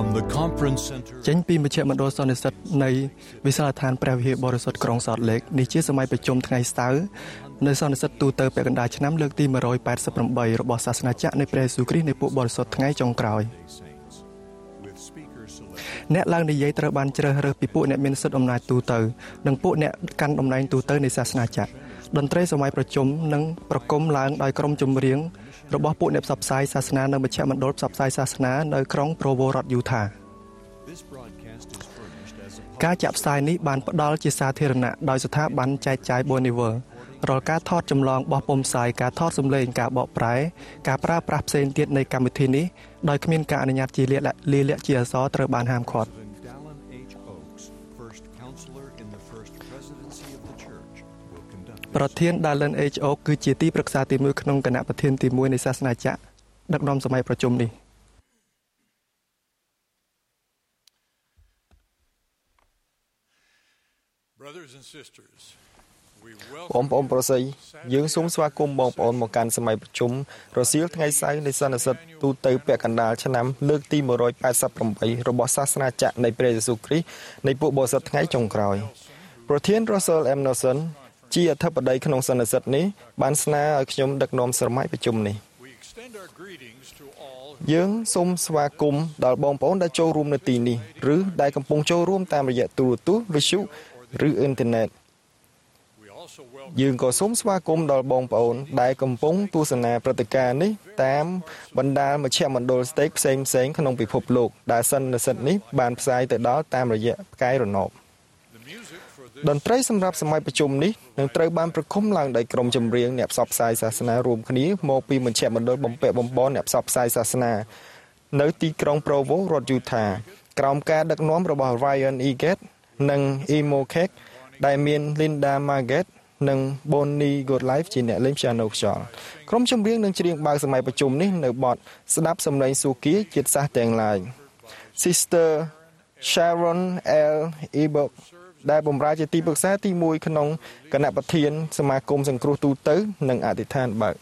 from the conference center ចេញពីមជ្ឈមណ្ឌលសន្និសីទនៃវិសាលដ្ឋានព្រះវិហារបរិសុទ្ធក្រុងសតលេកនេះជាសម័យប្រជុំថ្ងៃសៅរ៍នៅសន្និសីទទូទៅពាក់កណ្ដាលឆ្នាំលើកទី188របស់សាសនាចក្រនៃព្រះយេស៊ូវគ្រីស្ទនៃពួកបរិសុទ្ធថ្ងៃចុងក្រោយអ្នកឡើងនិយាយត្រូវបានជ្រើសរើសពីពួកអ្នកមានសិទ្ធិអំណាចទូទៅនិងពួកអ្នកកាន់តំណែងទូទៅនៃសាសនាចក្រតន្ត្រីសម័យប្រជុំនឹងប្រគំឡើងដោយក្រុមចម្រៀងរបស់ពួកអ្នកផ្សព្វផ្សាយសាសនានៅមជ្ឈមណ្ឌលផ្សព្វផ្សាយសាសនានៅក្រុងប្រូវូរដ្ឋយូថាការចាក់ផ្សាយនេះបានផ្ដល់ជាសាធារណៈដោយស្ថាប័នចែកចាយ Boniver រាល់ការថតចម្លងបោះពុម្ពផ្សាយការថតសំឡេងការបកប្រែការប្រើប្រាស់ផ្សេងទៀតនៃកម្មវិធីនេះដោយគ្មានការអនុញ្ញាតជាលាលក្ខជាអក្សរត្រូវបានហាមឃាត់ប្រធាន Dallin H. Oak គឺជាទីប្រឹក្សាទី1ក្នុងគណៈប្រធានទី1នៃសាសនាចក្រដឹកនាំសម័យប្រជុំនេះបងប្អូនប្រុសស្រីយើងសូមស្វាគមន៍បងប្អូនមកកាន់សម័យប្រជុំរសៀលថ្ងៃសៅរ៍នៃសន្និសីទទូទៅពាក់កណ្ដាលឆ្នាំលើកទី188របស់សាសនាចក្រនៃព្រះយេស៊ូវគ្រីស្ទនៃពួកបរិសុទ្ធថ្ងៃចុងក្រោយប្រធាន Russell M. Nelson ជាអធិបតីក្នុងសន្និសីទនេះបានស្នើឲ្យខ្ញុំដឹកនាំសម័យប្រជុំនេះយើងសូមស្វាគមន៍ដល់បងប្អូនដែលចូលរួមនៅទីនេះឬដែលកំពុងចូលរួមតាមរយៈទូរទស្សន៍វិទ្យុឬអ៊ីនធឺណិតយើងក៏សូមស្វាគមន៍ដល់បងប្អូនដែលកំពុងទស្សនាព្រឹត្តិការណ៍នេះតាមបណ្ដាលមជ្ឈមណ្ឌលស្តេកផ្សេងៗក្នុងពិភពលោកដែលសន្និសីទនេះបានផ្សាយទៅដល់តាមរយៈផ្កាយរណបតន្ត្រីសម្រាប់សម័យប្រជុំនេះនឹងត្រូវបានប្រគំឡើងដោយក្រុមចម្រៀងអ្នកផ្សព្វផ្សាយសាសនារួមគ្នាមកពីមជ្ឈមណ្ឌលបំពាក់បំពន់អ្នកផ្សព្វផ្សាយសាសនានៅទីក្រុង Provo រដ្ឋយូថាក្រោមការដឹកនាំរបស់ Ryan Eggett និង Emo Cake ដែលមាន Linda Marget និង Bonnie Goodlife ជាអ្នកលេង piano ខ្យល់ក្រុមចម្រៀងនឹងច្រៀងបើកសម័យប្រជុំនេះនៅបទស្ដាប់សម្លេងសូគាជាតិសាសន៍ទាំងឡាយ Sister Sharon L. Ebok ដែលបម្រើជាទីប្រឹក្សាទី1ក្នុងគណៈប្រធានសមាគមសង្គ្រោះទូទៅនិងអធិដ្ឋានបើក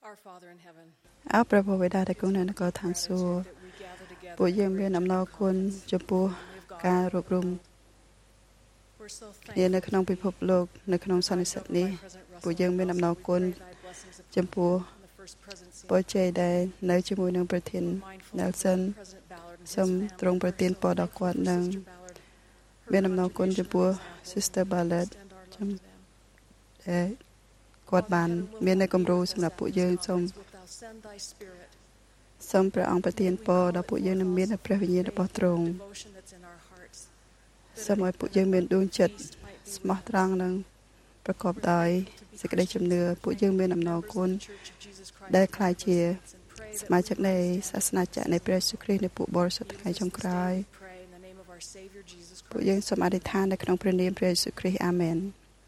អើព្រះបិតាដែលគង់នៅនគរឋានសួគ៌ពួកយើងមានអំណរគុណចំពោះការរួបរวมគ្នានៅក្នុងពិភពលោកនៅក្នុងសន្និសីទនេះពួកយើងមានអំណរគុណចំពោះពលជ័យដែលនៅជាមួយនឹងប្រធាន Nelson សូមទ្រង់ប្រទានពរដល់គាត់និងមានអំណរគុណចំពោះ Sister Ballard គាត់បានមាននៅគំរូសម្រាប់ពួកយើងសូមព្រះអង្គប្រទានពរដល់ពួកយើងនិងមានព្រះវិញ្ញាណរបស់ទ្រង់សូមឲ្យពួកយើងមានដួងចិត្តស្មោះត្រង់និងប្រកបដោយសេចក្តីជំនឿពួកយើងមានអំណរគុណដែលក្លាយជាសមាជិកនៃសាសនាចក្រនៃព្រះយេស៊ូវគ្រីស្ទនៅពួកបរិសុទ្ធថ្ងៃចុងក្រោយពួកយើងសូមអធិដ្ឋាននៅក្នុងព្រះនាមព្រះយេស៊ូវគ្រីស្ទអាមែន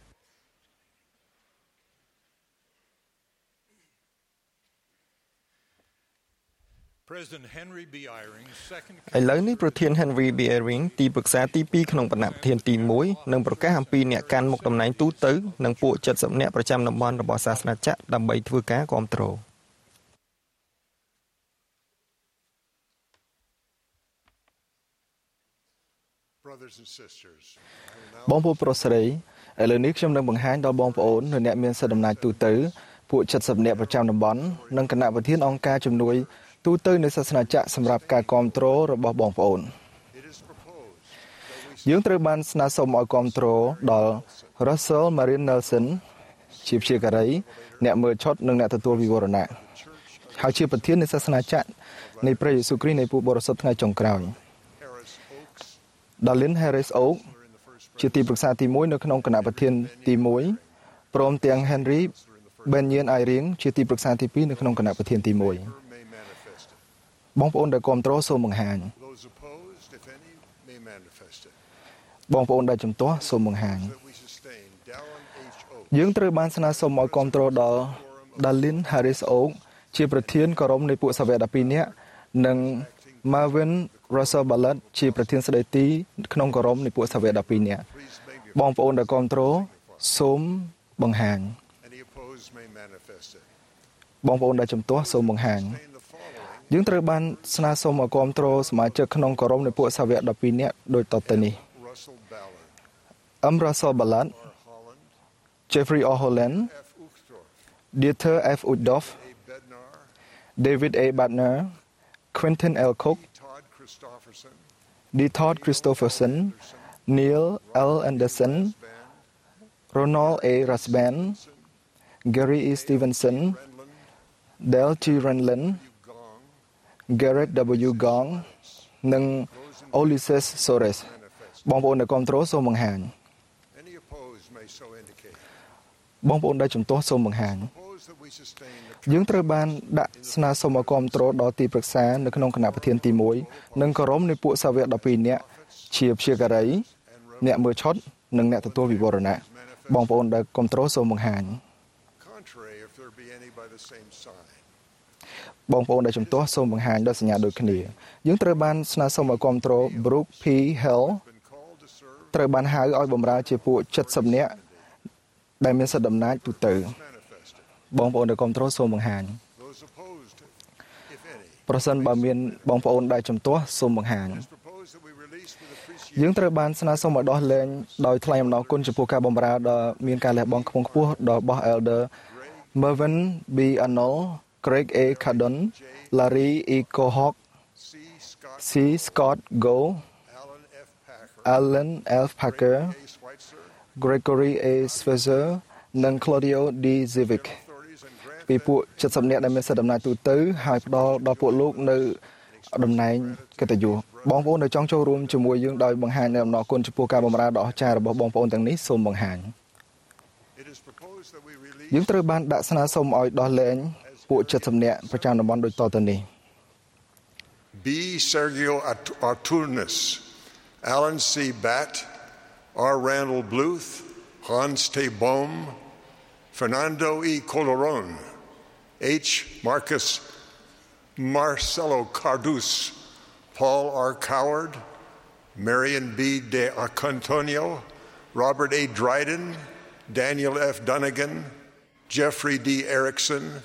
ឥឡូវនេះប្រធាន Henry B. Eyring ទីប្រឹក្សាទី2ក្នុងគណៈប្រធានទី1នឹងប្រកាសអំពីអ្នកកាន់មុខតំណែងទូទៅនិងពួក70នាក់ប្រចាំតំបន់របស់សាសនាចក្រដើម្បីធ្វើការគាំទ្របងប្អូនប្រុសស្រីឥឡូវនេះខ្ញុំនឹងបង្ហាញដល់បងប្អូននៅអ្នកមានសិទ្ធិអំណាចទូទៅពួក70នាក់ប្រចាំតំបន់និងគណៈប្រធានអង្គការជំនួយទូទៅនៃសាសនាចក្រសម្រាប់ការគាំទ្ររបស់បងប្អូនយើងត្រូវបានស្នើសុំឲ្យគាំទ្រដល់ Russell Marion Nelson ជាព្យាការីអ្នកមើលឆុតនិងអ្នកទទួលវិវរណៈហើយជាប្រធាននៃសាសនាចក្រនៃព្រះយេស៊ូវគ្រីស្ទនៃពួកបរិសុទ្ធថ្ងៃចុងក្រោយ Darlene Harris Oak ជាទីប្រឹក្សាទី1នៅក្នុងគណៈប្រធានទី1ព្រមទាំង Henry Benyon Eyring ជាទីប្រឹក្សាទី2នៅក្នុងគណៈប្រធានទី1បងប្អូនដែលគាំទ្រសូមបង្ហាញបងប្អូនដែលជំទាស់សូមបង្ហាញយើងត្រូវបានស្នើសុំឲ្យគាំទ្រដល់ Darlene Harris Oak ជាប្រធានគោរមនៃពួកសាវក12នាក់និង Marvin Russell Ballard ជាប្រធានស្ដីទីក្នុងគោរមនៃពួកសាវក12នាក់បងប្អូនដែលគាំទ្រសូមបង្ហាញបងប្អូនដែលជំទាស់សូមបង្ហាញយើងត្រូវបានស្នើសុំឲ្យគាំទ្រសមាជិកក្នុងគោរមនៃពួកសាវក12នាក់ដូចតទៅនេះ Russell Ballard Jeffrey O. Holland Dieter F. Udoff David A. Badner Quentin L. Cook D. Todd Christopherson Neil L. Anderson Ronald A. Rasband Gary E. Stevenson Dale T. Renlund Garrett W. Gong និង Ulysses Soares បងប្អូនដែលគាំទ្រសូមបង្ហាញបងប្អូនដែលជំទាស់សូមបង្ហាញយើងត្រូវបានដាក់ស្នើសុំឲ្យគាំទ្រដល់ទីប្រឹក្សានៅក្នុងគណៈប្រធានទី1និងគោរមនៃពួកសាវក12នាក់ជាព្យាការីអ្នកមើលឆុតនិងអ្នកទទួលវិវរណៈបងប្អូនដែលគាំទ្រសូមបង្ហាញបងប្អូនដែលជំទាស់សូមបង្ហាញដោយសញ្ញាដូចគ្នាយើងត្រូវបានស្នើសុំឲ្យគាំទ្រ Brooke P. Hell ត្រូវបានហៅឲ្យបម្រើជាពួក70នាក់ដែលមានសិទ្ធិអំណាចទូទៅបងប្អូនដែលគាំទ្រសូមបង្ហាញប្រសិនបើមានបងប្អូនដែលជំទាស់សូមបង្ហាញយើងត្រូវបានស្នើសុំឲ្យដោះលែងដោយថ្លែងអំណរគុណចំពោះការបម្រើដ៏មានការលះបង់ខ្ពង់ខ្ពស់របស់ Elder Mervyn B. Arnold Craig A. Cardon Larry E. Cohawk C. Scott Go Alan F. Parker Gregory A. Switzer និង Claudio D. Zivic ពីពួក70នាក់ដែលមានសិទ្ធិអំណាចទូទៅហើយផ្ដល់ដល់ពួកលោកនៅតំណែងកិត្តិយសបងប្អូនដែលចង់ចូលរួមជាមួយយើងដោយបង្ហាញនូវអំណរគុណចំពោះការបម្រើដ៏អស្ចារ្យរបស់បងប្អូនទាំងនេះសូមបង្ហាញយើងត្រូវបានដាក់ស្នើសុំឲ្យដោះលែងពួក70នាក់ប្រចាំតំបន់ដូចតទៅនេះ B. Sergio Artunis Alan C. Batt R. Randall Bluth Hans T. Bohm Fernando E. Colorón H. Marcus Marcelo Cardus Paul R. Coward Marion B. de Arcantonio Robert A. Dryden Daniel F. Dunnigan Jeffrey D. Erickson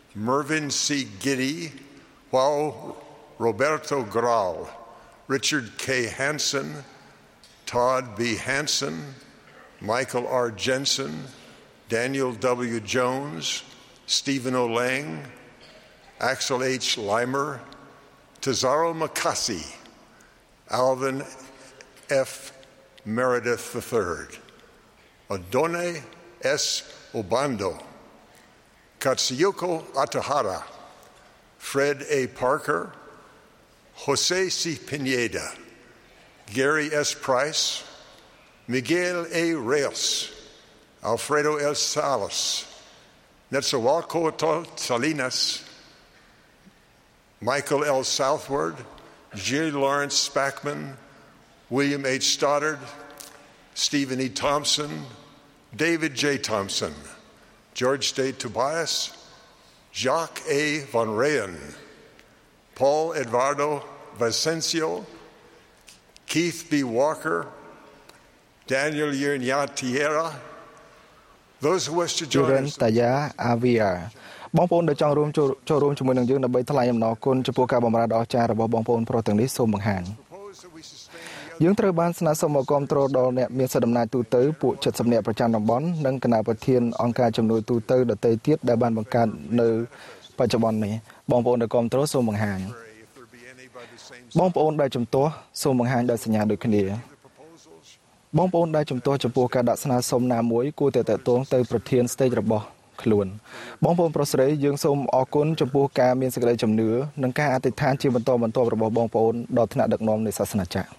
Mervyn C. Giddy, João Roberto Grau, Richard K. Hansen, Todd B. Hansen, Michael R. Jensen, Daniel W. Jones, Stephen O. Lang, Axel H. Limer, Tazaro Makasi, Alvin F. Meredith III, Adone S. Obando, Katsuyuko Atahara, Fred A. Parker, Jose C. Pineda, Gary S. Price, Miguel A. Reyes, Alfredo L. Salas, Netzahualco Salinas, Michael L. Southward, J. Lawrence Spackman, William H. Stoddard, Stephen E. Thompson, David J. Thompson, George D. Tobias, Jacques A. Von Rehen, Paul Eduardo Vicencio, Keith B. Walker, Daniel Yernia Tierra. Those who wish to join us. Taya Avia បងប្អូនដែលចង់ចូលរួមជាមួយនឹងយើងដើម្បីថ្លែងអំណរគុណចំពោះការបម្រើដ៏អស្ចារ្យរបស់បងប្អូនប្រុសទាំងនេះសូមបង្ហាញយើងត្រូវបានស្នើសុំមកគាំទ្រដល់អ្នកមានសិទ្ធិអំណាចទូទៅពួក70នាក់ប្រចាំតំបន់និងគណៈប្រធានអង្គការជំនួយទូទៅដទៃទៀតដែលបានបង្កើតនៅបច្ចុប្បន្ននេះបងប្អូនដែលគាំទ្រសូមបង្ហាញបងប្អូនដែលជំទាស់សូមបង្ហាញដោយសញ្ញាដូចគ្នាបងប្អូនដែលជំទាស់ចំពោះការដាក់ស្នើសុំណាមួយគួរតែតេតងទៅប្រធាន stage របស់ខ្លួនបងប្អូនប្រុសស្រីយើងសូមអរគុណចំពោះការមានសេចក្តីជំនឿនិងការអធិដ្ឋានជាបន្តបន្ទាប់របស់បងប្អូនដល់ថ្នាក់ដឹកនាំនៃសាសនាចក្រ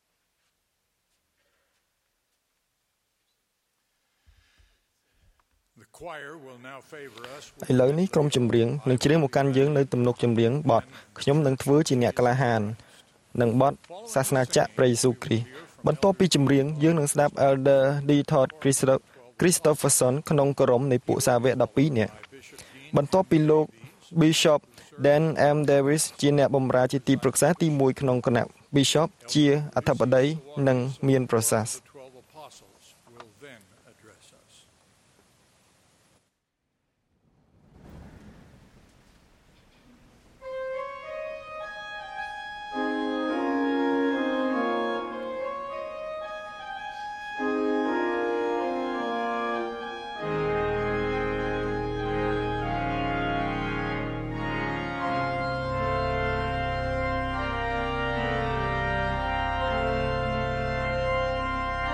ឥឡូវនេះក្រុមចម្រៀងនឹងច្រៀងមកកាន់យើងនៅទំនុកចម្រៀងបទខ្ញុំនឹងធ្វើជាអ្នកក្លាហាននិងបទសាសនាចក្រព្រះយេស៊ូវគ្រីស្ទបន្ទាប់ពីចម្រៀងយើងនឹងស្ដាប់ Elder D. Todd Christopherson ក្នុងក្រុមនៃពួកសាវក12នាក់បន្ទាប់ពីលោក Bishop Dan M. Davis ជាអ្នកបម្រើជាទីប្រឹក្សាទី1ក្នុងគណៈ Bishop ជាអធិបតីនិងមានប្រសាសន៍ 「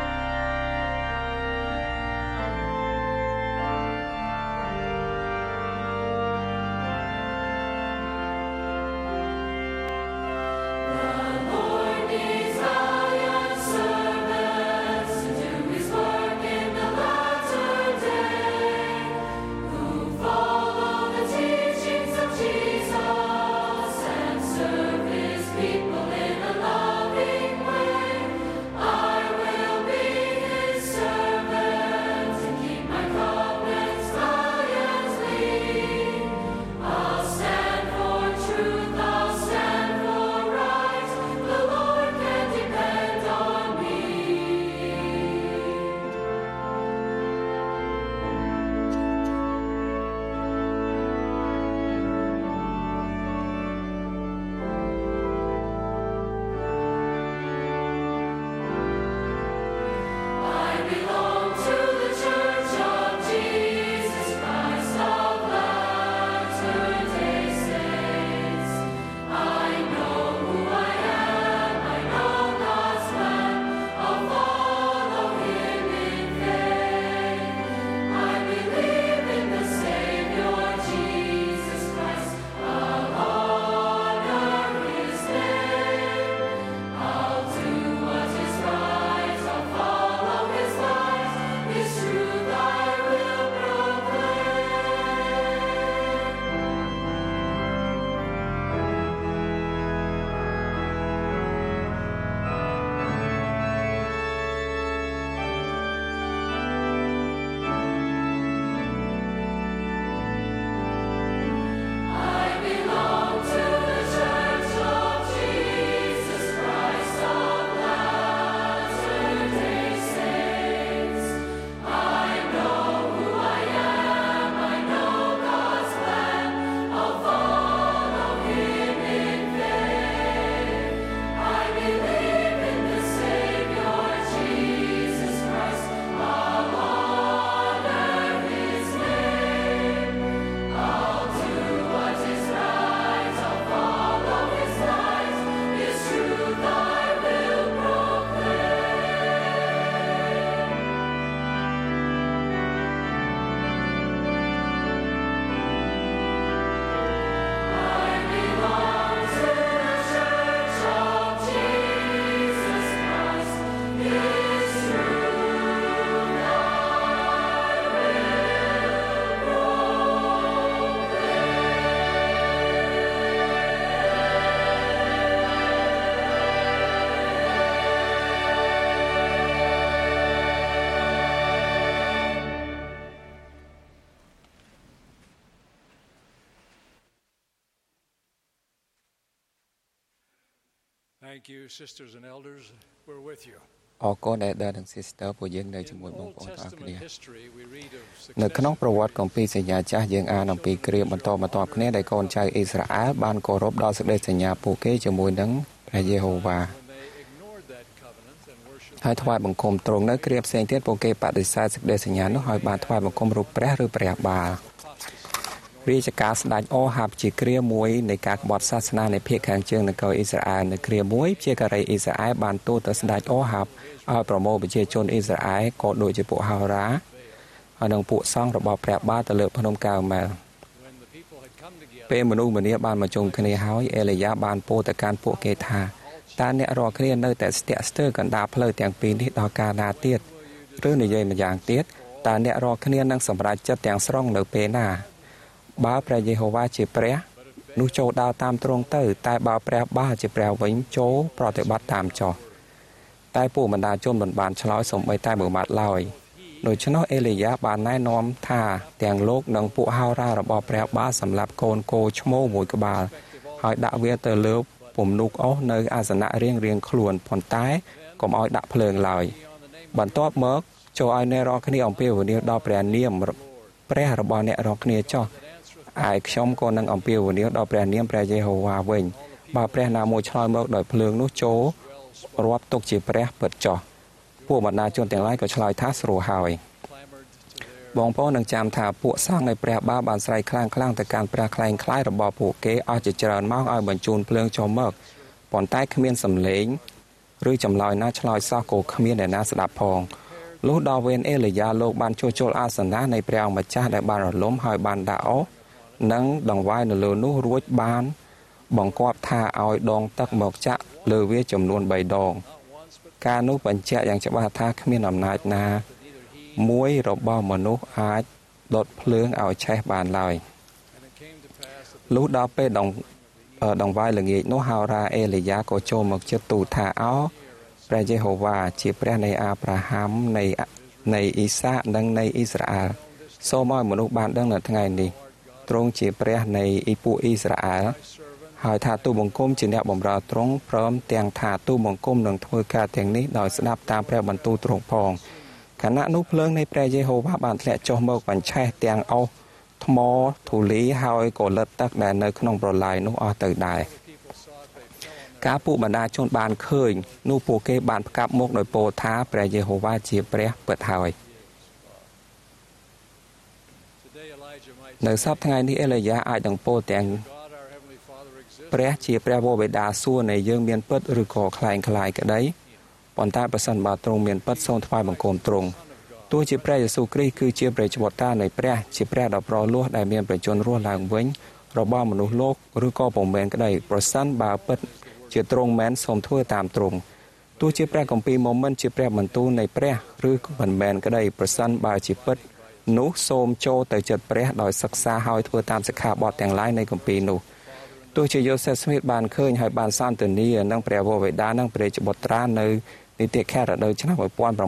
Thank you, sisters and elders. We're with you. អរគុណដែលដល់នឹង sister ពួកយើងនៅជាមួយបងប្អូនទាំងអស់គ្នានៅក្នុងប្រវត្តិគម្ពីរសញ្ញាចាស់យើងអានអំពីគ្រាបន្តគ្នាដែលកូនចៅអ៊ីស្រាអែលបានគោរពដល់សេចក្តីសញ្ញាពួកគេជាមួយនឹងព្រះយេហូវ៉ាហើយថ្វាយបង្គំទ្រង់នៅគ្រាផ្សេងទៀតពួកគេបដិសេធសេចក្តីសញ្ញានោះហើយបានថ្វាយបង្គំរូបព្រះឬព្រះបាលរាជការស្ដេចអូហាប់ជាគ្រាមួយនៃការក្បត់សាសនានៃភាគខាងជើងនគរអ៊ីស្រាអែលនៅគ្រាមួយជាការីអ៊ីស្រាអែលបានទូលទៅស្ដេចអូហាប់ឲ្យប្រមូលប្រជាជនអ៊ីស្រាអែលក៏ដូចជាពួកហោរាហើយនិងពួកសង្ឃរបស់ព្រះបាទទៅលើភ្នំកាម៉ែលពេលមនុស្សម្នាបានមកជុំគ្នាហើយអេលីយ៉ាបានពោលទៅកាន់ពួកគេថាតើអ្នករាល់គ្នានៅតែស្ទាក់ស្ទើរកណ្ដាលផ្លូវទាំងពីរនេះដល់កាលណាទៀតឬនិយាយម្យ៉ាងទៀតតើអ្នករាល់គ្នានឹងសម្រេចចិត្តទាំងស្រុងនៅពេលណាបើព្រះយេហូវ៉ាជាព្រះនោះចូលដើរតាមទ្រង់ទៅតែបើព្រះបាលជាព្រះវិញចូលប្រតិបត្តិតាមចោះតែពួកបណ្ដាជនមិនបានឆ្លើយសូម្បីតែមួយម៉ាត់ឡើយដូច្នោះអេលីយ៉ាបានណែនាំថាទាំងលោកនិងពួកហោរារបស់ព្រះបាលសម្លាប់កូនគោឈ្មោលមួយក្បាលហើយដាក់វាទៅលើពំនូកអុសនៅអាសនៈរៀងខ្លួនប៉ុន្តែកុំឲ្យដាក់ភ្លើងឡើយបន្ទាប់មកចូលឲ្យអ្នករាល់គ្នាអំពាវនាវដល់ព្រះនាមព្រះរបស់អ្នករាល់គ្នាចោះឯខ្ញុំក៏នឹងអំពាវនាវដល់ព្រះនាមព្រះយេហូវ៉ាវិញបើព្រះណាមួយឆ្លើយមកដោយភ្លើងនោះចូលរាប់ទុកជាព្រះពិតចោះពួកបណ្ដាជនទាំងឡាយក៏ឆ្លើយថាស្រួលហើយបងប្អូននឹងចាំថាពួកសង្ឃនៃព្រះបាលបានស្រែកខ្លាំងទៅកាន់ព្រះខ្លែងខ្លាយរបស់ពួកគេអស់ជាច្រើនម៉ោងឲ្យបញ្ជូនភ្លើងចូលមកប៉ុន្តែគ្មានសំឡេងឬចម្លើយណាឆ្លើយសោះក៏គ្មានអ្នកណាស្ដាប់ផងលុះដល់វេនអេលីយ៉ាលោកបានជួសជុលអាសនៈនៃព្រះអង្គម្ចាស់ដែលបានរលំហើយបានដាក់អុសនិងដង្វាយនៅលើនោះរួចបានបង្គាប់ថាឲ្យដងទឹកមកចាក់លើវាចំនួន3ដងការនោះបញ្ជាក់យ៉ាងច្បាស់ថាគ្មានអំណាចណាមួយរបស់មនុស្សអាចដុតភ្លើងឲ្យឆេះបានឡើយលុះដល់ពេលដង្វាយល្ងាចនោះហោរាអេលីយ៉ាក៏ចូលមកជិតទូលថាអោព្រះយេហូវ៉ាជាព្រះនៃអាប់រ៉ាហាំនៃអ៊ីសាកនិងនៃអ៊ីស្រាអែលសូមឲ្យមនុស្សបានដឹងនៅថ្ងៃនេះទ្រង់ជាព្រះនៃពួកអ៊ីស្រាអែលហើយថាទូលបង្គំជាអ្នកបម្រើទ្រង់ព្រមទាំងថាទូលបង្គំនឹងធ្វើការទាំងនេះដោយស្ដាប់តាមព្រះបន្ទូលទ្រង់ផងខណៈនោះភ្លើងនៃព្រះយេហូវ៉ាបានធ្លាក់ចុះមកបញ្ឆេះទាំងអុសថ្មធូលីហើយក៏លិតទឹកដែលនៅក្នុងប្រឡាយនោះអស់ទៅដែរការពួកបណ្ដាជនបានឃើញនោះពួកគេបានផ្កាប់មកដោយពោលថាព្រះយេហូវ៉ាជាព្រះពិតហើយនៅសប្តាហ៍ថ្ងៃនេះអេលីយ៉ាអាចនឹងពោលទាំងព្រះជាព្រះវរបិតាសួគ៌នៃយើងមានពិតឬក៏คล้ายក្តីប៉ុន្តែប្រសិនបើទ្រង់មានពិតសូមថ្វាយបង្គំទ្រង់ទោះជាព្រះយេស៊ូវគ្រីស្ទគឺជាព្រះជីវិតតានៃព្រះជាព្រះដ៏ប្រលោះដែលមានប្រជញ្ញរស់ឡើងវិញរបស់មនុស្សលោកឬក៏ពុំមែនក្តីប្រសិនបើពិតជាទ្រង់មែនសូមធ្វើតាមទ្រង់ទោះជាព្រះគម្ពីរមកមិនជាព្រះបន្ទូលនៃព្រះឬមិនមែនក្តីប្រសិនបើជាពិតនោះសូមចូលទៅចិត្តព្រះដោយសិក្សាហើយធ្វើតាមសិក្ខាបទទាំងឡាយនៃគម្ពីរនោះទោះជាយូសេហ្វស្មីតបានឃើញហើយបានសន្ទនានឹងព្រះវរបិតានិងព្រះរាជបុត្រានៅនីតិខែរដូវឆ្នាំ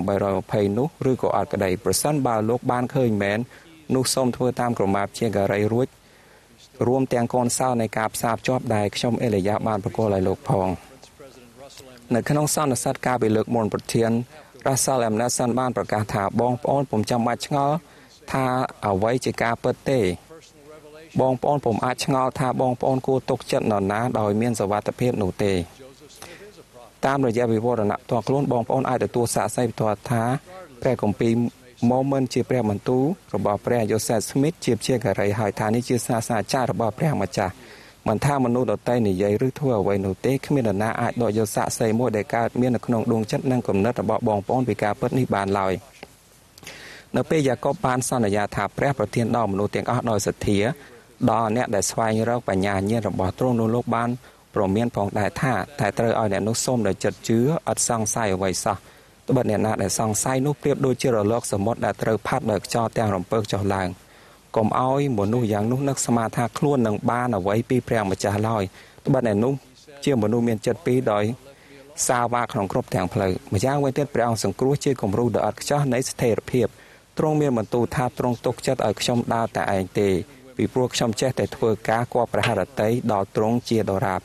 1820នោះឬក៏អត់ក្តីប្រសិនបើលោកបានឃើញមែននោះសូមធ្វើតាមក្រមាព្យាការីរួចរួមទាំងកូនសោនៃការផ្សារភ្ជាប់ដែលខ្ញុំអេលីយ៉ាបានប្រគល់ឲ្យលោកផងនៅក្នុងសន្និសីទការពីលើកមុនប្រធាន Russell M. Nelson បានប្រកាសថាបងប្អូនពុំចាំបាច់ឆ្ងល់ថាអ្វីជាការពិតទេបងប្អូនពុំអាចឆ្ងល់ថាបងប្អូនគួរទុកចិត្តនរណាដោយមានសុវត្ថិភាពនោះទេតាមរយៈវិវរណៈផ្ទាល់ខ្លួនបងប្អូនអាចទទួលសាក្សីផ្ទាល់ថាព្រះគម្ពីរមកមិនជាព្រះបន្ទូលរបស់ព្រះយូសេហ្វស្មីតជាព្យាការីហើយថានេះជាសាសនាចាររបស់ព្រះម្ចាស់មិនថាមនុស្សដទៃនិយាយឬធ្វើអ្វីនោះទេគ្មាននរណាអាចដកយកសាក្សីមួយដែលកើតមាននៅក្នុងដួងចិត្តនិងគំនិតរបស់បងប្អូនពីការពិតនេះបានឡើយនៅពេលយ៉ាកុបបានសន្យាថាព្រះប្រទានដល់មនុស្សទាំងអស់ដោយសទ្ធាដល់អ្នកដែលស្វែងរកបញ្ញាញាណរបស់ទ្រង់នោះលោកបានព្រមានផងដែរថាតែត្រូវឲ្យអ្នកនោះសូមដោយចិត្តជឿអត់សង្ស័យអ្វីសោះត្បិតអ្នកណាដែលសង្ស័យនោះប្រៀបដូចជារលកសមុទ្រដែលត្រូវផាត់ដោយខ្យល់ទាំងរំពើចុះឡើងកុំឲ្យមនុស្សយ៉ាងនោះនឹកស្មានថាខ្លួននឹងបានអ្វីពីព្រះម្ចាស់ឡើយត្បិតអ្នកនោះជាមនុស្សមានចិត្តពីរដោយសាវ៉ាក្នុងគ្រប់ទាំងផ្លូវម្យ៉ាងវិញទៀតព្រះអង្គសង្គ្រោះជាគំរូដ៏ឥតខ្ចោះនៃស្ថិរភាពទ្រង់មានបន្ទូលថាទ្រង់ទុកចិត្តឲ្យខ្ញុំដើរតែឯងទេពីព្រោះខ្ញុំចេះតែធ្វើការគប់ព្រះハរតីដល់ទ្រង់ជាដរាប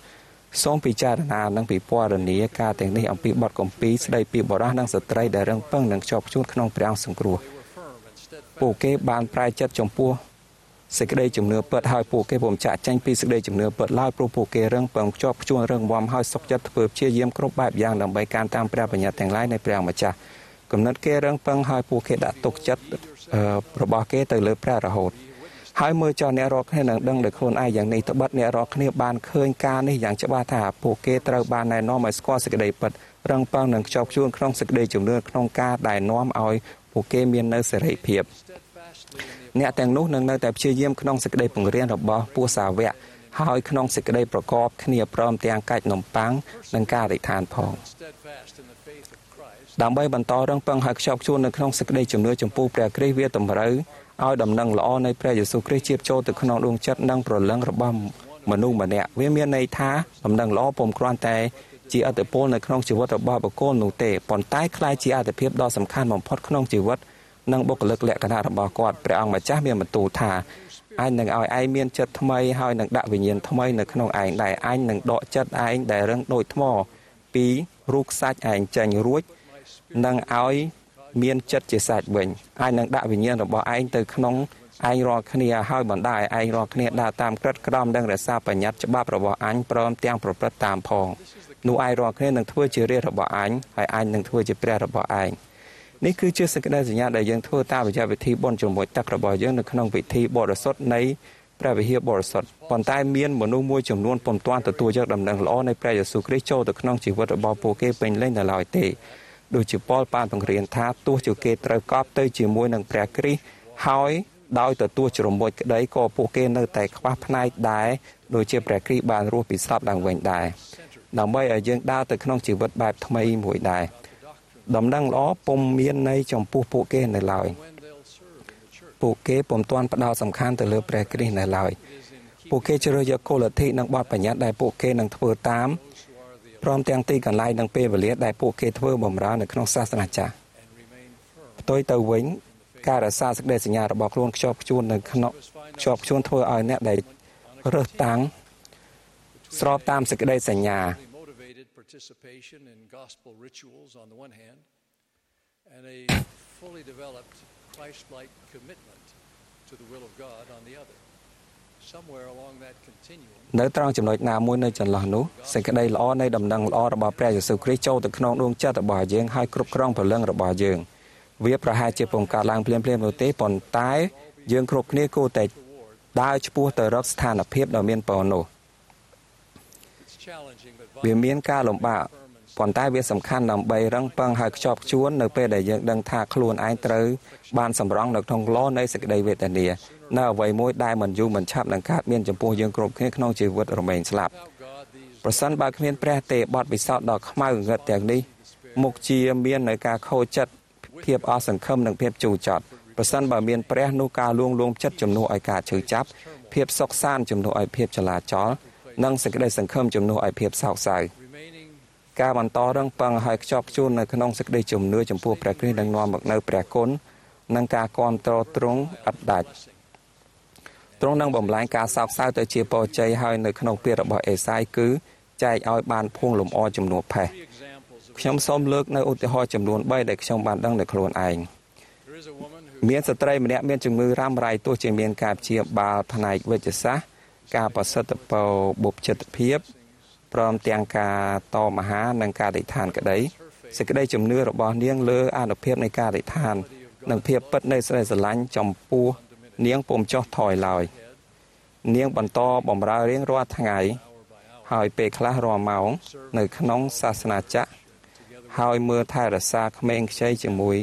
សូមពិចារណានិងពិពណ៌នាការទាំងនេះអំពីបទគម្ពីរស្ដីពីបុរសនិងស្ត្រីដែលរឹងប៉ឹងនិងជាប់ជួនក្នុងព្រះអង្គសង្គ្រោះពួកគេបានប្រែចិត្តចំពោះសេចក្តីជំនឿពិតហើយពួកគេពុំចាក់ចែងពីសេចក្តីជំនឿពិតឡើយព្រោះពួកគេរឹងប៉ឹងជាប់ជួនរឹងមាំហើយសុខចិត្តធ្វើព្យាយាមគ្រប់បែបយ៉ាងដើម្បីការតាមព្រះបញ្ញត្តិទាំងឡាយនៃព្រះម្ចាស់គំនិតគេរឹងប៉ឹងហើយពួកគេដាក់ទុកចិត្តរបស់គេទៅលើព្រះរហូតហើយមើលចោលអ្នករាល់គ្នានឹងដឹងដោយខ្លួនឯងយ៉ាងនេះត្បិតអ្នករាល់គ្នាបានឃើញការនេះយ៉ាងច្បាស់ថាពួកគេត្រូវបានណែនាំឲ្យស្គាល់សេចក្តីពិតរឹងប៉ឹងនិងខ្ជាប់ខ្ជួនក្នុងសេចក្តីជំនឿក្នុងការដែលនាំឲ្យពួកគេមាននៅសេរីភាពអ្នកទាំងនោះនឹងនៅតែព្យាយាមក្នុងសេចក្តីបង្រៀនរបស់ពួកសាវកហើយក្នុងសេចក្តីប្រកបគ្នាព្រមទាំងកាច់នំប៉័ងនិងការអធិដ្ឋានផងដើម្បីបន្តរឹងប៉ឹងហើយខ្ជាប់ខ្ជួននៅក្នុងសេចក្តីជំនឿចំពោះព្រះគ្រីស្ទវាតម្រូវឲ្យដំណឹងល្អនៃព្រះយេស៊ូវគ្រីស្ទជៀបចូលទៅក្នុងដួងចិត្តនិងព្រលឹងរបស់មនុស្សម្នាក់វាមានន័យថាដំណឹងល្អពុំគ្រាន់តែជាអត្តពលនៅក្នុងជីវិតរបស់បុគ្គលនោះទេប៉ុន្តែក្លាយជាអត្ថប្រយោជន៍ដ៏សំខាន់បំផុតក្នុងជីវិតនិងបុគ្គលិកលក្ខណៈរបស់គាត់ព្រះអង្គម្ចាស់មានបន្ទូលថាអញនឹងឲ្យឯងមានចិត្តថ្មីហើយនឹងដាក់វិញ្ញាណថ្មីនៅក្នុងឯងដែលអញនឹងដកចិត្តឯងដែលរឹងដូចថ្មពីរូបខ្សាច់ឯងចេញរួចនឹងឲ្យមានចិត្តជាសាច់វិញអញនឹងដាក់វិញ្ញាណរបស់ឯងទៅក្នុងឯងរាល់គ្នាហើយបណ្ដាឲ្យឯងរាល់គ្នាដើរតាមក្រឹតក្រមនិងរក្សាបញ្ញត្តិច្បាប់របស់អញព្រមទាំងប្រព្រឹត្តតាមផងនោះឯងរាល់គ្នានឹងធ្វើជារាជរបស់អញហើយអញនឹងធ្វើជាព្រះរបស់ឯងនេះគឺជាសេចក្តីសញ្ញាដែលយើងធ្វើតាមវិជ្ជាវិធីបុណ្យជំនួយទឹករបស់យើងនៅក្នុងពិធីបរិសុទ្ធនៃព្រះវិហារបរិសុទ្ធប៉ុន្តែមានមនុស្សមួយចំនួនពុំទាន់ទទួលយកដំណឹងល្អនៃព្រះយេស៊ូវគ្រីស្ទចូលទៅក្នុងជីវិតរបស់ពួកគេពេញលេញនៅឡើយទេដូចជាប៉ូលបានបង្រៀនថាទោះជាគេត្រូវកប់ទៅជាមួយនឹងព្រះគ្រីស្ទហើយដោយទទួលជ្រមុជក្តីក៏ពួកគេនៅតែខ្វះផ្នែកដែរដូចជាព្រះគ្រីស្ទបានរស់ពីស្លាប់ឡើងវិញដែរដើម្បីឲ្យយើងដើរទៅក្នុងជីវិតបែបថ្មីមួយដែរដំណឹងល្អពុំមានន័យចំពោះពួកគេនៅឡើយពួកគេពុំទាន់ផ្ដោតសំខាន់ទៅលើព្រះគ្រីស្ទនៅឡើយពួកគេជ្រើសយកគោលលទ្ធិនិងបទបញ្ញត្តិដែលពួកគេនឹងធ្វើតាមព្រមទាំងទីកន្លែងនិងពេលវេលាដែលពួកគេធ្វើបម្រើនៅក្នុងសាសនាចាស់ផ្ទុយទៅវិញការរក្សាសេចក្តីសញ្ញារបស់ខ្លួនខ្ជាប់ខ្ជួននៅក្នុងខ្ជាប់ខ្ជួនធ្វើឲ្យអ្នកដែលរើសតាំងស្របតាមសេចក្តីសញ្ញា participation in gospel rituals on the one hand and a fully developed Christ-like commitment to the will of God on the other. Somewhere along that continuum នៅត្រង់ចំណុចណាមួយនៅចន្លោះនោះសេចក្តីល្អនៃដំណឹងល្អរបស់ព្រះយេស៊ូវគ្រីស្ទចូលទៅក្នុងដួងចិត្តរបស់យើងហើយគ្រប់គ្រងព្រលឹងរបស់យើងវាប្រហែលជាពុំកើតឡើងភ្លាមៗនោះទេប៉ុន្តែយើងគ្រប់គ្នាគួរតែដើរឆ្ពោះទៅរកស្ថានភាពដ៏មានពរនោះវាមានការលំបាកប៉ុន្តែវាសំខាន់ដើម្បីរឹងប៉ឹងហើយខ្ជាប់ខ្ជួននៅពេលដែលយើងដឹងថាខ្លួនឯងត្រូវបានសម្រង់នៅក្នុងឡនៃសេចក្តីវេទនានៅអ្វីមួយដែលមិនយូរមិនឆាប់នឹងកើតមានចំពោះយើងគ្រប់គ្នាក្នុងជីវិតរមែងស្លាប់ប្រសិនបើគ្មានព្រះទេបទពិសោធន៍ដ៏ខ្មៅងងឹតទាំងនេះមុខជាមាននៅការខូចចិត្តភាពអស់សង្ឃឹមនិងភាពជូរចត់ប្រសិនបើមានព្រះនោះការលួងលោមចិត្តជំនួសឲ្យការឈឺចាប់ភាពសុខសាន្តជំនួសឲ្យភាពចលាចលនិងសេចក្តីសង្ឃឹមជំនួសឲ្យភាពសោកសៅការបន្តរឹងប៉ឹងហើយខ្ជាប់ខ្ជួននៅក្នុងសេចក្តីជំនឿចំពោះព្រះគ្រីស្ទនឹងនាំមកនូវព្រះគុណនិងការគាំទ្រទ្រង់ឥតដាច់ទ្រង់នឹងបំលែងការសោកសៅទៅជាពរជ័យហើយនៅក្នុងពាក្យរបស់អេសាយគឺចែកឲ្យបានភួងលំអជំនួសផេះខ្ញុំសូមលើកនៅឧទាហរណ៍ចំនួន3ដែលខ្ញុំបានដឹងនៅខ្លួនឯងមានស្ត្រីម្នាក់មានជំងឺរ៉ាំរ៉ៃទោះជាមានការព្យាបាលផ្នែកវេជ្ជសាស្ត្រការប្រសិទ្ធពរបុព្វជិតភាពព្រមទាំងការតមហានិងការអធិដ្ឋានក្តីសេចក្តីជំនឿរបស់នាងលើអានុភាពនៃការអធិដ្ឋាននិងភាពពិតនៃសេចក្តីស្រឡាញ់ចំពោះនាងពុំចុះថយឡើយនាងបន្តបម្រើរៀងរាល់ថ្ងៃហើយពេលខ្លះរាល់ម៉ោងនៅក្នុងសាសនាចក្រហើយមើលថែរក្សាក្មេងខ្ចីជាមួយ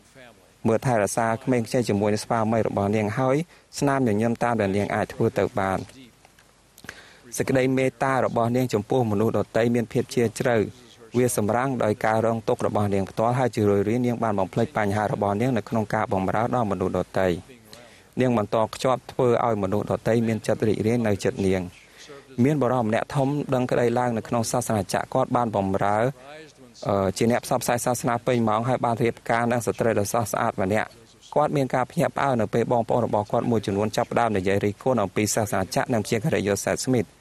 នឹងស្វាមីរបស់នាងហើយស្នាមញញឹមតាមដែលនាងអាចធ្វើទៅបានសេចក្តីមេត្តារបស់នាងចំពោះមនុស្សដទៃមានភាពជ្រាលជ្រៅវាសម្រាំងដោយការរងទុក្ខរបស់នាងផ្ទាល់ហើយជារឿយៗនាងបានបំភ្លេចបញ្ហារបស់នាងនៅក្នុងការបម្រើដល់មនុស្សដទៃនាងបន្តខ្ជាប់ធ្វើឲ្យមនុស្សដទៃមានចិត្តរីករាយនៅចិត្តនាងមានបរិសម្នាក់ធំដឹងក្តីឡើងនៅក្នុងសាសនាចក្រគាត់បានបម្រើជាអ្នកផ្សព្វផ្សាយសាសនាពេញម៉ោងហើយបានរៀបការនឹងស្ត្រីដ៏ស្រស់ស្អាតម្នាក់គាត់មានការភ្ញាក់ផ្អើលនៅពេលបងប្អូនរបស់គាត់មួយចំនួនចាប់ផ្ដើមនិយាយរិះគន់អំពីសាសនាចក្រនិងជាការិយោសេតស្មីត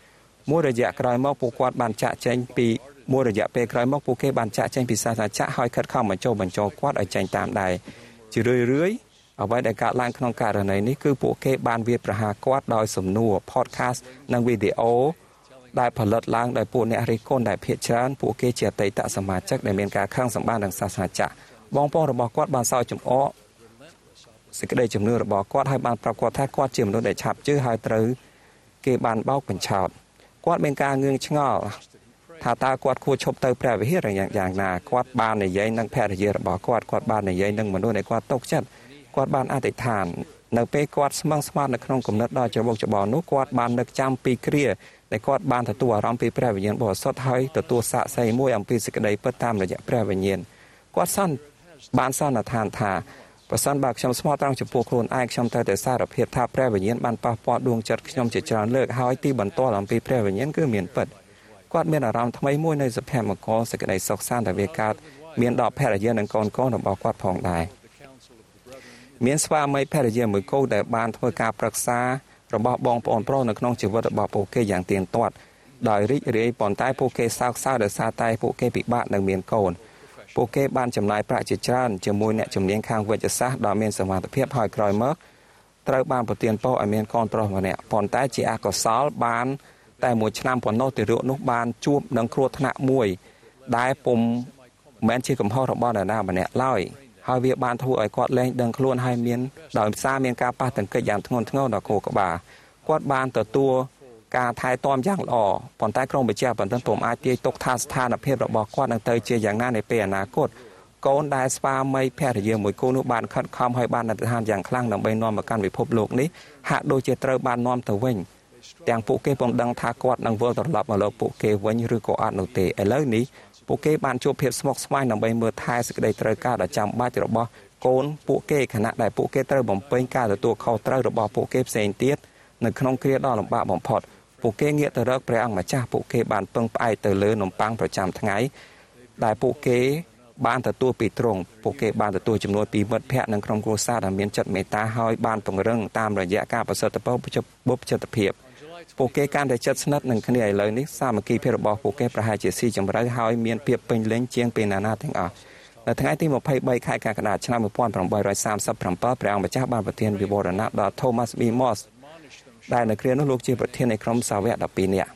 មួយរយៈក្រោយមកពួកគាត់បានចាក់ចែងពីមួយរយៈពេលក្រោយមកពួកគេបានចាក់ចែងពីសាសនាចាក់ហើយខិតខំបញ្ចូលគាត់ឲ្យចេញតាមដែរជារឿយអ្វីដែលកើតឡើងក្នុងករណីនេះគឺពួកគេបានវាយប្រហារគាត់ដោយសំណួរ podcast និងវីដេអូដែលផលិតឡើងដោយពួកអ្នករិះគន់ដែលភាគច្រើនពួកគេជាអតីតសមាជិកដែលមានការខឹងសម្បារនឹងសាសនាចាក់បងប្អូនរបស់គាត់បានសោកចំអកសេចក្តីជំនឿរបស់គាត់ហើយបានប្រាប់គាត់ថាគាត់ជាមនុស្សដែលឆាប់ជឿហើយត្រូវគេបានបោកបញ្ឆោតគាត់មានការងឿងឆ្ងល់ថាតើគាត់គួរឈប់ទៅព្រះវិហារយ៉ាងណាគាត់បាននិយាយនឹងភរិយារបស់គាត់បាននិយាយនឹងមនុស្សដែលគាត់ទុកចិត្តគាត់បានអធិដ្ឋាននៅពេលគាត់ស្មឹងស្មាតនៅក្នុងគំនិតដ៏ច្របូកច្របល់នោះគាត់បាននឹកចាំពីគ្រាដែលគាត់បានទទួលអារម្មណ៍ពីព្រះវិញ្ញាណបរិសុទ្ធហើយទទួលសាក្សីមួយអំពីសេចក្តីពិតតាមរយៈព្រះវិញ្ញាណគាត់បានសន្និដ្ឋានថាប្រសិនបើខ្ញុំស្មោះត្រង់ចំពោះខ្លួនឯងខ្ញុំត្រូវតែសារភាពថាព្រះវិញ្ញាណបានប៉ះពាល់ដួងចិត្តខ្ញុំជាច្រើនលើកហើយទីបន្ទាល់អំពីព្រះវិញ្ញាណគឺមានពិតគាត់មានអារម្មណ៍ថ្មីមួយនៃសុភមង្គលសេចក្តីសុខសាន្តដែលវាកើតមានដល់ភរិយានិងកូនរបស់គាត់ផងដែរមានស្វាមីភរិយាមួយគូដែលបានធ្វើការប្រឹក្សារបស់បងប្អូនប្រុសនៅក្នុងជីវិតរបស់ពួកគេយ៉ាងទៀងទាត់ដោយរីករាយប៉ុន្តែពួកគេសោកសៅដោយសារតែពួកគេពិបាកនឹងមានកូនពួកគេបានចំណាយប្រាក់ជាច្រើនជាមួយអ្នកជំនាញខាងវិទ្យាសាស្ត្រដ៏មានសមត្ថភាពហើយក្រោយមកត្រូវបានប្រទានពរឲ្យមានកូនប្រុសម្នាក់ប៉ុន្តែជាអកុសលបានតែមួយឆ្នាំប៉ុណ្ណោះទារកនោះបានជួបនឹងគ្រោះថ្នាក់មួយដែលពុំមែនជាកំហុសរបស់នរណាម្នាក់ឡើយហើយវាបានធ្វើឲ្យគាត់លែងដឹងខ្លួនហើយដោយសារមានការប៉ះទង្គិចយ៉ាងធ្ងន់ធ្ងរដល់ខួរក្បាលគាត់បានទទួលការថែទាំយ៉ាងល្អប៉ុន្តែក្រុមវិទ្យាបណ្ឌិតពុំអាចទាយទុកថាស្ថានភាពរបស់គាត់នឹងទៅជាយ៉ាងណានៅពេលអនាគតកូនដែលស្វាមីភរិយាមួយគូនោះបានខិតខំហើយបានអធិដ្ឋានយ៉ាងខ្លាំងដើម្បីនាំមកកាន់ពិភពលោកនេះហាក់ដូចជាត្រូវបាននាំទៅវិញទាំងពួកគេពុំដឹងថាគាត់នឹងវិលត្រឡប់មកលោកពួកគេវិញឬក៏អត់នោះទេឥឡូវនេះពួកគេបានជួបភាពស្មុគស្មាញដើម្បីមើលថែសេចក្តីត្រូវការដ៏ចាំបាច់របស់កូនពួកគេខណៈដែលពួកគេត្រូវបំពេញការទទួលខុសត្រូវរបស់ពួកគេផ្សេងទៀតនៅក្នុងគ្រាដ៏លំបាកបំផុតពួកគេងាកទៅរកព្រះអង្គម្ចាស់ពួកគេបានពឹងផ្អែកទៅលើនំប៉័ងប្រចាំថ្ងៃដែលពួកគេបានទទួលពីទ្រង់ពួកគេបានទទួលជំនួយពីមិត្តភ័ក្តិនិងក្រុមគ្រួសារដែលមានចិត្តមេត្តាហើយបានពង្រឹងតាមរយៈការប្រសិទ្ធបុព្វជិតភាពពួកគេកាន់តែជិតស្និទ្ធនឹងគ្នាឥឡូវនេះសាមគ្គីភាពរបស់ពួកគេប្រហែលជាស៊ីជម្រៅហើយមានភាពពេញលេញជាងពេលណាទាំងអស់នៅថ្ងៃទី23ខែកក្កដាឆ្នាំ1837ព្រះអង្គម្ចាស់បានប្រទានវិវរណៈដល់ Thomas B. Moss ដែលនៅគ្រានោះលោកជាប្រធាននៃក្រុមសាវក12នាក់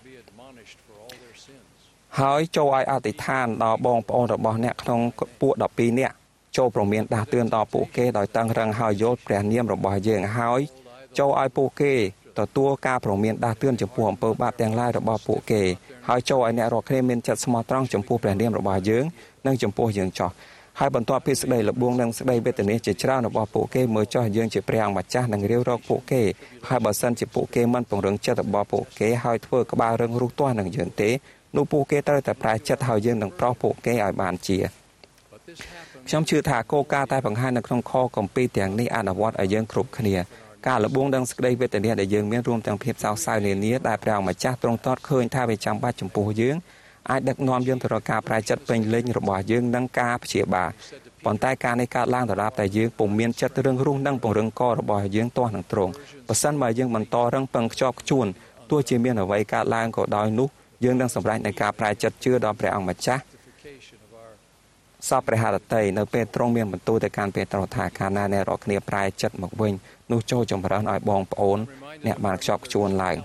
ហើយចូលឲ្យអធិដ្ឋានដល់បងប្អូនរបស់អ្នកក្នុងពួក12នាក់ចូលប្រមានដាស់តឿនដល់ពួកគេដោយតឹងរឹងហើយយល់ព្រះនាមរបស់យើងហើយចូលឲ្យពួកគេទទួលការប្រមានដាស់តឿនចំពោះអំពើបាបទាំងឡាយរបស់ពួកគេហើយចូលឲ្យអ្នករាល់គ្នាមានចិត្តស្មោះត្រង់ចំពោះព្រះនាមរបស់យើងនិងចំពោះយើងចោះហើយបន្ទាប់ពីសេចក្តីលបួងនិងសេចក្តីវេទនាជាច្រើនរបស់ពួកគេមើលចោះយើងជាព្រះអង្គម្ចាស់នឹងរាវរកពួកគេហើយបើសិនជាពួកគេមិនពង្រឹងចិត្តរបស់ពួកគេហើយធ្វើក្បាលរឹងរូសទាស់នឹងយើងទេនោះពួកគេត្រូវតែប្រែចិត្តហើយយើងនឹងប្រោសពួកគេឲ្យបានជាខ្ញុំជឿថាគោលការណ៍តែបង្ហាញនៅក្នុងខគម្ពីរទាំងនេះអនុវត្តឲ្យយើងគ្រប់គ្នាការលបួងនិងសេចក្តីវេទនាដែលយើងមានរួមទាំងភាពសោកសៅនានាដែលព្រះអង្គម្ចាស់ទ្រង់ទាត់ឃើញថាវាចាំបាច់ចំពោះយើងអាចដឹកនាំយើងទៅរកការប្រែចិត្តពេញលេញរបស់យើងនិងការព្យាបាលប៉ុន្តែការនេះកើតឡើងដរាបតែយើងពុំមានចិត្តរឹងរូសនិងពង្រឹងករបស់យើងទាស់នឹងទ្រង់បើសិនបើយើងបន្តរឹងពឹងខ្ជាប់ខ្ជួនទោះជាមានអ្វីកើតឡើងក៏ដោយនោះយើងនឹងសម្រេចនៃការប្រែចិត្តជឿដល់ព្រះអង្គម្ចាស់សពព្រះハរតីនៅពេលទ្រង់មានបន្ទូលទៅកាន់ពេត្រុសថាកាលណាអ្នករាល់គ្នាប្រែចិត្តមកវិញនោះចូលចម្រើនឲ្យបងប្អូនអ្នកបានខ្ជាប់ខ្ជួនឡើង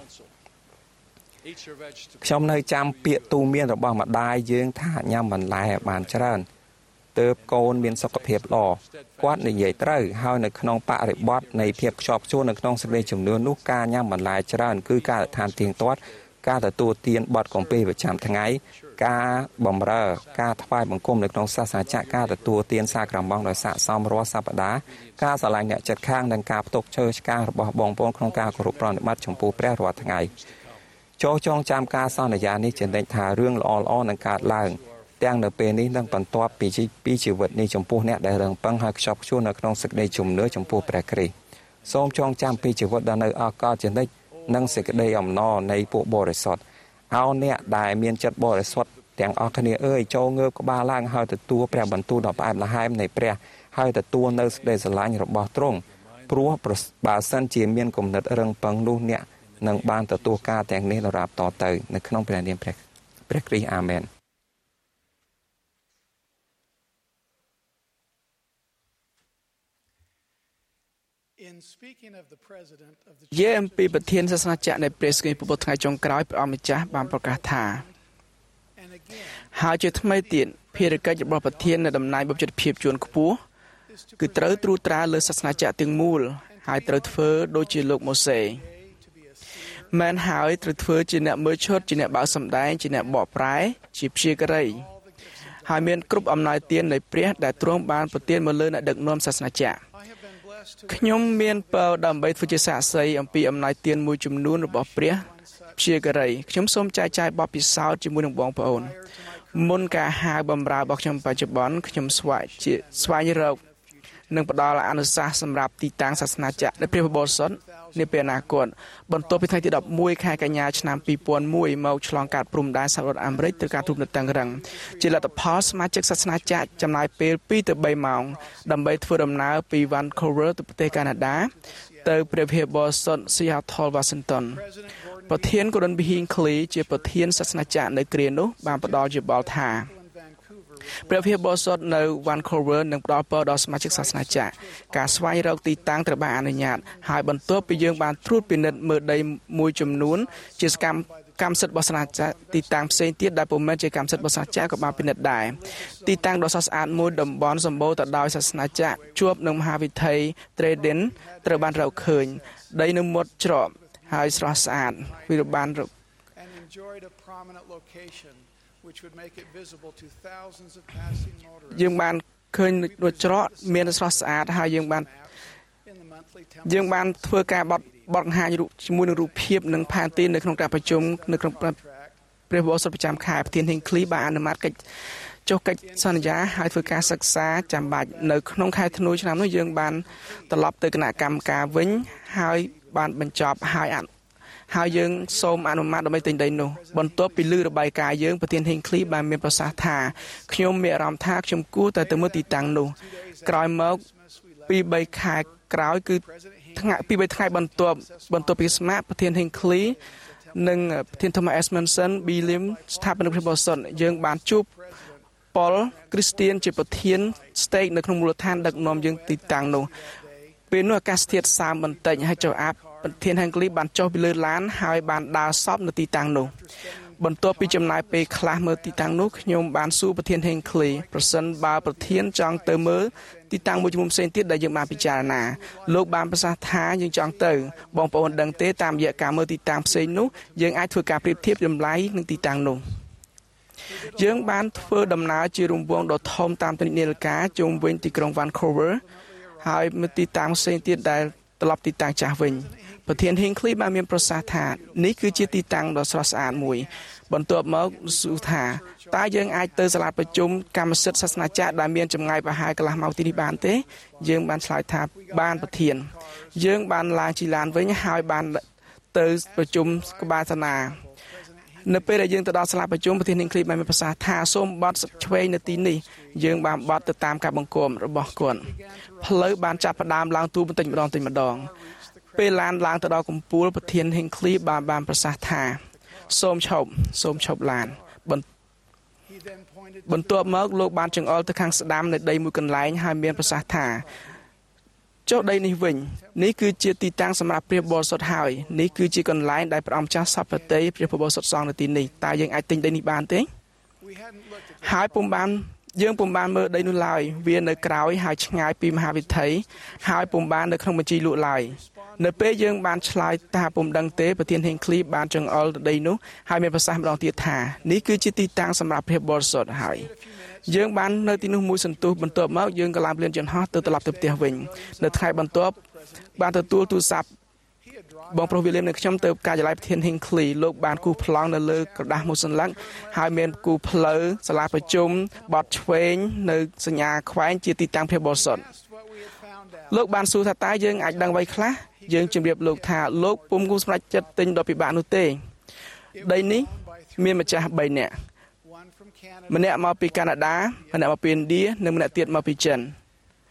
ខ្ញុំនៅចាំពាក្យទូន្មានរបស់ម្ដាយយើងថាញ៉ាំបន្លែបានច្រើនទើបកូនមានសុខភាពល្អគាត់និយាយត្រូវហើយនៅក្នុងបរិបទនៃភាពខ្ជាប់ខ្ជួននៅក្នុងសេចក្តីជំនឿនោះការញ៉ាំបន្លែច្រើនគឺការឋានទៀងទាត់ការទទួលទានបទគម្ពីរប្រចាំថ្ងៃការបម្រើការថ្វាយបង្គំនៅក្នុងសាសនាចាក់ការទទួលទានសាក្រមង់ដោយស័ក្តិសមរាល់សប្តាហ៍ការស្រឡាញ់អ្នកជិតខាងនិងការផ្ទុកឈើឆ្កាងរបស់បងប្អូនក្នុងការគោរពប្រណិប័តចំពោះព្រះរាល់ថ្ងៃចូលចងចាំការសន្យានេះជានិច្ចថារឿងល្អៗនឹងកើតឡើងទាំងនៅពេលនេះនិងបន្ទាប់ពីជីវិតនេះចំពោះអ្នកដែលរឹងប៉ឹងហើយខ្ជាប់ខ្ជួននៅក្នុងសេចក្តីជំនឿចំពោះព្រះគ្រីស្ទសូមចងចាំពីជីវិតដ៏នៅអកលជានិច្ចនិងសេចក្តីអំណរនៃពួកបរិសុទ្ធអោអ្នកដែលមានចិត្តបរិសុទ្ធទាំងអស់គ្នាអើយចូលងើបក្បាលឡើងហើយទទួលព្រះបន្ទូលដ៏ផ្អែមល្ហែមនៃព្រះហើយទទួលនៅសេចក្តីស្រឡាញ់របស់ទ្រង់ព្រោះបើសិនជាមានគំនិតរឹងប៉ឹងនោះអ្នកនឹងបានទទួលការទាំងនេះដល់រាប់តទៅនៅក្នុងព្រះនាមព្រះគ្រីស្ទអាមែនយាយអំពីប្រធានសាសនាចក្រនៃព្រះស្គីពុទ្ធថ្ងៃចុងក្រោយព្រះអង្គម្ចាស់បានប្រកាសថាហើយជាថ្មីទៀតភារកិច្ចរបស់ប្រធាននៅតំណែងបុព្វជិតភាពជាន់ខ្ពស់គឺត្រូវត្រួតត្រាលើសាសនាចក្រទាំងមូលហើយត្រូវធ្វើដូចជាលោកម៉ូសេមែនហើយត្រូវធ្វើជាអ្នកមើលឈុតជាអ្នកបើកសម្ដែងជាអ្នកបកប្រែជាព្យាការីហើយមានគ្រប់អំណាចទាននៃព្រះដែលទ្រង់បានប្រទានមកលើអ្នកដឹកនាំសាសនាចក្រខ្ញុំមានពរដើម្បីធ្វើជាសាក្សីអំពីអំណាចទានមួយចំនួនរបស់ព្រះព្យាការីខ្ញុំសូមចែកចាយបទពិសោធន៍ជាមួយនឹងបងប្អូនមុនការហៅបម្រើរបស់ខ្ញុំបច្ចុប្បន្នខ្ញុំស្វែងរកនិងផ្ដល់អនុសាសន៍សម្រាប់ទីតាំងសាសនាចក្រនៃព្រះបបោសុតនាពេលអនាគតបន្ទាប់ពីថ្ងៃទី11ខែកញ្ញាឆ្នាំ2001មកឆ្លងកាត់ព្រំដែនសហរដ្ឋអាមេរិកទៅការទូតនៅតឹងរឹងជាលទ្ធផលសមាជិកសាសនាចក្រចំណាយពេល2ទៅ3ម៉ោងដើម្បីធ្វើដំណើរពី Vancouver ទៅប្រទេសកាណាដាទៅព្រះវិហារបោសុត Seattle Washington ប្រធាន Gordon B. Hinckley ជាប្រធានសាសនាចក្រនៅគ្រានោះបានផ្ដល់យោបល់ថាព្រះវិហារបោសុតនៅ Vancouver នឹងផ្ដល់ពរដល់សមាជិកសាសនាចក្រការស្វែងរកទីតាំងត្រូវបានអនុញ្ញាតហើយបន្ទាប់ពីយើងបានត្រួតពិនិត្យមើលដីមួយចំនួនជាកម្មសិទ្ធិរបស់សាសនាចក្រទីតាំងផ្សេងទៀតដែលពុំមែនជាកម្មសិទ្ធិរបស់សាសនាចក្រក៏បានពិនិត្យដែរទីតាំងដ៏ស្រស់ស្អាតមួយតំបន់សម្បូរទៅដោយសាសនាចក្រជួបនឹងមហាវិថី Tredin ត្រូវបានរកឃើញដីនៅមាត់ច្រកហើយស្រស់ស្អាតវាបានយើងបានឃើញដូចច្រកមានស្រស់ស្អាតហើយយើងបានធ្វើការបត់បង្ហាញរូបជាមួយនឹងរូបភាពនិងផែនទីនៅក្នុងការប្រជុំនៅក្នុងព្រះបបោសុតប្រចាំខែប្រធាន Hinckley បានអនុម័តកិច្ចចុះកិច្ចសន្យាហើយធ្វើការសិក្សាចាំបាច់នៅក្នុងខែធ្នូឆ្នាំនោះយើងបានត្រឡប់ទៅគណៈកម្មការវិញហើយបានបញ្ចប់ហើយយើងសូមអនុម័តដើម្បីទិញដីនោះបន្ទាប់ពីលើរបាយការណ៍យើងប្រធាន Hinckley បានមានប្រសាសន៍ថាខ្ញុំមានអារម្មណ៍ថាខ្ញុំគួរតែទៅមើលទីតាំងនោះក្រោយមក2-3ខែក្រោយគឺ2-3ថ្ងៃបន្ទាប់ពីស្មាប្រធាន Hinckley និងប្រធាន Thomas Edmondson Billim ស្ថាបនិកព្រះបោសុតយើងបានជួបប៉ុល Christian ជាប្រធាន stake នៅក្នុងមូលដ្ឋានដឹកនាំយើងទីតាំងនោះពេលនោះអាកាសធាតុសើមបន្តិចហើយចុះអាប់ប្រធាន Hinckley បានចុះពីលើឡានហើយបានដើរសពនៅទីតាំងនោះបន្ទាប់ពីចំណាយពេលខ្លះមើលទីតាំងនោះខ្ញុំបានសួរប្រធាន Hinckley ប្រសិនបើប្រធានចង់ទៅមើលទីតាំងមួយចំនួនផ្សេងទៀតដែលយើងបានពិចារណាលោកបានប្រសាសន៍ថាយើងចង់ទៅបងប្អូនដឹងទេតាមរយៈការមើលទីតាំងផ្សេងនោះយើងអាចធ្វើការប្រៀបធៀបតម្លៃនឹងទីតាំងនោះយើងបានធ្វើដំណើរជារង្វង់ដ៏ធំតាមទិនាការជុំវិញទីក្រុង Vancouver ហើយមើលទីតាំងផ្សេងទៀតដែលត្រឡប់ទីតាំងចាស់វិញប្រធាន Hinckley បានមានប្រសាសន៍ថានេះគឺជាទីតាំងដ៏ស្រស់ស្អាតមួយបន្ទាប់មកសួរថាតើយើងអាចទៅសាលាប្រជុំកម្មសិទ្ធិសាសនាចក្រដែលមានចម្ងាយប្រហែលកន្លះម៉ោងទីនេះបានទេយើងបានឆ្លើយថាបានប្រធានយើងបានឡើងជិះឡានវិញហើយបានទៅប្រជុំក្បាលសាលានៅពេលដែលយើងទៅដល់សាលាប្រជុំប្រធាន Hinckley បានមានប្រសាសន៍ថាសូមបត់ឆ្វេងនៅទីនេះយើងបានបត់ទៅតាមការបង្គាប់របស់គាត់ផ្លូវបានចាប់ផ្ដើមឡើងទូបន្តិចម្ដងពេលឡានឡើងទៅដល់កំពូលប្រធាន Hinckley បានប្រសាសន៍ថាសូមឈប់ឡានបន្ទាប់មកលោកបានចង្អុលទៅខាងស្ដាំនៃដីមួយកន្លែងហើយមានប្រសាសន៍ថាចុះដីនេះវិញនេះគឺជាទីតាំងសម្រាប់ព្រះបរិសុទ្ធហើយនេះគឺជាកន្លែងដែលព្រះអង្គម្ចាស់សព្វតីព្រះបរិសុទ្ធសង់នៅទីនេះតើយើងអាចទិញដីនេះបានទេហើយយើងពុំបានមើលដីនោះឡើយវានៅក្រោយហើយឆ្ងាយពីមហាវិថីហើយពុំបាននៅក្នុងបញ្ជីលក់ឡើយនៅពេលយើងបានឆ្លើយថាពុំដឹងទេប្រធាន Hinckley បានចង្អុលទៅដីនោះហើយមានប្រសាសន៍ម្ដងទៀតថានេះគឺជាទីតាំងសម្រាប់ព្រះបរិសុទ្ធហើយយើងបាននៅទីនោះមួយសន្ទុះបន្ទាប់មកយើងក៏ឡើងព្រៀនយន្តហោះទៅត្រឡប់ទៅផ្ទះវិញនៅថ្ងៃបន្ទាប់បានទទួលទូរស័ព្ទបងប្រុស William និងខ្ញុំទៅការិយាល័យប្រធាន Hinckley លោកបានគូសប្លង់នៅលើក្រដាសមួយសន្លឹកហើយមានគូផ្លូវសាលាប្រជុំបត់ឆ្វេងនៅសញ្ញាខ្វែងជាទីតាំងព្រះបរិសុទ្ធលោកបានសួរថាតើយើងអាចដឹងអ្វីខ្លះយើងជម្រាបលោកថាលោកពុំគូសម្រេចចិត្តទិញដ៏ពិបាកនោះទេដីនេះមានម្ចាស់3នាក់ម្នាក់មកពីកាណាដាម្នាក់មកពីឥណ្ឌានិងម្នាក់ទៀតមកពីចិន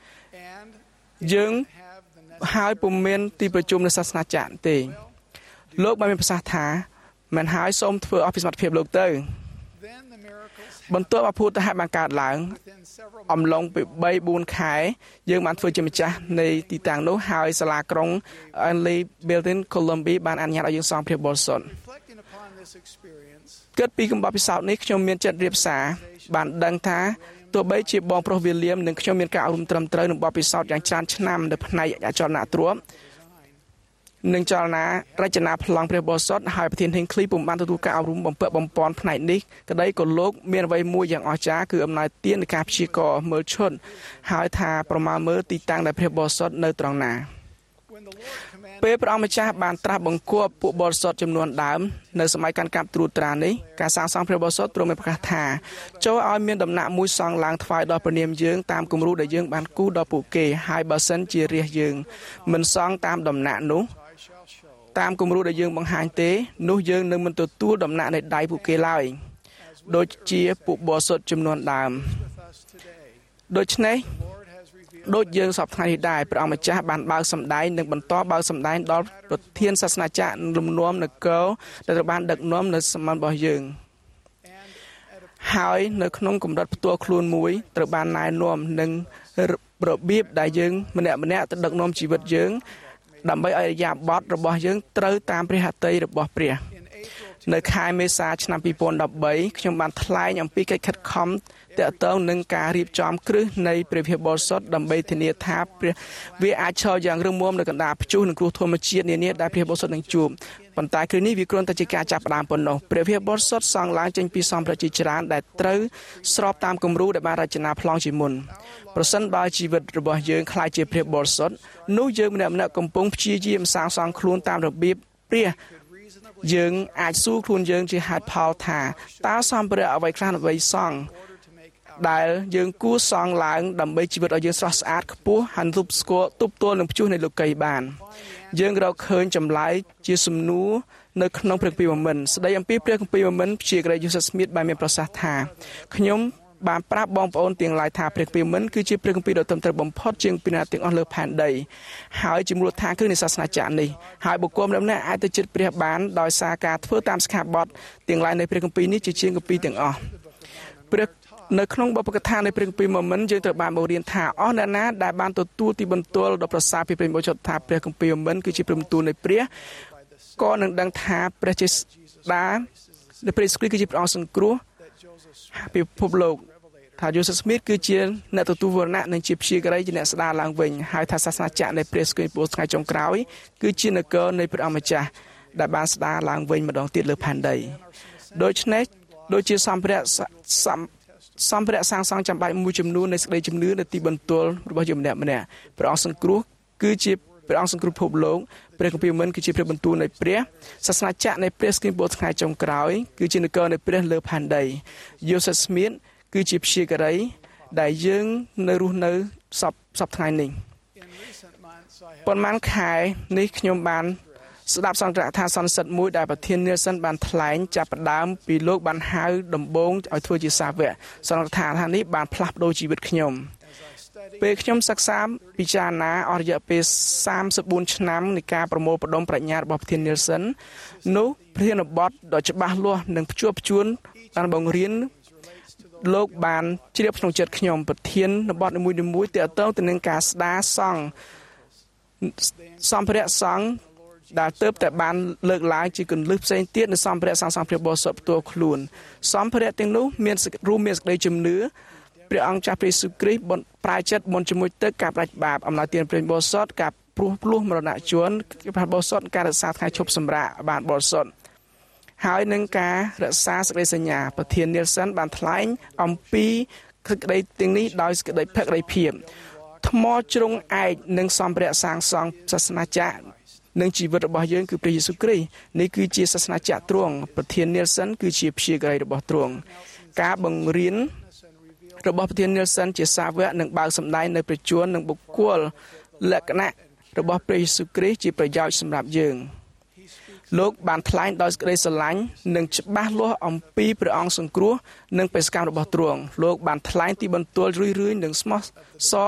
យើងហើយពុំមានទីប្រជុំនៃសាសនាចក្រទេលោកបានមានប្រសាសន៍ថាមិនហើយសូមធ្វើអស់ពីសមត្ថភាពលោកទៅបន្ទាប់មកភូតហេតុបានកើតឡើងអំឡុងពី 3-4 ខែយើងបានធ្វើជាម្ចាស់នៃទីតាំងនោះហើយសាលាក្រុង Anley Building Columbia បានអនុញ្ញាតឲ្យយើងសង់ព្រះបរិសុទ្ធគិតពីកំបោះពិសោធន៍នេះខ្ញុំមានចិត្តរៀបសារបានដឹងថាទោះបីជាបងប្រុសវីលៀមនិងខ្ញុំមានការអប់រំត្រឹមត្រូវនឹងបទពិសោធន៍យ៉ាងច្រើនឆ្នាំនៅផ្នែកអចលនទ្រព្យនិងចលនារចនាប្លង់ព្រះបរិសុទ្ធហើយប្រធាន Hinckley ពុំបានទទួលការអប់រំបំពាក់បំពន់ផ្នែកនេះក្តីក៏លោកមានអ្វីមួយយ៉ាងអស្ចារ្យគឺអំណាចទាននៃការព្យាករមើលឈុតហើយថាប្រមាណមើលទីតាំងដែលព្រះបរិសុទ្ធនៅត្រង់ណាពេលព្រះអង្គម្ចាស់បានត្រាស់បង្គាប់ពួកបរិសុទ្ធចំនួនដើមនៅសម័យកាន់កាប់ត្រួតត្រានេះការសាងសង់ព្រះបរិសុទ្ធទ្រង់បានប្រកាសថាចូលឲ្យមានដំណាក់មួយសង់ឡើងថ្វាយដល់ព្រះនាមយើងតាមគំរូដែលយើងបានគូដល់ពួកគេហើយបើសិនជារាជយើងមិនសង់តាមដំណាក់នោះតាមគំរូដែលយើងបង្ហាញទេនោះយើងនឹងមិនទទួលដំណាក់នៃដៃពួកគេឡើយដូចជាពួកបរិសុទ្ធចំនួនដើមដូច្នេះដូចយើងសពថ្ងៃនេះដែរព្រះអង្គម្ចាស់បានបើកសម្ដែងនិងបន្តបើកសម្ដែងដល់ប្រធានសាសនាចក្រលំនាំនគរដែលត្រូវបានដឹកនាំនៅសម័យរបស់យើងហើយនៅក្នុងកម្រិតផ្ទាល់ខ្លួនមួយត្រូវបានណែនាំនិងរបៀបដែលយើងម្នាក់ទៅដឹកនាំជីវិតយើងដើម្បីឲ្យអរិយាប័ត្ររបស់យើងត្រូវតាមព្រះហត្ថីរបស់ព្រះនៅខែមេសាឆ្នាំ2013ខ្ញុំបានថ្លែងអំពីកិច្ចខិតខំទាក់ទងនឹងការរៀបចំគ្រឹះនៃព្រះវិហារបរិសុទ្ធដើម្បីធានាថាព្រះវាអាចឈរយ៉ាងរឹងមាំនៅកណ្ដាលព្យុះនិងគ្រោះធម្មជាតិនានាដែលព្រះបរិសុទ្ធនឹងជួបប៉ុន្តែគ្រឹះនេះវាគ្រាន់តែជាការចាប់ផ្ដើមប៉ុណ្ណោះព្រះវិហារបរិសុទ្ធសង់ឡើងចេញពីសម្ភារៈជាច្រើនដែលត្រូវស្របតាមគំរូដែលបានរចនាប្លង់ជាមុនប្រសិនបើជីវិតរបស់យើងខ្លាចជាព្រះបរិសុទ្ធនោះយើងម្នាក់កំពុងព្យាយាមសាងសង់ខ្លួនតាមរបៀបព្រះយើងអាចសួរខ្លួនយើងជាហេតុផលថាតើសម្ភារៈអ្វីខ្លះដើម្បីសង់ដែលយើងគួរសង់ឡើងដើម្បីជីវិតឲ្យយើងស្រស់ស្អាតខ្ពស់ហើយទប់ស្គាល់ទប់ទល់នឹងព្យុះនៃលោកីបានយើងរកឃើញចម្លើយជាសំណួរនៅក្នុងព្រះគម្ពីរម៉ូមិនស្ដីអំពីព្រះគម្ពីរម៉ូមិនព្យាក្រៃយូសេស្មីតបានមានប្រសាសន៍ថាខ្ញុំបានប្រាប់បងប្អូនទាំងឡាយថាព្រះគម្ពីរម៉ូមិនគឺជាព្រះគម្ពីរដ៏ត្រឹមត្រូវបំផុតជាងពីណាទាំងអស់លើផែនដីហើយជាមូលដ្ឋានគ្រឹះនៃសាសនាចក្រនេះហើយបុគ្គលម្នាក់ៗអាចទៅជិតព្រះបានដោយសារការធ្វើតាមសិក្ខាបទទាំងឡាយនៃព្រះគម្ពីរនេះជាជាងគម្ពីរទាំងអស់ព្រះនៅក្នុងបទកថានៃព្រះគម្ពីរម៉ូមិនយើងត្រូវបានបង្រៀនថាអស់អ្នកណាដែលបានទទួលទីបន្ទាល់ដ៏ប្រសើរពីព្រះបុត្រថាព្រះគម្ពីរម៉ូមិនគឺជាព្រំទូលនៃព្រះក៏នឹងដឹងថាព្រះចេស្តានៃព្រះគ្រីស្ទគឺជាព្រះអង្គសង្គ្រោះពីពិភពលោកថាយូសេស្មីតគឺជាអ្នកទទួលវរណៈនិងជាព្យាការីជាអ្នកស្ដារឡើងវិញហើយថាសាសនាចក្រនៃព្រះស្គីពូថ្ងៃចុងក្រោយគឺជានគរនៃព្រះអង្គម្ចាស់ដែលបានស្ដារឡើងវិញម្ដងទៀតលើផែនដីដូច្នេះដូចជាសម្ភារៈសាងសង់ចាំបាច់មួយចំនួននៃសេចក្តីជំនឿនៅទីបន្ទាល់របស់យើងម្នាក់ព្រះអង្គសង្គ្រោះគឺជាព្រះអង្គសង្គ្រោះពិភពលោកព្រះគម្ពីរម៉ូមិនគឺជាព្រះបន្ទូលនៃព្រះសាសនាចក្រនៃព្រះស្គីពូថ្ងៃចុងក្រោយគឺជានគរនៃព្រះលើផែនដីយូសេស្មីតគឺជាព្យាការីដែលយើងនៅរស់នៅសពថ្ងៃនេះប៉ុន្មានខែនេះខ្ញុំបានស្ដាប់សន្ទរកថាសន្និសីទមួយដែលប្រធាន Nielsen បានថ្លែងចាប់ផ្ដើមពីលោកបានហៅដំបងឲ្យធ្វើជាសាវកសន្និដ្ឋានថានេះបានផ្លាស់ប្ដូរជីវិតខ្ញុំពេលខ្ញុំសិក្សាពិចារណាអស់រយៈពេល34ឆ្នាំនៃការប្រមូលផ្ដុំប្រាជ្ញារបស់ប្រធាន Nielsen នោះប្រធានបទដ៏ច្បាស់លាស់និងភ្ជាប់ភ្ជួនបានបង្រៀនលោកបានជ្រាបក្នុងចិត្តខ្ញុំប្រធានបទនីមួយៗទាក់ទងទៅនឹងការស្ដារសង់សម្ភារៈសង់ដែលទើបតែបានលើកឡើងជាគន្លឹះផ្សេងទៀតនៅសម្ភារៈសាងសង់ព្រះបរិសុទ្ធផ្ទាល់ខ្លួនសម្ភារៈទាំងនោះមានរួមមានសេចក្តីជំនឿព្រះអង្គចាស់ព្រះយេស៊ូវគ្រីស្ទប្រាជ្ញាចិត្តមុនជាមួយទឹកការប្រាច់បាបអំណោយទានព្រះបរិសុទ្ធការព្រោះភ្លោះមរណជនព្រះបរិសុទ្ធការរក្សាថ្ងៃឈប់សម្រាកបានបរិសុទ្ធហើយនឹងការរក្សាសេចក្តីសញ្ញាប្រធាន Nielsen បានថ្លែងអំពីសេចក្តីទាំងនេះដោយសេចក្តីភក្តីភាពថ្មជ្រុងឯកនិងសម្ភារៈសាងសង់សាសនាចក្រនិងជីវិតរបស់យើងគឺព្រះយេស៊ូវគ្រីស្ទនេះគឺជាសាសនាចក្រទ្រង់ប្រធាន Nielsen គឺជាព្យាការីរបស់ទ្រង់ការបង្រៀនរបស់ប្រធាន Nielsen ជាសាវកនិងបើកសម្ដែងនៅប្រជជននិងបុគ្គលលក្ខណៈរបស់ព្រះយេស៊ូវគ្រីស្ទជាប្រយោជន៍សម្រាប់យើងលោកបានថ្លែងដោយសេចក្តីស្រឡាញ់និងច្បាស់លាស់អំពីព្រះអង្គសង្គ្រោះនិងបេសកកម្មរបស់ទ្រង់លោកបានថ្លែងទីបន្ទាល់រឿយៗនិងស្មោះសរអំ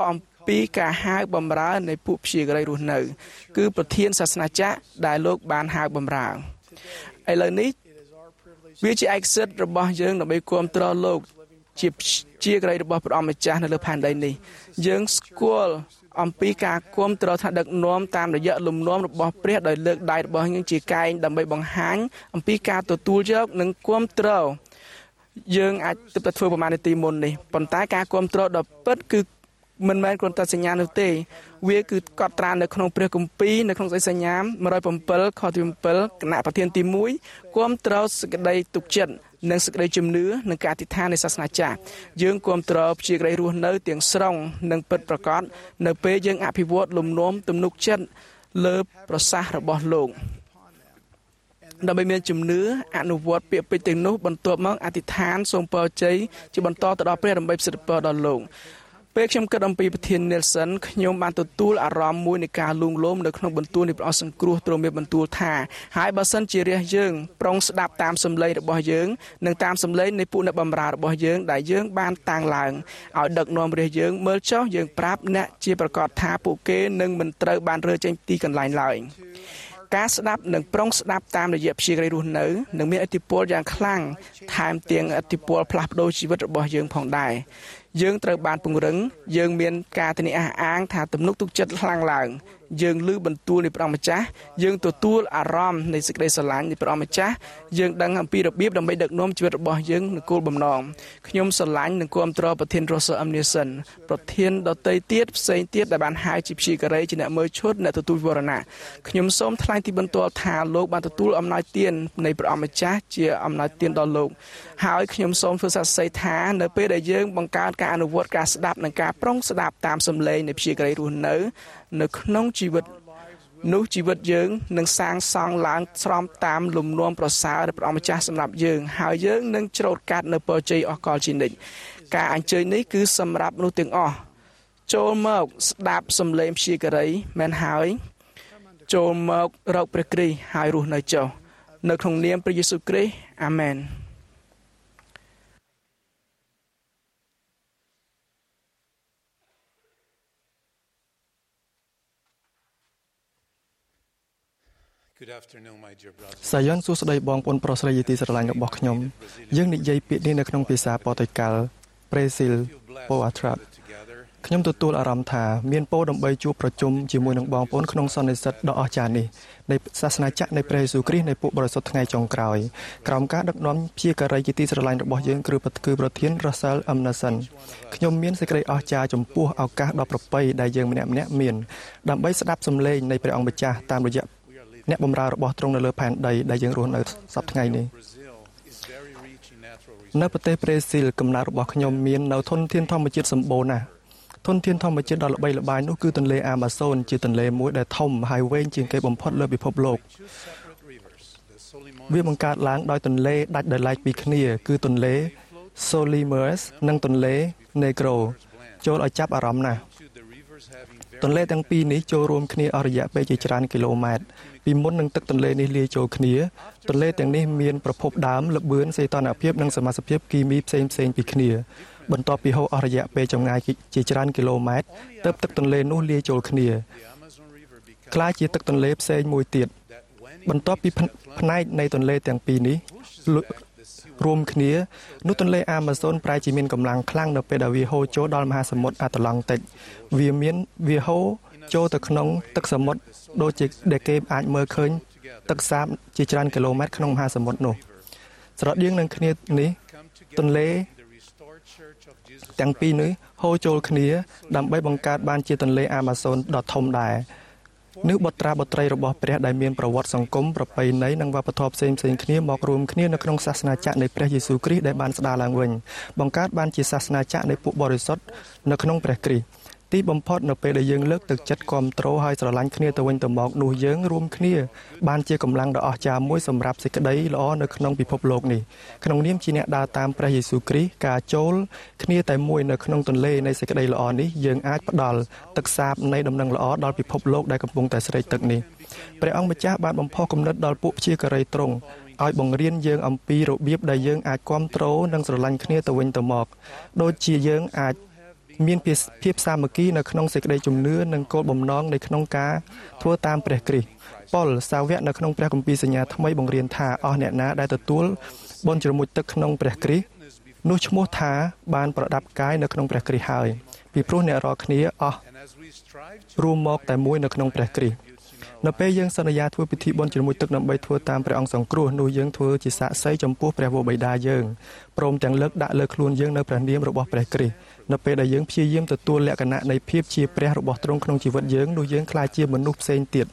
ពីការហៅបម្រើនៃពួកព្យាក្រៃរស់នៅគឺប្រធានសាសនាចក្រដែលលោកបានហៅបម្រើឥឡូវនេះវាជាឯកសិទ្ធិរបស់យើងដើម្បីគាំទ្រលោកជាព្យាក្រៃរបស់ព្រះអង្គម្ចាស់នៅលើផែនដីនេះយើងស្គាល់អំពីការគាំទ្រថាដឹកនាំតាមរយៈលំនាំរបស់ព្រះដោយលើកដៃរបស់យើងជាកែងដើម្បីបង្ហាញអំពីការទទួលយកនិងគាំទ្រយើងអាចទៅធ្វើប្រមាណនាទីមុននេះប៉ុន្តែការគាំទ្រដ៏ពិតគឺមិនមែនគ្រាន់តែសញ្ញានោះទេវាគឺកត់ត្រានៅក្នុងព្រះគម្ពីរនៅក្នុងសេចក្តីសញ្ញា107ខទី7គណៈប្រធានទី1គាំទ្រសេចក្តីទុកចិត្តនិងសេចក្តីជំនឿនិងការអធិដ្ឋាននៃសាសនាចាស់យើងគាំទ្រព្យាក្រៃរស់នៅទាំងស្រុងនិងពិតប្រាកដនៅពេលយើងអភិវឌ្ឍលំនាំទំនុកចិត្តលើប្រសាសន៍របស់លោកដើម្បីមានជំនឿអនុវត្តពាក្យពេចន៍ទាំងនោះបន្ទាប់មកអធិដ្ឋានសូមពរជ័យជាបន្តទៅដល់ព្រះដើម្បីប្រសិទ្ធពរដល់លោកពេលខ្ញុំគិតអំពីប្រធាន Nelson ខ្ញុំបានទទួលអារម្មណ៍មួយនៃការលួងលោមនៅក្នុងបន្ទូលនៃព្រះអង្គសង្គ្រោះទ្រង់មានបន្ទូលថាហើយបើសិនជារះយើងប្រុងស្ដាប់តាមសម្លេងរបស់យើងនិងតាមសម្លេងនៃពួកអ្នកបម្រើរបស់យើងដែលយើងបានតាំងឡើងឲ្យដឹកនាំរះយើងមើលចុះយើងប្រាប់អ្នកជាប្រកាសថាពួកគេនឹងមិនត្រូវបានរើចេញទីកន្លែងឡើយការស្ដាប់និងប្រុងស្ដាប់តាមរយៈព្យាក្រៃរស់នៅនឹងមានឥទ្ធិពលយ៉ាងខ្លាំងថែមទាំងឥទ្ធិពលផ្លាស់ប្ដូរជីវិតរបស់យើងផងដែរយើងត្រូវបានពង្រឹងយើងមានការធានាអះអាងថាទំនុកទុកចិត្តខ្លាំងឡើងយើងឮបន្ទូលនៃព្រះអង្គម្ចាស់យើងទទួលអារម្មណ៍នៃសេចក្តីស្រឡាញ់នៃព្រះអង្គម្ចាស់យើងដឹងអំពីរបៀបដើម្បីដឹកនាំជីវិតរបស់យើងនៅគោលបំណងខ្ញុំស្រឡាញ់និងគាំទ្រប្រធាន Russell M. Nelson ប្រធានដទៃទៀតផ្សេងទៀតដែលបានហៅជាព្យាការីជាអ្នកមើលឈុតអ្នកទទួលវិវរណៈខ្ញុំសូមថ្លែងទីបន្ទាល់ថាលោកបានទទួលអំណោយទាននៃព្រះអង្គម្ចាស់ជាអំណោយទានដល់លោកហើយខ្ញុំសូមធ្វើសរសេរថានៅពេលដែលយើងបង្កើតការអនុវត្តការស្ដាប់និងការប្រុងស្ដាប់តាមសម្លេងនៃព្យាការីរស់នៅក្នុងជីវិតនោះជីវិតយើងនឹងសាងសង់ឡើងស្របតាមលំនាំប្រសើររបស់ព្រះម្ចាស់សម្រាប់យើងហើយយើងនឹងច្រូតកាត់នៅពរជ័យអស់កលជានិច្ចការអញ្ជើញនេះគឺសម្រាប់មនុស្សទាំងអស់ចូលមកស្ដាប់សម្លេងព្យាការីមែនហើយចូលមករកព្រះគ្រីស្ទហើយរស់នៅចុះនៅក្នុងនាមព្រះយេស៊ូវគ្រីស្ទអាមែនសាយ័នសួស្តីបងប្អូនប្រុសស្រីជាទីស្រឡាញ់របស់ខ្ញុំយើងនិយាយពាក្យនេះនៅក្នុងភាសាប៉ូទុយហ្គាល់ប្រេស៊ីលប៉ូអាត្រាប់ខ្ញុំទទួលអារម្មណ៍ថាមានពរដើម្បីជួបប្រជុំជាមួយនឹងបងប្អូនក្នុងសន្និសីទដ៏អស្ចារ្យនេះនៃសាសនាចក្រនៃព្រះយេស៊ូវគ្រីស្ទនៃពួកបរិសុទ្ធថ្ងៃចុងក្រោយក្រោមការដឹកនាំព្យាការីជាទីស្រឡាញ់របស់យើងគឺប្រធាន Russell M. Nelson ខ្ញុំមានសេចក្តីអស្ចារ្យចំពោះឱកាសដ៏ប្រពៃដែលយើងម្នាក់ៗមានដើម្បីស្ដាប់សំឡេងនៃព្រះអង្គម្ចាស់តាមរយៈអ្នកបម្រើរបស់ទ្រង់នៅលើផែនដីដែលយើងរស់នៅសប្តាហ៍ថ្ងៃនេះនៅប្រទេសប្រេស៊ីលកំណើតរបស់ខ្ញុំមាននៅធនធានធម្មជាតិសម្បូរណាស់ធនធានធម្មជាតិដ៏ល្បីល្បាញនោះគឺទន្លេអាម៉ាហ្សូនជាទន្លេមួយដែលធំហើយវែងជាងគេបំផុតលើពិភពលោកវាបង្កើតឡើងដោយទន្លេដាច់ដោយឡែកពីគ្នាគឺទន្លេ Solimers និងទន្លេ Negro ចូលឲ្យចាប់អារម្មណ៍ណាស់ទន្លេទាំងពីរនេះចូលរួមគ្នាអស់រយៈពេលជាច្រើនគីឡូម៉ែត្រពីមុននឹងទឹកទន្លេនេះលាយចូលគ្នាទន្លេទាំងនេះមានប្រភពដើមល្បឿនសីតុណ្ហភាពនិងសមាសភាពគីមីផ្សេងៗពីគ្នាបន្ទាប់ពីហូរអស់រយៈពេលចម្ងាយជាច្រើនគីឡូម៉ែត្រទើបទឹកទន្លេនោះលាយចូលគ្នាក្លាយជាទឹកទន្លេផ្សេងមួយទៀតបន្ទាប់ពីផ្នែកនៃទន្លេទាំងពីរនេះរួមគ្នានោះទន្លេអាម៉ាហ្សូនប្រែជាមានកម្លាំងខ្លាំងនៅពេលដែលវាហូរចូលដល់មហាសមុទ្រអាត្លង់តិកវាហូរចូលទៅក្នុងទឹកសមុទ្រដូចជាដែលគេអាចមើលឃើញទឹកសាបជាច្រើនគីឡូម៉ែត្រក្នុងមហាសមុទ្រនោះស្រដៀងនឹងគ្នានេះទន្លេទាំងពីរនេះហូរចូលគ្នាដើម្បីបង្កើតបានជាទន្លេអាម៉ាហ្សូនដ៏ធំដែរនេះបុត្រាបុត្រីរបស់ព្រះដែលមានប្រវត្តិសង្គមប្រពៃណីនិងវប្បធម៌ផ្សេងៗគ្នាមករួមគ្នានៅក្នុងសាសនាចក្រនៃព្រះយេស៊ូវគ្រីស្ទដែលបានស្ដារឡើងវិញបង្កើតបានជាសាសនាចក្រនៃពួកបរិសុទ្ធនៅក្នុងព្រះគ្រីស្ទទីបំផុតនៅពេលដែលយើងលើកទឹកចិត្តគាំទ្រហើយស្រឡាញ់គ្នាទៅវិញទៅមកនោះយើងរួមគ្នាបានជាកម្លាំងដ៏អស្ចារ្យមួយសម្រាប់សេចក្តីល្អនៅក្នុងពិភពលោកនេះក្នុងនាមជាអ្នកដើរតាមព្រះយេស៊ូវគ្រីស្ទការចូលគ្នាតែមួយនៅក្នុងទន្លេនៃសេចក្តីល្អនេះយើងអាចផ្ដល់ទឹកសាបនៃដំណឹងល្អដល់ពិភពលោកដែលកំពុងតែស្រេកទឹកនេះព្រះអង្គម្ចាស់បានបំផុសគំនិតដល់ពួកព្យាការីទ្រង់ឲ្យបង្រៀនយើងអំពីរបៀបដែលយើងអាចគាំទ្រនិងស្រឡាញ់គ្នាទៅវិញទៅមកដូចជាយើងអាចមានភាពសាមគ្គីនៅក្នុងសេចក្តីជំនឿនិងគោលបំណងនៃក្នុងការធ្វើតាមព្រះគ្រីស្ទប៉ុលសាវកនៅក្នុងព្រះគម្ពីរសញ្ញាថ្មីបង្រៀនថាអស់អ្នកណាដែលទទួលបុណ្យជ្រមុជទឹកក្នុងព្រះគ្រីស្ទនោះឈ្មោះថាបានប្រដាប់កាយនៅក្នុងព្រះគ្រីស្ទហើយពីព្រោះអ្នករាល់គ្នាអស់រួមមកតែមួយនៅក្នុងព្រះគ្រីស្ទនៅពេលយើងសន្យាធ្វើពិធីបុណ្យជ្រមុជទឹកដើម្បីធ្វើតាមព្រះអង្គសង្គ្រោះនោះយើងធ្វើជាសាក្សីចំពោះព្រះវរបិតាយើងព្រមទាំងលើកដាក់លើខ្លួនយើងនៅព្រះនាមរបស់ព្រះគ្រីស្ទនៅពេលដែលយើងព្យាយាមទទួលលក្ខណៈនៃភាពជាព្រះរបស់ទ្រង់ក្នុងជីវិតយើងនោះយើងក្លាយជាមនុស្សផ្សេងទៀត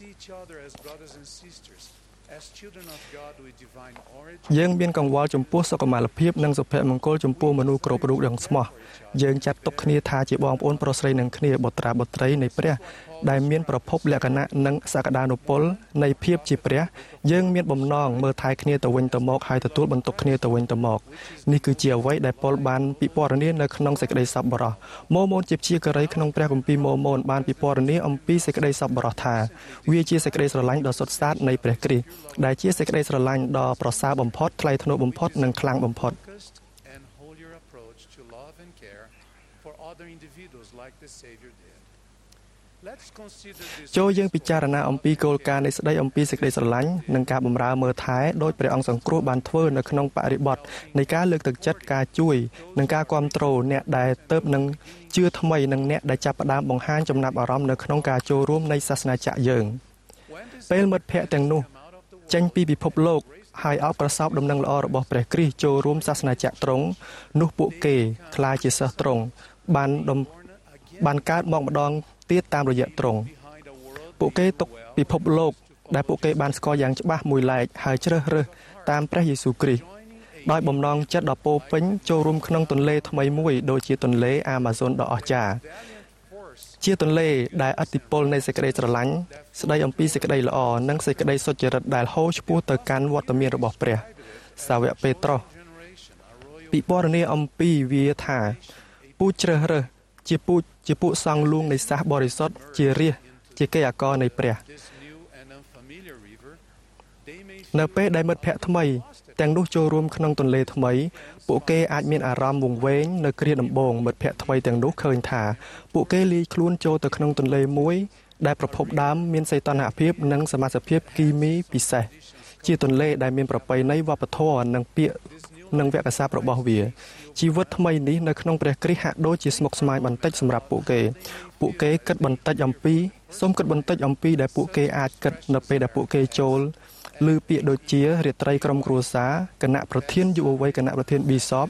យើងមានកង្វល់ចំពោះសុខុមាលភាពនិងសុភមង្គលចំពោះមនុស្សគ្រប់រូបទាំងស្មោះយើងចាត់ទុកគ្នាថាជាបងប្អូនប្រុសស្រីនឹងគ្នាបុត្រាបុត្រីនៃព្រះដែលមានប្រភពលក្ខណៈនិងសក្តានុពលនៃភាពជាព្រះយើងមានបំណងមើលថែគ្នាទៅវិញទៅមកហើយទទួលបន្ទុកគ្នាទៅវិញទៅមកនេះគឺជាអ្វីដែលប៉ុលបានពិពណ៌នានៅក្នុងសេចក្តីសប្បុរសម៉ូម៉ូនជាព្យាការីក្នុងព្រះគម្ពីរម៉ូម៉ូនបានពិពណ៌នាអំពីសេចក្តីសប្បុរសថាវាជាសេចក្តីស្រឡាញ់ដ៏សុទ្ធសាធនៃព្រះគ្រីស្ទដែលជាសេចក្តីស្រឡាញ់ដ៏ប្រសើរបំផុតថ្លៃថ្នូរបំផុតនិងខ្លាំងបំផុតចូលយើងពិចារណាអំពីគោលការណ៍នៃស្ដីអំពីសេចក្តីស្រឡាញ់និងការបម្រើមើលថែដោយព្រះអង្គសង្គ្រោះបានធ្វើនៅក្នុងបរិបទនៃការលើកទឹកចិត្តការជួយនិងការគាំទ្រអ្នកដែលទៅនឹងជឿថ្មីនិងអ្នកដែលចាប់ផ្ដើមបង្ហាញចំណាប់អារម្មណ៍នៅក្នុងការចូលរួមនៃសាសនាចក្រយើងពេលមិត្តភ័ក្តិទាំងនោះចេញពីពិភពលោកហើយអបប្រសពដំណឹងល្អរបស់ព្រះគ្រីស្ទចូលរួមសាសនាចក្រទ្រង់នោះពួកគេក្លាយជាសិស្សទ្រង់បានកើតមកម្ដងទៀតតាមរយៈទ្រង់ពួកគេទុកពិភពលោកដែលពួកគេបានស្គាល់យ៉ាងច្បាស់មួយឡែកហើយជ្រើសរើសតាមព្រះយេស៊ូវគ្រីស្ទដោយបំណងចិត្តដ៏ពោពេញចូលរួមក្នុងទន្លេថ្មីមួយដូចជាទន្លេអាម៉ាហ្សុនដ៏អស្ចារ្យជាទន្លេដែលឥទ្ធិពលនៃសេចក្តីស្រឡាញ់ស្ដីអំពីសេចក្តីល្អនិងសេចក្តីសុចរិតដែលហូរឆ្ពោះទៅកាន់វត្តមានរបស់ព្រះសាវកពេត្រុសពិពណ៌នាអំពីវាថាពូជជ្រើសរើសជាពួកសង្ឃលួងនៃសាសបរិសុទ្ធជារាជជាគេអាករនៃព្រះនៅពេលដែលមិត្តភ័ក្តិថ្មីទាំងនោះចូលរួមក្នុងទន្លេថ្មីពួកគេអាចមានអារម្មណ៍វង្វេងនៅគ្រាដំបូងមិត្តភ័ក្តិថ្មីទាំងនោះឃើញថាពួកគេលាយខ្លួនចូលទៅក្នុងទន្លេមួយដែលប្រភពដើមមានសីតុណ្ហភាពនិងសមាសភាពគីមីពិសេសជាទន្លេដែលមានប្រពៃណីវប្បធម៌និងពាក្យនិងវគ្គសាស្ត្ររបស់វាជីវិតថ្មីនេះនៅក្នុងព្រះគ្រីស្ទហាក់ដូចជាស្មុគស្មាញបន្តិចសម្រាប់ពួកគេគិតបន្តិចអំពីដែលពួកគេអាចគិតនៅពេលដែលពួកគេចូលឬពាក្យដូចជារាត្រីក្រុមគ្រួសារគណៈប្រធានយុវវ័យគណៈប្រធានប៊ីសប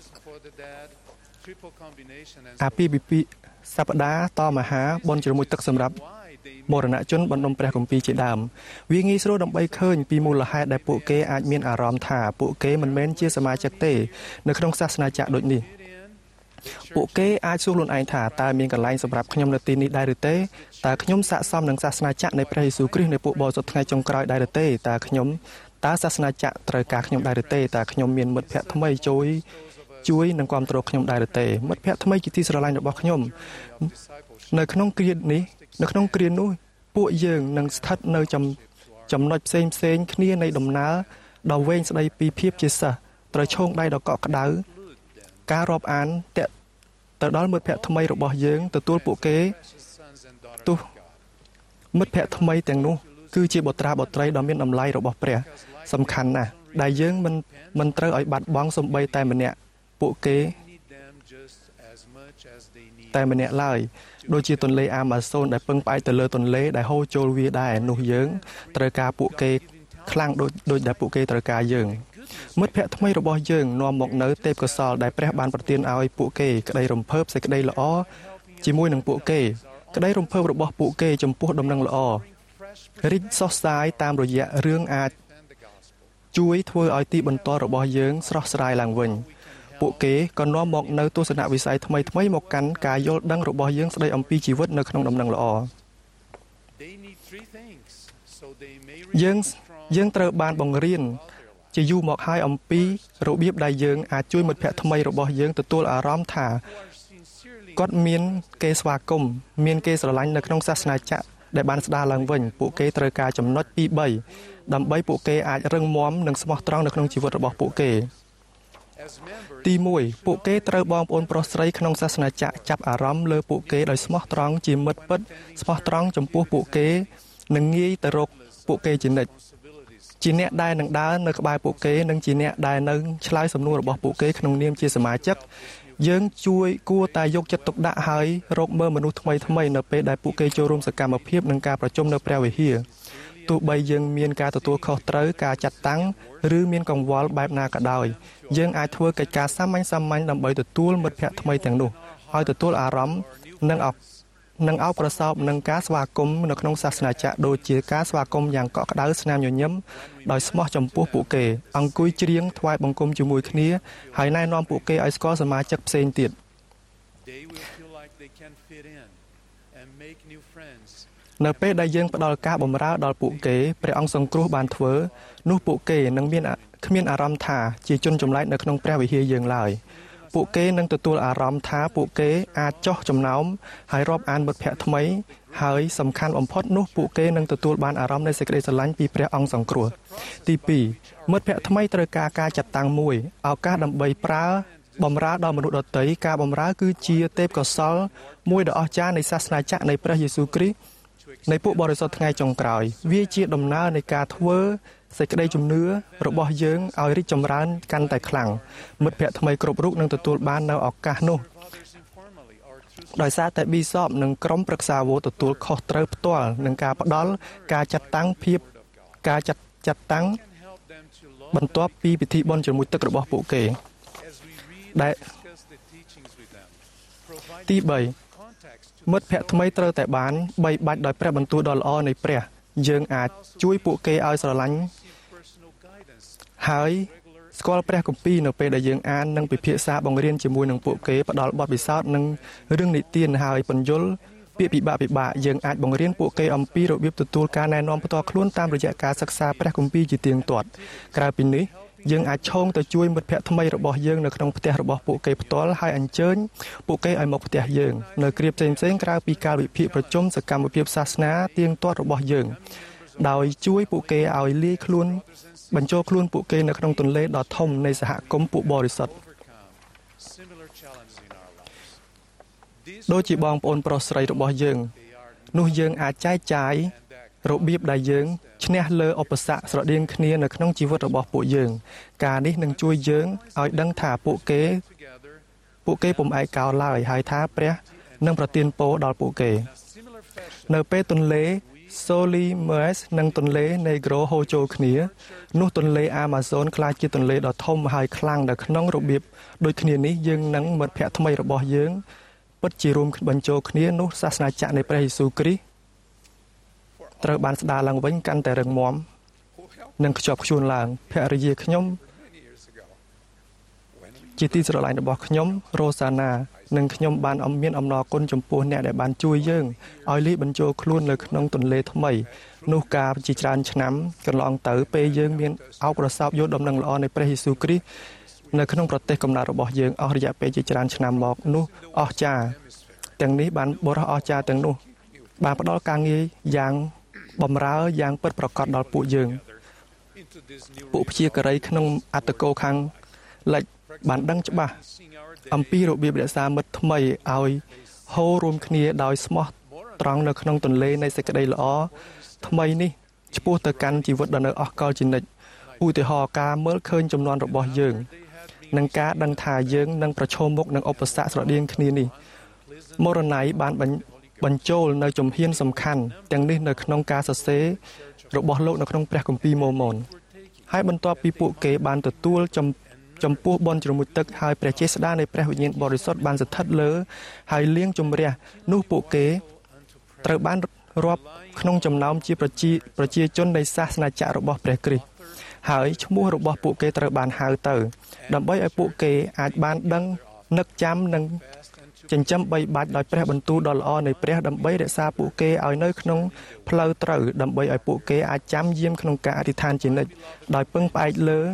អាពាហ៍ពិពាហ៍សប្តាហ៍តមហាបុណ្យជ្រមុជទឹកសម្រាប់មរណជនបណ្ដុំព្រះគម្ពីរជាដើមវាងាយស្រួលដើម្បីឃើញពីមូលហេតុដែលពួកគេអាចមានអារម្មណ៍ថាពួកគេមិនមែនជាសមាជិកទេនៅក្នុងសាសនាចក្រដូចនេះពួកគេអាចសួរខ្លួនឯងថាតើមានកន្លែងសម្រាប់ខ្ញុំនៅទីនេះដែរឬទេតើខ្ញុំស័ក្តិសមនឹងសាសនាចក្រនៃព្រះយេស៊ូវគ្រីស្ទនៅពួកបរិសុទ្ធថ្ងៃចុងក្រោយដែរឬទេតើសាសនាចក្រត្រូវការខ្ញុំដែរឬទេតើខ្ញុំមានមិត្តភ័ក្តិថ្មីជួយនិងគាំទ្រខ្ញុំដែរឬទេមិត្តភ័ក្តិថ្មីជាទីស្រឡាញ់របស់ខ្ញុំនៅក្នុងគ្រានោះពួកយើងនឹងស្ថិតនៅចំណុចផ្សេងគ្នានៃដំណើរដ៏វែងស្ដីពីភាពជាសិស្សត្រូវឈោងដៃដ៏កក់ក្ដៅការរាប់អានទៅដល់មិត្តភ័ក្តិថ្មីរបស់យើងទទួលពួកគេទោះមិត្តភ័ក្តិថ្មីទាំងនោះគឺជាបុត្រាបុត្រីដ៏មានតម្លៃរបស់ព្រះសំខាន់ណាស់ដែលយើងមិនត្រូវឲ្យបាត់បង់សូម្បីតែម្នាក់ពួកគេតែម្នាក់ឡើយដូចជាទន្លេអាម៉ាហ្សុនដែលពឹងផ្អែកទៅលើទន្លេដែលហូរចូលវាដែរនោះយើងត្រូវការពួកគេខ្លាំងដូចដែលពួកគេត្រូវការយើងមិត្តភ័ក្តិថ្មីរបស់យើងនាំមកនៅទេពកោសល្យដែលព្រះបានប្រទានឲ្យពួកគេក្តីរំភើបសេចក្តីល្អជាមួយនឹងពួកគេក្តីរំភើបរបស់ពួកគេចំពោះដំណឹងល្អរីកសុសសាយតាមរយៈរឿងអាចជួយធ្វើឲ្យទីបន្ទាល់របស់យើងស្រស់ស្រាយឡើងវិញពួកគេក៏នាំមកនៅទស្សនវិស័យថ្មីមកកាន់ការយល់ដឹងរបស់យើងស្តីអំពីជីវិតនៅក្នុងដំណឹងល្អយើងត្រូវបានបង្រៀនជាយូរមកហើយអំពីរបៀបដែលយើងអាចជួយមិត្តភ័ក្តិថ្មីរបស់យើងទទួលអារម្មណ៍ថាគាត់មានគេស្វាគមន៍មានគេស្រឡាញ់នៅក្នុងសាសនាចក្រដែលបានស្ដារឡើងវិញពួកគេត្រូវការចំណុច2-3ដើម្បីពួកគេអាចរឹងមាំនិងស្មោះត្រង់នៅក្នុងជីវិតរបស់ពួកគេទី1ពួកគេត្រូវបងប្អូនប្រុសស្រីក្នុងសាសនាចក្រចាប់អារម្មណ៍លើពួកគេដោយស្មោះត្រង់ជាមិត្តពិតស្មោះត្រង់ចំពោះពួកគេនិងងាយទៅរកពួកគេជានិច្ចជាអ្នកដែលនឹងដើរនៅក្បែរពួកគេនិងជាអ្នកដែលនៅឆ្លើយសំណួររបស់ពួកគេក្នុងនាមជាសមាជិកយើងគួរតែយកចិត្តទុកដាក់ហើយរកមើលមនុស្សថ្មីនៅពេលដែលពួកគេចូលរួមសកម្មភាពនិងការប្រជុំនៅព្រះវិហារទោះបីយើងមានការទទួលខុសត្រូវការចាត់តាំងឬមានកង្វល់បែបណាក៏ដោយយើងអាចធ្វើកិច្ចការសាមញ្ញដើម្បីទទួលមិត្តភ័ក្តិថ្មីទាំងនោះឲ្យទទួលអារម្មណ៍និងអោបប្រសោបនឹងការស្វាគមន៍នៅក្នុងសាសនាចក្រដូចជាការស្វាគមន៍យ៉ាងកក់ក្ដៅស្នាមញញឹមដោយស្មោះចំពោះពួកគេអង្គុយច្រៀងថ្វាយបង្គំជាមួយគ្នាហើយណែនាំពួកគេឲ្យស្គាល់សមាជិកផ្សេងទៀតនៅពេលដែលយើងផ្ដល់ការបម្រើដល់ពួកគេព្រះអង្គសង្គ្រោះបានធ្វើនោះពួកគេនឹងគ្មានអារម្មណ៍ថាជាជនចម្លែកនៅក្នុងព្រះវិហារយើងឡើយពួកគេនឹងទទួលអារម្មណ៍ថាពួកគេអាចចោះចំណោមហើយរាប់អានមិត្តភ័ក្តិថ្មីហើយសំខាន់បំផុតនោះពួកគេនឹងទទួលបានអារម្មណ៍នៃសេចក្តីស្រឡាញ់ពីព្រះអង្គសង្គ្រោះទី2មិត្តភ័ក្តិថ្មីត្រូវការចាត់តាំងមួយឱកាសដើម្បីបម្រើដល់មនុស្សដទៃការបម្រើគឺជាទេពកោសល្យមួយដ៏អស្ចារ្យនៃសាសនាចក្រនៃព្រះយេស៊ូវគ្រីស្ទនៃពួកបរិសុទ្ធថ្ងៃចុងក្រោយវាជាដំណើរនៃការធ្វើសេចក្តីជំនឿរបស់យើងឲ្យរីកចម្រើនកាន់តែខ្លាំងមិត្តភ័ក្តិថ្មីគ្រប់រូបនឹងទទួលបាននៅឱកាសនោះដោយសារតែប៊ីសបនិងក្រុមប្រឹក្សាវោទទួលខុសត្រូវផ្ទាល់នឹងការផ្ដល់ការចាត់តាំងបន្ទាប់ពីពិធីបុណ្យជាមួយទឹករបស់ពួកគេដែលទី3មិត្តភ័ក្តិថ្មីត្រូវតែបានបីបាច់ដោយព្រះបន្ទូលដ៏ល្អនៃព្រះយើងអាចជួយពួកគេឲ្យស្រឡាញ់ហើយស្គាល់ព្រះគម្ពីរនៅពេលដែលយើងអាននិងពិភាក្សាបង្រៀនជាមួយនឹងពួកគេផ្ដល់បទពិសោធន៍និងរឿងនិទានហើយពន្យល់ពាក្យពិបាកយើងអាចបង្រៀនពួកគេអំពីរបៀបទទួលការណែនាំផ្ទាល់ខ្លួនតាមរយៈការសិក្សាព្រះគម្ពីរជាទៀងទាត់ក្រៅពីនេះយើងអាចឈោងទៅជួយមិត្តភ័ក្តិថ្មីរបស់យើងនៅក្នុងផ្ទះរបស់ពួកគេផ្ទាល់ហើយអញ្ជើញពួកគេឲ្យមកផ្ទះយើងនៅគ្រាផ្សេងក្រៅពីការវិភាគប្រជុំសកម្មភាពសាសនាទៀងទាត់របស់យើងដោយជួយពួកគេឲ្យលាយខ្លួនបញ្ចូលខ្លួនពួកគេនៅក្នុងទន្លេដ៏ធំនៃសហគមន៍ពួកបរិសុទ្ធដូចជាបងប្អូនប្រុសស្រីរបស់យើងនោះយើងអាចចែកចាយរបៀបដែលយើងឈ្នះលើឧបសគ្គស្រដៀងគ្នានៅក្នុងជីវិតរបស់ពួកយើងការនេះនឹងជួយយើងឲ្យដឹងថាពួកគេពុំឯកោឡើយហើយថាព្រះនឹងប្រទានពរដល់ពួកគេនៅពេលទន្លេSolimes និងទន្លេ Negro ហូរចូលគ្នានោះទន្លេ Amazon ក្លាយជាទន្លេដ៏ធំហើយខ្លាំងនៅក្នុងរបៀបដូចគ្នានេះយើងនឹងមិត្តភ័ក្តិថ្មីរបស់យើងពិតជារួមបញ្ចូលគ្នានោះសាសនាចក្រនៃព្រះយេស៊ូវគ្រីស្ទត្រូវបានស្ដារឡើងវិញកាន់តែរឹងមាំនិងខ្ជាប់ខ្ជួនឡើងភរិយាខ្ញុំជាទីស្រឡាញ់របស់ខ្ញុំរ៉ូសាណានិងខ្ញុំបានមានអំណរគុណចំពោះអ្នកដែលបានជួយយើងឲ្យលាយបញ្ចូលខ្លួននៅក្នុងទន្លេថ្មីនោះកាលជាច្រើនឆ្នាំកន្លងទៅពេលយើងមានអោបប្រសោបយកដំណឹងល្អនៃព្រះយេស៊ូវគ្រីស្ទនៅក្នុងប្រទេសកំណើតរបស់យើងអស់រយៈពេលជាច្រើនឆ្នាំមកនោះអស្ចារ្យទាំងនេះបានបរិះអស្ចារ្យទាំងនោះបានផ្ដល់ការងារយ៉ាងបម្រើយ៉ាងពិតប្រាកដដល់ពួកយើងពួកព្យាការីក្នុងអត្តកោខាងលិចបានដឹងច្បាស់អំពីរបៀបរក្សាមិត្តថ្មីឲ្យហូររួមគ្នាដោយស្មោះត្រង់នៅក្នុងទន្លេនៃសេចក្តីល្អថ្មីនេះឆ្ពោះទៅកាន់ជីវិតដ៏នៅអស់កលជានិច្ចឧទាហរណ៍ការមើលឃើញចំនួនរបស់យើងនិងការដឹងថាយើងនឹងប្រឈមមុខនឹងឧបសគ្គស្រដៀងគ្នានេះមរណ័យបានបញ្ចូលនៅជំហានសំខាន់ទាំងនេះនៅក្នុងការសរសេររបស់លោកនៅក្នុងព្រះគម្ពីរម៉ូម៉ូនហើយបន្ទាប់ពីពួកគេបានទទួលចំពោះបុណ្យជ្រមុជទឹកហើយព្រះចេស្តានៃព្រះវិញ្ញាណបរិសុទ្ធបានស្ថិតលើហើយលាងជម្រះនោះពួកគេត្រូវបានរាប់ក្នុងចំណោមជាប្រជាជននៃសាសនាចក្ររបស់ព្រះគ្រីស្ទហើយឈ្មោះរបស់ពួកគេត្រូវបានហៅទៅដើម្បីឲ្យពួកគេអាចបានដឹងនឹកចាំនិងចិញ្ចឹមបីបាច់ដោយព្រះបន្ទូលដ៏ល្អនៃព្រះដើម្បីរក្សាពួកគេឲ្យនៅក្នុងផ្លូវត្រូវដើម្បីឲ្យពួកគេអាចចាំយាមក្នុងការអធិដ្ឋានជានិច្ចដោយពឹងផ្អែកលើ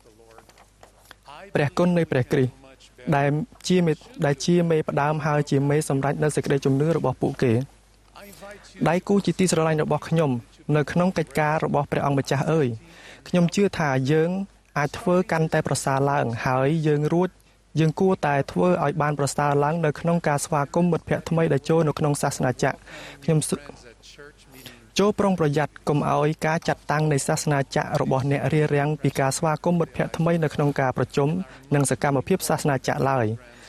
ព្រះគុណនៃព្រះគ្រីស្ទដែលជាមេផ្ដើមហើយជាមេសម្រេចនៅសេចក្តីជំនឿរបស់ពួកគេដៃគូជាទីស្រឡាញ់របស់ខ្ញុំនៅក្នុងកិច្ចការរបស់ព្រះអង្គម្ចាស់អើយខ្ញុំជឿថាយើងអាចធ្វើកាន់តែប្រសើរឡើងហើយយើងគួរតែធ្វើឲ្យបានប្រសើរឡើងនៅក្នុងការស្វាគមន៍មិត្តភ័ក្តិថ្មីដែលចូលនៅក្នុងសាសនាចក្រខ្ញុំចូលប្រុងប្រយ័ត្នកុំឲ្យការចាត់តាំងនៃសាសនាចក្ររបស់អ្នករារាំងពីការស្វាគមន៍មិត្តភ័ក្តិថ្មីនៅក្នុងការប្រជុំនិងសកម្មភាពសាសនាចក្រឡើយ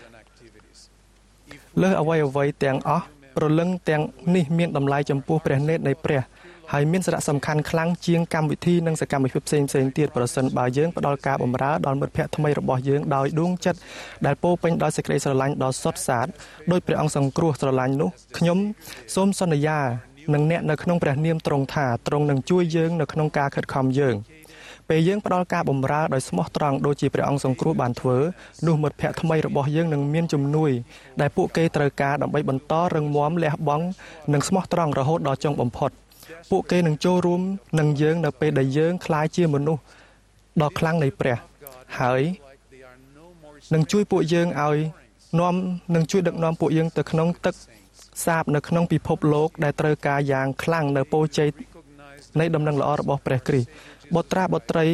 លើអ្វីទាំងអស់ព្រលឹងទាំងនេះមានតម្លៃចំពោះព្រះនេតនៃព្រះហើយមានសារៈសំខាន់ខ្លាំងជាងកម្មវិធីនិងសកម្មភាពផ្សេងៗទៀតប្រសិនបើយើងផ្ដល់ការបម្រើដល់មិត្តភ័ក្តិថ្មីរបស់យើងដោយដួងចិត្តដែលពោរពេញដោយសេចក្តីស្រឡាញ់ដ៏សុទ្ធសាធដោយព្រះអង្គសង្គ្រោះស្រឡាញ់នោះខ្ញុំសូមសន្យានឹងអ្នកនៅក្នុងព្រះនាមទ្រង់ថាទ្រង់នឹងជួយយើងនៅក្នុងការខិតខំយើងពេលយើងផ្ដល់ការបម្រើដោយស្មោះត្រង់ដូចជាព្រះអង្គសង្គ្រោះបានធ្វើនោះមិត្តភ័ក្តិថ្មីរបស់យើងនឹងមានជំនួយដែលពួកគេត្រូវការដើម្បីបន្តរឹងមាំលះបង់និងស្មោះត្រង់រហូតដល់ចុងបំផុតពួកគេនឹងចូលរួមនឹងយើងនៅពេលដែលយើងក្លាយជាមនុស្សដ៏ខ្លាំងនៃព្រះហើយនឹងជួយពួកយើងឲ្យនឹងជួយដឹកនាំពួកយើងទៅក្នុងទឹកសាបនៅក្នុងពិភពលោកដែលត្រូវការយ៉ាងខ្លាំងនៅពរជ័យនៃដំណឹងល្អរបស់ព្រះគ្រីស្ទបុត្រាបុត្រី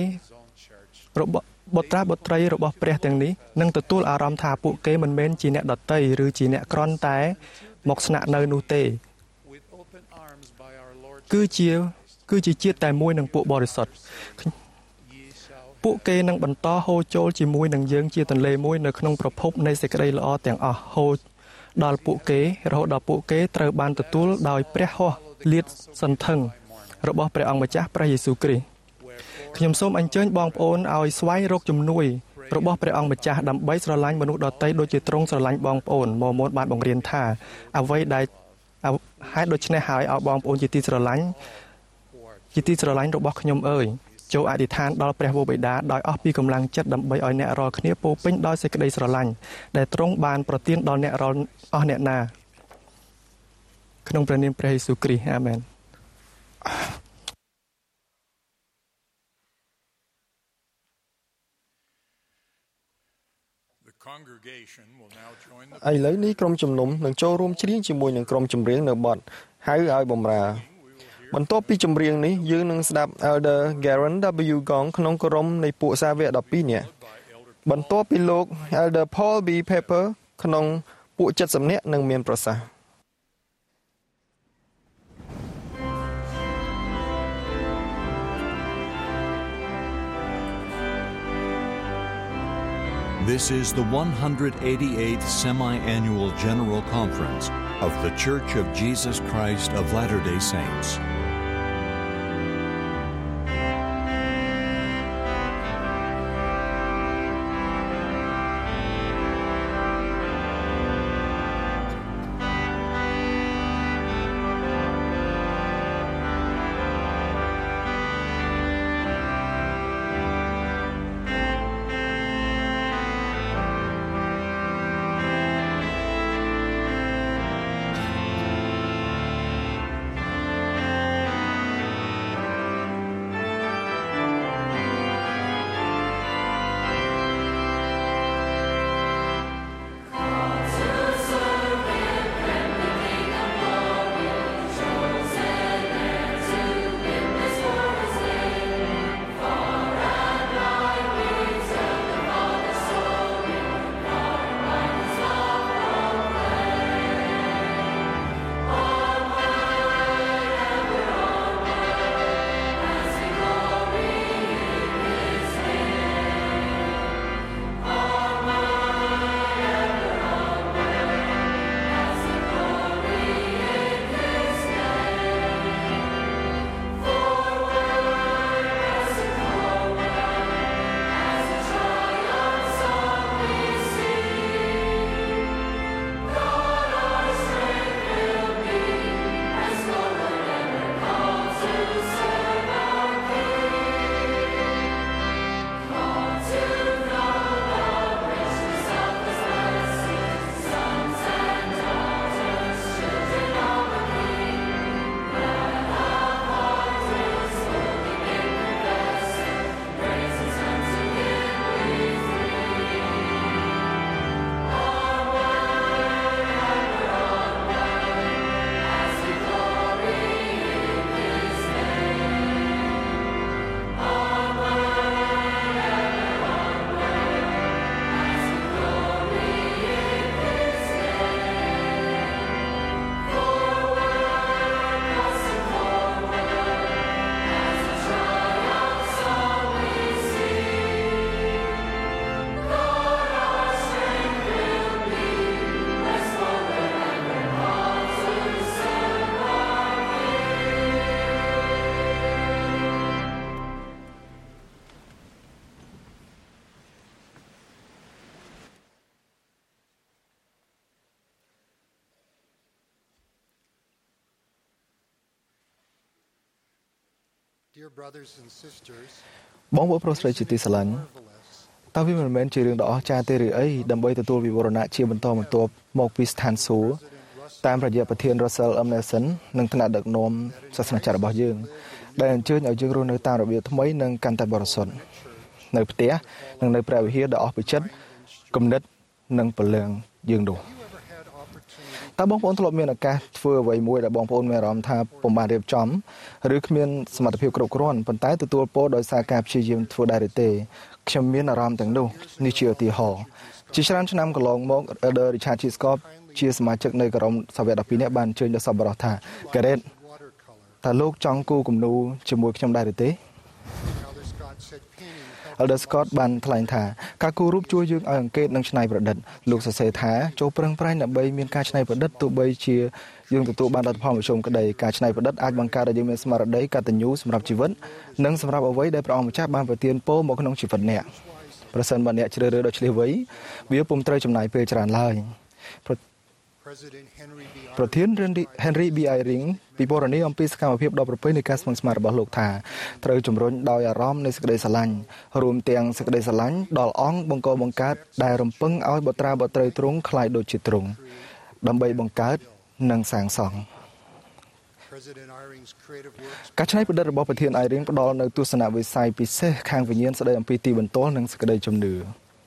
របស់ព្រះទាំងនេះនឹងទទួលអារម្មណ៍ថាពួកគេមិនមែនជាអ្នកដតីឬជាអ្នកគ្រាន់តែមកស្នាក់នៅនោះទេគឺជាជាតិតែមួយនឹងពួកបរិសុទ្ធពួកគេនឹងបន្តហូរចូលជាមួយនឹងយើងជាទន្លេមួយនៅក្នុងប្រភពនៃសេចក្តីល្អទាំងអស់ហូរដល់ពួកគេរហូតដល់ពួកគេត្រូវបានទទួលដោយព្រះហស្ថលាតសន្ធឹងរបស់ព្រះអង្គម្ចាស់ព្រះយេស៊ូវគ្រីស្ទខ្ញុំសូមអញ្ជើញបងប្អូនឲ្យស្វែងរកជំនួយរបស់ព្រះអង្គម្ចាស់ដើម្បីស្រឡាញ់មនុស្សដទៃដូចជាទ្រង់ស្រឡាញ់បងប្អូនម៉ូម៉ូនបានបង្រៀនថាអ្វីដែលហេតុដូច្នេះហើយឲ្យបងប្អូនជាទីស្រឡាញ់របស់ខ្ញុំអើយចូលអធិដ្ឋានដល់ព្រះវរបិតាដោយអស់ពីកម្លាំងចិត្តដើម្បីឲ្យអ្នករាល់គ្នាពោពេញដោយសេចក្តីស្រឡាញ់ដែលទ្រង់បានប្រទានដល់អ្នករាល់អស់អ្នកណាក្នុងព្រះនាមព្រះយេស៊ូវគ្រីស្ទអាមែនឥឡូវនេះក្រុមជំនុំនឹងចូលរួមច្រៀងជាមួយនឹងក្រុមចម្រៀងនៅបទហៅឲ្យបម្រើបន្ទាប់ពីចម្រៀងនេះយើងនឹងស្ដាប់ Elder Garen W. Gong ក្នុងក្រុមនៃពួកសាវក12នាក់បន្ទាប់ពីលោក Elder Paul B. Pepper ក្នុងពួក70នាក់នឹងមានប្រសាសន៍ This is the 188th Semi-Annual General Conference of The Church of Jesus Christ of Latter-day Saints. បងប្អូនប្រុសស្រីជាទីស្រឡាញ់តើវាមិនមែនជារឿងដ៏អស្ចារ្យទេឬអីដើម្បីទទួលវិវរណៈជាបន្តបន្ទាប់មកពីស្ថានសួគ៌តាមរយៈប្រធាន Russell M. Nelson និងថ្នាក់ដឹកនាំសាសនាចាររបស់យើងដែលអញ្ជើញឲ្យយើងរស់នៅតាមរបៀបថ្មីនិងកាន់តែបរិសុទ្ធនៅផ្ទះនិងនៅព្រះវិហារដ៏អស្ចារ្យគំនិតនិងពលឹងយើងនោះតើបងប្អូនធ្លាប់មានឱកាសធ្វើអ្វីមួយដែលបងប្អូនមានអារម្មណ៍ថាពុំបានរៀបចំឬគ្មានសមត្ថភាពគ្រប់គ្រាន់ប៉ុន្តែទទួលពរដោយសារការព្យាយាមធ្វើដែរឬទេខ្ញុំមានអារម្មណ៍ទាំងនោះនេះជាឧទាហរណ៍ជាច្រើនឆ្នាំកន្លងមក Elder Richard G. Scott ជាសមាជិកនៃក្រុមសាវក12នាក់បានអញ្ជើញដល់សប្បុរសថា Garrett តើលោកចង់គូគំនូរជាមួយខ្ញុំដែរឬទេ Elder Scott បានថ្លែងថាការគូររូបជួយយើងឲ្យអង្កេតនិងច្នៃប្រឌិតលោកសរសេរថាចូលប្រឹងប្រែងដើម្បីមានការច្នៃប្រឌិតទោះបីជាយើងទទួលបានលទ្ធផលមធ្យមក្តីការច្នៃប្រឌិតអាចបង្កើតឲ្យយើងមានស្មារតីកតញ្ញូសម្រាប់ជីវិតនិងសម្រាប់អ្វីដែលព្រះអង្គម្ចាស់បានប្រទានពរមកក្នុងជីវិតអ្នកប្រសិនបើអ្នកជ្រើសរើសដ៏ឆ្លៀសវៃវាពុំត្រូវចំណាយពេលច្រើនឡើយប្រធាន Henry B. Eyring ពិពណ៌នាអំពីសកម្មភាពដ៏ប្រពៃនៃការស្មឹងស្មាតរបស់លោកថាត្រូវជំរុញដោយអារម្មណ៍នៃសេចក្តីស្រឡាញ់រួមទាំងសេចក្តីស្រឡាញ់ដល់អង្គបង្កបង្កើតដែលរំពឹងឲ្យបុត្រាបុត្រីទ្រង់คล้ายដូចជាទ្រង់ដើម្បីបង្កើតនិងសាងសង់ការច្នៃប្រឌិតរបស់ប្រធាន Eyring ផ្ដល់នូវទស្សនវិស័យពិសេសខាងវិញ្ញាណស្ដីអំពីទីបន្ទាល់និងសេចក្តីជំនឿ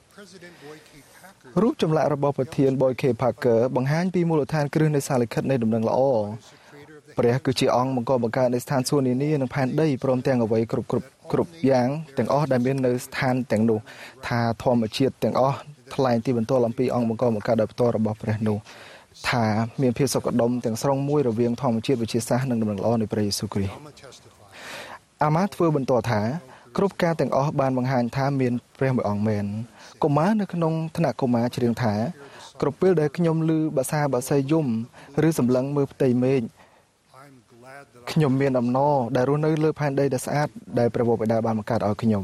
រូបចម្លាក់របស់ប្រធាន Boy K. Parker បង្ហាញពីមូលដ្ឋានគ្រឹះនៃសារលិខិតនៃដំណឹងល្អព្រះគឺជាអង្គបង្កបង្កើតនៃស្ថានសួគ៌នានានិងផែនដីព្រមទាំងអ្វីគ្រប់យ៉ាងទាំងអស់ដែលមាននៅស្ថានទាំងនោះថាធម្មជាតិទាំងអស់ថ្លែងទីបន្ទាល់អំពីអង្គបង្កបង្កើតដោយផ្ទាល់របស់ព្រះនោះថាមានភាពសុខដុមទាំងស្រុងមួយរវាងធម្មជាតិវិទ្យាសាស្ត្រនិងដំណឹងល្អនៃព្រះយេស៊ូវគ្រីស្ទអាម៉ាធ្វើបន្តថាគ្រប់ការទាំងអស់បានបង្ហាញថាមានព្រះមួយអង្គមែនកុមារនៅក្នុងថ្នាក់កុមារច្រៀងថាគ្រប់ពេលដែលខ្ញុំឮបាសាបាសីយំឬសម្លឹងមើលផ្ទៃមេឃខ្ញុំមានអំណរដែលរស់នៅលើផែនដីដែលស្អាតដែលព្រះបិតាបានបង្កើតឲ្យខ្ញុំ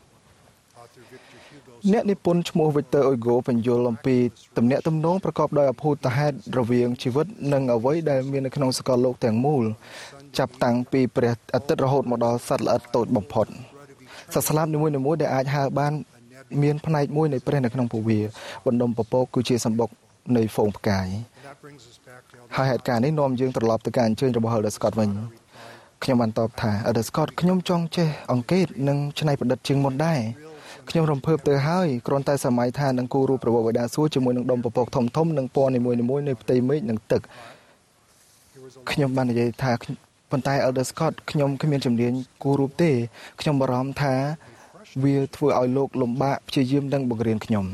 អ្នកនិពន្ធឈ្មោះ Victor Hugo បញ្យល់អំពីទំនាក់ទំនងប្រកបដោយអភូតហេតុរវាងជីវិតនិងអ្វីដែលមាននៅក្នុងសកលលោកទាំងមូលចាប់តាំងពីព្រះអាទិត្យរហូតមកដល់សត្វល្អិតតូចបំផុតសត្វស្លាបនីមួយៗដែលអាចហើរបានមានផ្នែកមួយនៃព្រះនៅក្នុងពោះវាបណ្ដុំពពកគឺជាសម្បុកនៃហ្វូងផ្កាយហើយហេតុការណ៍នេះនាំយើងត្រឡប់ទៅការអញ្ជើញរបស់ Elder Scott វិញខ្ញុំបានតបថា Elder Scott ខ្ញុំចង់ចេះអង្កេតនិងច្នៃប្រឌិតជាងមុនដែរខ្ញុំរំភើបទៅហើយគ្រាន់តែសម័យថានឹងគូរូបព្រះបិតាសួគ៌ជាមួយនឹងដុំពពកធំៗនិងពណ៌នីមួយៗនៃផ្ទៃមេឃនិងទឹកខ្ញុំបាននិយាយថាប៉ុន្តែ Elder Scott ខ្ញុំគ្មានជំនាញគូរូបទេខ្ញុំបារម្ភថាវាធ្វើឲ្យលោកលំបាកព្យាយាមនិងបង្រៀនខ្ញុំ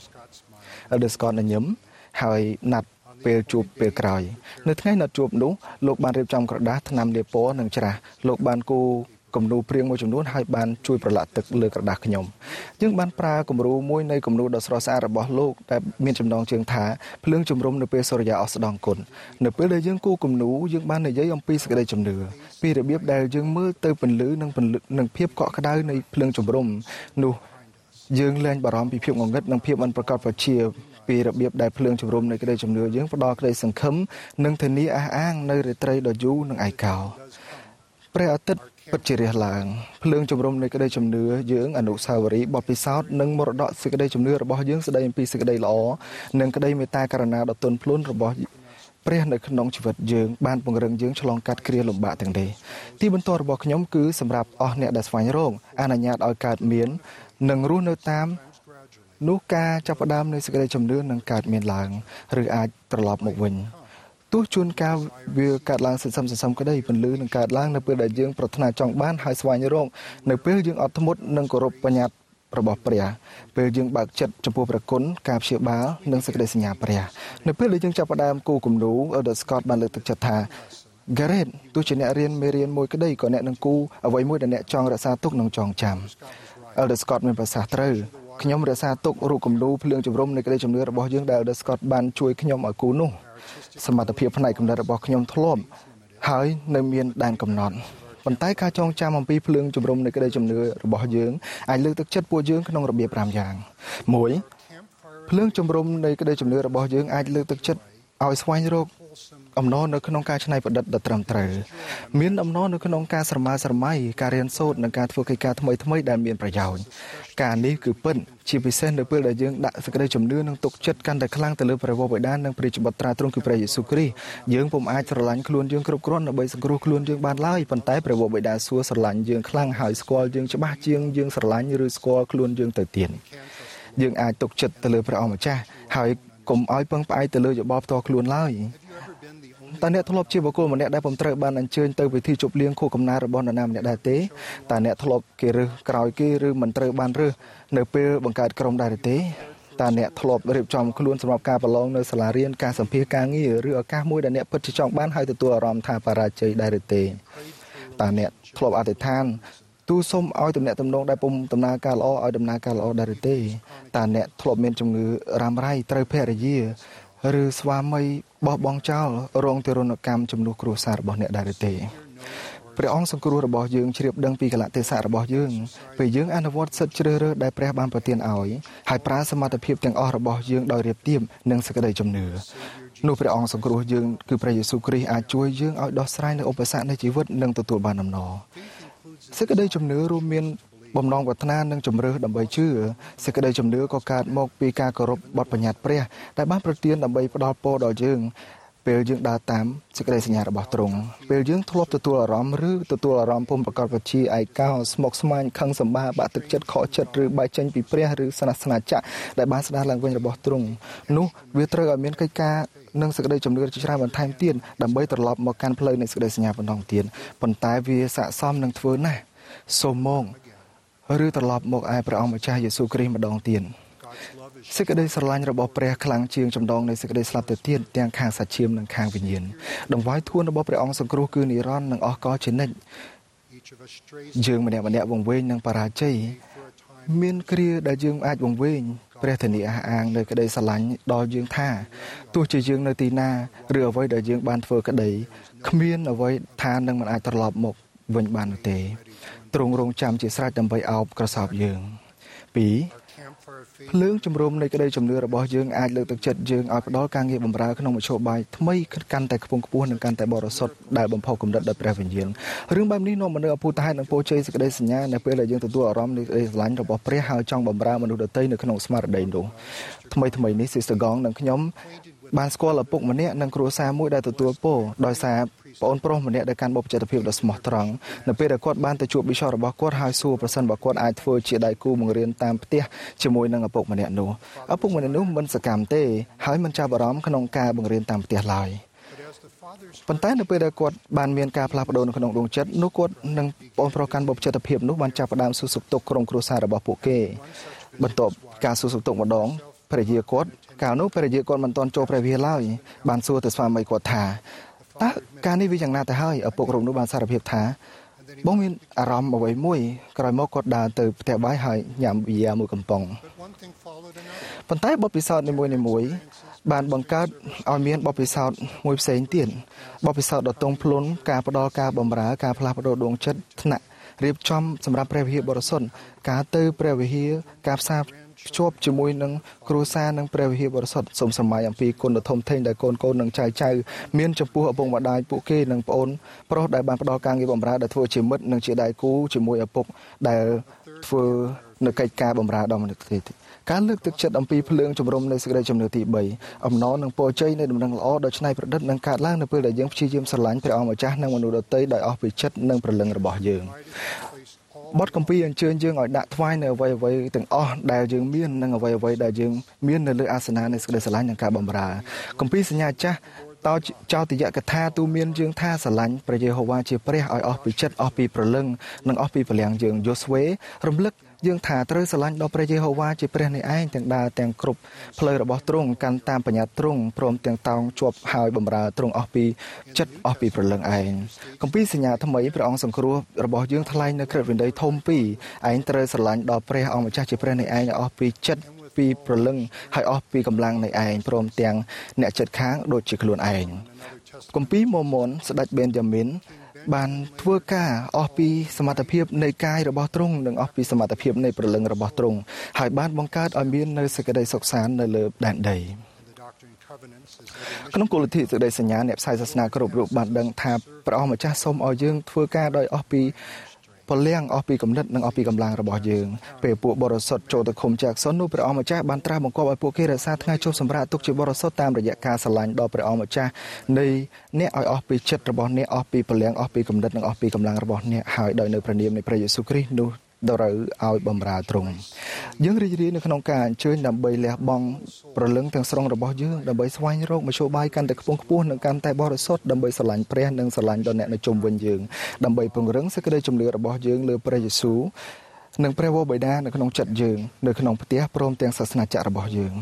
Elder Scott ញញឹមហើយណាត់ពេលជួបពេលក្រោយនៅថ្ងៃណាត់ជួបនោះលោកបានរៀបចំក្រដាសថ្នាំលាបពណ៌និងច្រាសលោកបានគូគំនូរព្រាងមួយចំនួនហើយបានជួយប្រឡាក់ទឹកលើក្រដាសខ្ញុំយើងបានប្រើគំរូមួយនៃគំនូរដ៏ស្រស់ស្អាតរបស់លោកដែលមានចំណងជើងថាភ្លើងជំរុំនៅពេលសូរិយាអស្តង្គគុណនៅពេលដែលយើងគូគំនូរយើងបាននិយាយអំពីសេចក្តីជំនឿពីរបៀបដែលយើងមើលទៅពន្លឺនិងភាពកក់ក្ដៅនៃភ្លើងជំរុំនោះយើងលែងបារម្ភពីភាពងងឹតនិងភាពមិនប្រកបប្រជាពីរបៀបដែលភ្លើងជំរុំនៃក្តីជំនឿយើងផ្ដល់ក្តីសង្ឃឹមនិងធានាអះអាងនៅរាត្រីដ៏យូរនិងឯកោព្រះអាទិត្យពិតជារះឡើងភ្លើងជំរុំនៃក្តីជំនឿយើងអនុស្សាវរីយ៍បទពិសោធន៍និងមរតកសេចក្តីជំនឿរបស់យើងស្ដីអំពីសេចក្តីល្អនិងក្តីមេត្តាករុណាដ៏ទន់ភ្លន់របស់ព្រះនៅក្នុងជីវិតយើងបានពង្រឹងយើងឆ្លងកាត់គ្រាលំបាកទាំងនេះទីបន្ទាល់របស់ខ្ញុំគឺសម្រាប់អស់អ្នកដែលស្វែងរកអនុញ្ញាតឲ្យកើតមាននិងរស់នៅតាមនោះការចាប់ផ្ដើមនៃសេចក្តីជំនឿនឹងកើតមានឡើងឬអាចត្រឡប់មកវិញទោះជួនកាលវាកើតឡើងសន្សំក្តីពន្លឺនឹងកើតឡើងនៅពេលដែលយើងប្រាថ្នាចង់បានហើយស្វែងរកនៅពេលយើងអត់ធ្មត់និងគោរពបញ្ញត្តិរបស់ព្រះពេលយើងបើកចិត្តចំពោះព្រះគុណការព្យាបាលនិងសេចក្តីសញ្ញាព្រះនៅពេលដែលយើងចាប់ផ្ដើមគូគំនូរ Elder Scott បានលើកទឹកចិត្តថា Garrett ទោះជាអ្នករៀនមេរៀនមួយក្តីក៏អ្នកនឹងគូអ្វីមួយដែលអ្នកចង់រក្សាទុកនិងចងចាំ Elder Scott មានប្រសាសន៍ត្រូវខ្ញុំរក្សាទុករូបគំនូរភ្លើងជំរុំនៃក្តីជំនឿរបស់យើងដែល Elder Scott បានជួយខ្ញុំឲ្យគូនោះសមត្ថភាពផ្នែកកំណត់របស់ខ្ញុំធ្លាប់ហើយនៅមានដែនកំណត់ប៉ុន្តែការចងចាំអំពីភ្លើងជំរុំនៃក្តីជំនឿរបស់យើងអាចលើកទឹកចិត្តពួកយើងក្នុងរបៀប5យ៉ាង1ភ្លើងជំរុំនៃក្តីជំនឿរបស់យើងអាចលើកទឹកចិត្តឲ្យស្វែងរកអំណរនៅក្នុងការច្នៃប្រឌិតដ៏ត្រឹមត្រូវមានអំណរនៅក្នុងការស្រមើស្រមៃការរៀនសូត្រនិងការធ្វើកិច្ចការថ្មីៗដែលមានប្រយោជន៍ការនេះគឺពិតជាពិសេសនៅពេលដែលយើងដាក់សេចក្តីជំនឿនិងទុកចិត្តកាន់តែខ្លាំងទៅលើព្រះវរបិតានិងព្រះជាបុត្រាទ្រង់គឺព្រះយេស៊ូវគ្រីស្ទយើងពុំអាចស្រឡាញ់ខ្លួនយើងគ្រប់គ្រាន់ដើម្បីសង្គ្រោះខ្លួនយើងបានឡើយប៉ុន្តែព្រះវរបិតាសួរស្រឡាញ់យើងខ្លាំងហើយស្គាល់យើងច្បាស់ជាងយើងស្រឡាញ់ឬស្គាល់ខ្លួនយើងទៅទៀតយើងអាចទុកចិត្តទៅលើព្រះអង្គម្ចាស់ហើយកុំឲ្យពឹងផ្អែកទៅលើយោបល់ផ្ទាល់ខ្លួនឡើយតើអ្នកធ្លាប់ជាបុគ្គលម្នាក់ដែលពុំត្រូវបានអញ្ជើញទៅពិធីជប់លៀងខួបកំណើតរបស់នរណាម្នាក់ដែរទេតើអ្នកធ្លាប់គេរើសក្រោយគេឬមិនត្រូវបានរើសនៅពេលបង្កើតក្រុមដែរទេតើអ្នកធ្លាប់រៀបចំខ្លួនសម្រាប់ការប្រឡងនៅសាលារៀនការសម្ភាសន៍ការងារឬឱកាសមួយដែលអ្នកពិតជាចង់បានហើយទទួលអារម្មណ៍ថាបរាជ័យដែរទេតើអ្នកធ្លាប់អធិដ្ឋានទូសុំឲ្យទំនាក់ទំនងដែលពុំដំណើរការល្អឲ្យដំណើរការល្អដែរទេតើអ្នកធ្លាប់មានជំងឺរ៉ាំរ៉ៃត្រូវភរិយាឬស្វាមីបោះបង់ចោលរងទារុណកម្មជំនួសគ្រួសាររបស់អ្នកដែរទេព្រះអង្គសង្គ្រោះរបស់យើងជ្រាបដឹងពីកលៈទេសៈរបស់យើងពេលយើងអនុវត្តសិទ្ធិជ្រើសរើសដែលព្រះបានប្រទានឲ្យហើយប្រើសមត្ថភាពទាំងអស់របស់យើងដោយរៀបទៀបនិងសេចក្តីជំនឿនោះព្រះអង្គសង្គ្រោះយើងគឺព្រះយេស៊ូវគ្រីស្ទអាចជួយយើងឲ្យដោះស្រាយនូវឧបសគ្គនៃជីវិតនិងទទួលបានអំណរសេចក្តីជំនឿរួមមានបំណងប្រាថ្នានិងជំរឿសដើម្បីជឿសេចក្តីជំនឿក៏កើតមកពីការគោរពបទបញ្ញត្តិព្រះដែលបានប្រទានដើម្បីផ្ដល់ពរដល់យើងពេលយើងដើរតាមសេចក្តីសញ្ញារបស់ទ្រង់ពេលយើងធ្លាប់ទទួលអារម្មណ៍ឬទទួលអារម្មណ៍ពុំប្រកបវិជ្ជាឯកោស្មុគស្មាញខឹងសម្បាបាក់ទឹកចិត្តខកចិត្តឬបែកចេញពីព្រះឬសាសនាចក្រដែលបានស្ដារឡើងវិញរបស់ទ្រង់នោះវាត្រូវឲ្យមានកិច្ចការនិងសេចក្តីជំនឿជាច្រើនបន្ថែមទៀតដើម្បីត្រឡប់មកកាន់ផ្លូវនៃសេចក្តីសញ្ញាបន្តទៀតប៉ុន្តែវាស័ក្តិសមនឹងធ្វើណាស់សូមមកឬត្រឡប់មកឯព្រះអង្គម្ចាស់យេស៊ូវគ្រីស្ទម្ដងទៀតសេចក្តីស្រឡាញ់របស់ព្រះខ្លាំងជាងចម្ដងនៃសេចក្តីស្លាប់ទៅទៀតទាំងខាងសាច់ឈាមនិងខាងវិញ្ញាណដង្វាយធួនរបស់ព្រះអង្គសង្គ្រោះគឺនិរន្តរ៍និងអស់កលជានិច្ចយើងម្នាក់ៗវង្វេងនឹងបរាជ័យមានគ្រាដែលយើងអាចវង្វេងព្រះធានាអះអាងនៅក្តីស្រឡាញ់ដល់យើងថាទោះជាយើងនៅទីណាឬអ្វីដែលយើងបានធ្វើក្តីគ្មានអ្វីថានឹងមិនអាចត្រឡប់មកវិញបាននោះទេទ្រង់រង់ចាំជាស្រេចដើម្បីអោបក្រសោបយើង2ភ្លើងជំរុំនៃក្តីជំនឿរបស់យើងអាចលើកទឹកចិត្តយើងឲ្យផ្ដល់ការងារបម្រើក្នុងមធ្យោបាយថ្មីកាន់តែខ្ពង់ខ្ពស់និងកាន់តែបរិសុទ្ធដែលបំផុសគំនិតដោយព្រះវិញ្ញាណរឿងបែបនេះនាំមកនូវអភូតហេតុនិងពរជ័យសេចក្តីសញ្ញានៅពេលដែលយើងទទួលអារម្មណ៍នៃក្តីស្រឡាញ់របស់ព្រះហើយចង់បម្រើមនុស្សដទៃនៅក្នុងស្មារតីនោះថ្មីនេះស៊ីស្តកងនិងខ្ញុំបានស្គាល់ឪពុកម្នាក់និងគ្រួសារមួយដែលទទួលពរដោយសារប្អូនប្រុសម្នាក់ដែលកាន់បុព្វជិតភាពដ៏ស្មោះត្រង់នៅពេលដែលគាត់បានទៅជួបប៊ីឆបរបស់គាត់ហើយសួរប្រសិនបើគាត់អាចធ្វើជាដៃគូបង្រៀនតាមផ្ទះជាមួយនឹងឪពុកម្នាក់នោះឪពុកម្នាក់នោះមិនសកម្មទេហើយមិនចាប់អារម្មណ៍ក្នុងការបង្រៀនតាមផ្ទះឡើយប៉ុន្តែនៅពេលដែលគាត់បានមានការផ្លាស់ប្ដូរនៅក្នុងដួងចិត្តនោះគាត់និងប្អូនប្រុសកាន់បុព្វជិតភាពនោះបានចាប់ផ្ដើមសួរសុខទុក្ខក្រុមគ្រួសាររបស់ពួកគេបន្ទាប់ការសួរសុខទុក្ខម្ដងភរិយាគាត់កាលនោះភរិយាគាត់មិនទាន់ចូលព្រះវិហារឡើយបានសួរទៅស្វាមីគាត់ថាតើការនេះវាយ៉ាងណាទៅហើយឪពុករូបនោះបានសារភាពថាបងមានអារម្មណ៍អ្វីមួយក្រោយមកគាត់ដើរទៅផ្ទះបាយហើយញ៉ាំប៊ីយ៉ាមួយកំប៉ុងប៉ុន្តែបទពិសោធន៍នីមួយៗបានបង្កើតឲ្យមានបទពិសោធន៍មួយផ្សេងទៀតបទពិសោធន៍ដ៏ទន់ភ្លន់ការផ្ដល់ការបម្រើការផ្លាស់ប្ដូរដួងចិត្តថ្នាក់រៀបចំសម្រាប់ព្រះវិហារបរិសុទ្ធការទៅព្រះវិហារការផ្សារភ្ជាប់ជាមួយនឹងគ្រួសារនិងព្រះវិហារបរិសុទ្ធសូមស្រមៃអំពីគុណធម៌ធេងដែលកូននិងចៅមានចំពោះឪពុកម្ដាយពួកគេនិងប្អូនប្រុសដែលបានផ្ដល់ការងារបម្រើដែលធ្វើជាមិត្តនិងជាដៃគូជាមួយឪពុកដែលធ្វើនៅកិច្ចការបម្រើដល់មនុស្សទៀតការលើកទឹកចិត្តអំពីភ្លើងជំរុំនៃសេចក្តីជំនឿទី3អំណរនិងពរជ័យនៃដំណឹងល្អដ៏ច្នៃប្រឌិតនឹងកើតឡើងនៅពេលដែលយើងព្យាយាមស្រឡាញ់ព្រះអង្គម្ចាស់និងមនុស្សដទៃដោយអស់ពីចិត្តនិងព្រលឹងរបស់យើងបទគម្ពីរអញ្ជើញយើងឲ្យដាក់ថ្វាយនៅអ្វីៗទាំងអស់ដែលយើងមាននិងអ្វីៗដែលយើងមាននៅលើអាសនៈនៃសេចក្តីស្រឡាញ់និងការបម្រើគម្ពីរសញ្ញាចាស់តោចោទយកថាទូមានយើងថាស្រឡាញ់ព្រះយេហូវ៉ាជាព្រះឲ្យអស់ពីចិត្តអស់ពីព្រលឹងនិងអស់ពីពលាំងយើងយូស្វេរំលឹកយើងថាត្រូវស្រឡាញ់ដល់ព្រះយេហូវ៉ាជាព្រះនៃឯងទាំងដើរទាំងគ្រប់ផ្លូវរបស់ទ្រង់កាន់តាមបញ្ញត្តិទ្រង់ព្រមទាំងតោងជាប់ហើយបម្រើទ្រង់អស់ពីចិត្តអស់ពីព្រលឹងឯងគម្ពីរសញ្ញាថ្មីព្រះអង្គសង្គ្រោះរបស់យើងថ្លែងនៅក្រឹតវិន័យធំ2ឯងត្រូវស្រឡាញ់ដល់ព្រះអង្គម្ចាស់ជាព្រះនៃឯងអស់ពីចិត្តពីព្រលឹងហើយអស់ពីកម្លាំងនៃឯងព្រមទាំងអ្នកចិត្តខាងដូចជាខ្លួនឯងគម្ពីរម៉ូម៉ុនស្ដេចបេនយ៉ាមីនបានធ្វើការអស់ពីសមត្ថភាពនៃកាយរបស់ទ្រង់និងអស់ពីសមត្ថភាពនៃព្រលឹងរបស់ទ្រង់ហើយបានបង្កើតឲ្យមាននៅសេចក្តីសុខសាន្តនៅលើដែនដីក្នុងគោលលទ្ធិសេចក្តីសញ្ញាអ្នកផ្សាយសាសនាគ្រប់រូបបានដឹងថាព្រះអង្គម្ចាស់សូមឲ្យយើងធ្វើការដោយអស់ពីពលំអស់ពីគំនិតនិងអស់ពីកម្លាំងរបស់យើងពេលពួកបរិសុទ្ធចូលទៅឃុំចាក់សុននោះព្រះអង្គម្ចាស់បានត្រាស់បង្គាប់ឲ្យពួកគេរក្សាថ្ងៃជប់សម្រាកទុកជាបរិសុទ្ធតាមរយៈការស្រឡាញ់ដល់ព្រះអង្គម្ចាស់នៃអ្នកឲ្យអស់ពីចិត្តរបស់អ្នកអស់ពីពលំអស់ពីគំនិតនិងអស់ពីកម្លាំងរបស់អ្នកហើយដោយនៅព្រះនាមនៃព្រះយេស៊ូវគ្រីស្ទនោះត្រូវឲ្យបម្រើទ្រង់យើងរីករាយនៅក្នុងការអញ្ជើញដើម្បីលះបង់ព្រលឹងទាំងស្រុងរបស់យើងដើម្បីស្វែងរកមធ្យោបាយកាន់តែខ្ពង់ខ្ពស់និងកាន់តែបរិសុទ្ធដើម្បីស្រឡាញ់ព្រះនិងស្រឡាញ់ដល់អ្នកនៅជុំវិញយើងដើម្បីពង្រឹងសេចក្តីជំនឿរបស់យើងលើព្រះយេស៊ូវនិងព្រះវរបិតានៅក្នុងចិត្តយើងនៅក្នុងផ្ទះព្រមទាំងសាសនាចក្ររបស់យើង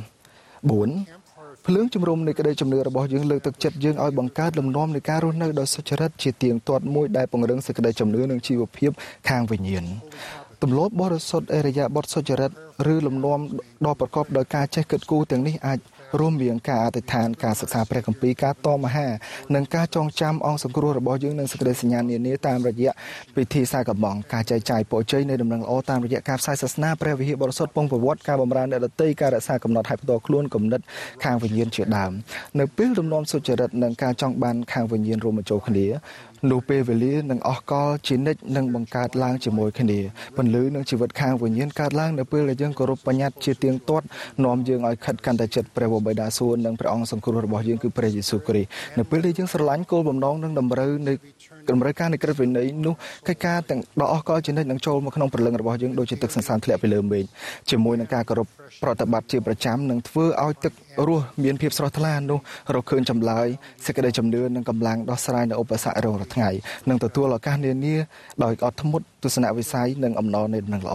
4 ភ្លើងជំរុំនៃក្តីជំនឿរបស់យើងលើកទឹកចិត្តយើងឲ្យបង្កើតលំនាំនៃការរស់នៅដោយសុចរិតជាទៀងទាត់មួយដែលពង្រឹងសេចក្តីជំនឿនិងជីវភាពខាងវិញ្ញាណទម្លាប់បរិសុទ្ធអរិយាបថសុចរិតឬលំនាំដ៏ប្រកបដោយការចេះគិតគូរទាំងនេះអាចរួមមានការអធិដ្ឋានការសិក្សាព្រះគម្ពីរការតមហានិងការចងចាំអង្គសង្គ្រោះរបស់យើងនិងសេចក្តីសញ្ញានានាតាមរយៈពិធីសាកបងការចែកចាយពរជ័យនៃដំណឹងល្អតាមរយៈការផ្សាយសាសនាព្រះវិហារបរិសុទ្ធពងប្រវត្តិការបម្រើអ្នកដទៃការរក្សាកំណត់ឲ្យផ្ទាល់ខ្លួនគំនិតខាងវិញ្ញាណជាដើមនៅពេលលំនាំសុចរិតនិងការចង់បានខាងវិញ្ញាណរួមបញ្ចូលគ្នានោះពេលវេលានឹងអស់កលជានិច្ចនឹងបង្កើតឡើងជាមួយគ្នាពន្លឺនិងជីវិតខាងវិញ្ញាណកើតឡើងនៅពេលដែលយើងគោរពបញ្ញត្តិជាទៀងទាត់នាំយើងឲ្យខិតកាន់តែជិតព្រះបិតាសួគ៌និងព្រះអង្គសង្គ្រោះរបស់យើងគឺព្រះយេស៊ូវគ្រីស្ទនៅពេលដែលយើងស្រឡាញ់គោលបំណងនិងតម្រូវការនៃក្រឹតវិន័យនោះកិច្ចការទាំងដ៏អស់កលជានិច្ចនឹងចូលមកក្នុងព្រលឹងរបស់យើងដូចជាទឹកសន្សើមធ្លាក់ពីលើមេឃជាមួយនឹងការគោរពប្រតិបត្តិជាប្រចាំនឹងធ្វើឲ្យទឹករស់មានភាពស្រស់ថ្លានោះរកឃើញចម្លើយសេចក្តីជំនឿនិងកម្លាំងដោះស្រាយនៅឧបសគ្គរាល់ថ្ងៃនឹងទទួលឱកាសនានាដោយអត់ធ្មត់ទស្សនវិស័យនិងអំណរនៃដំណឹងល្អ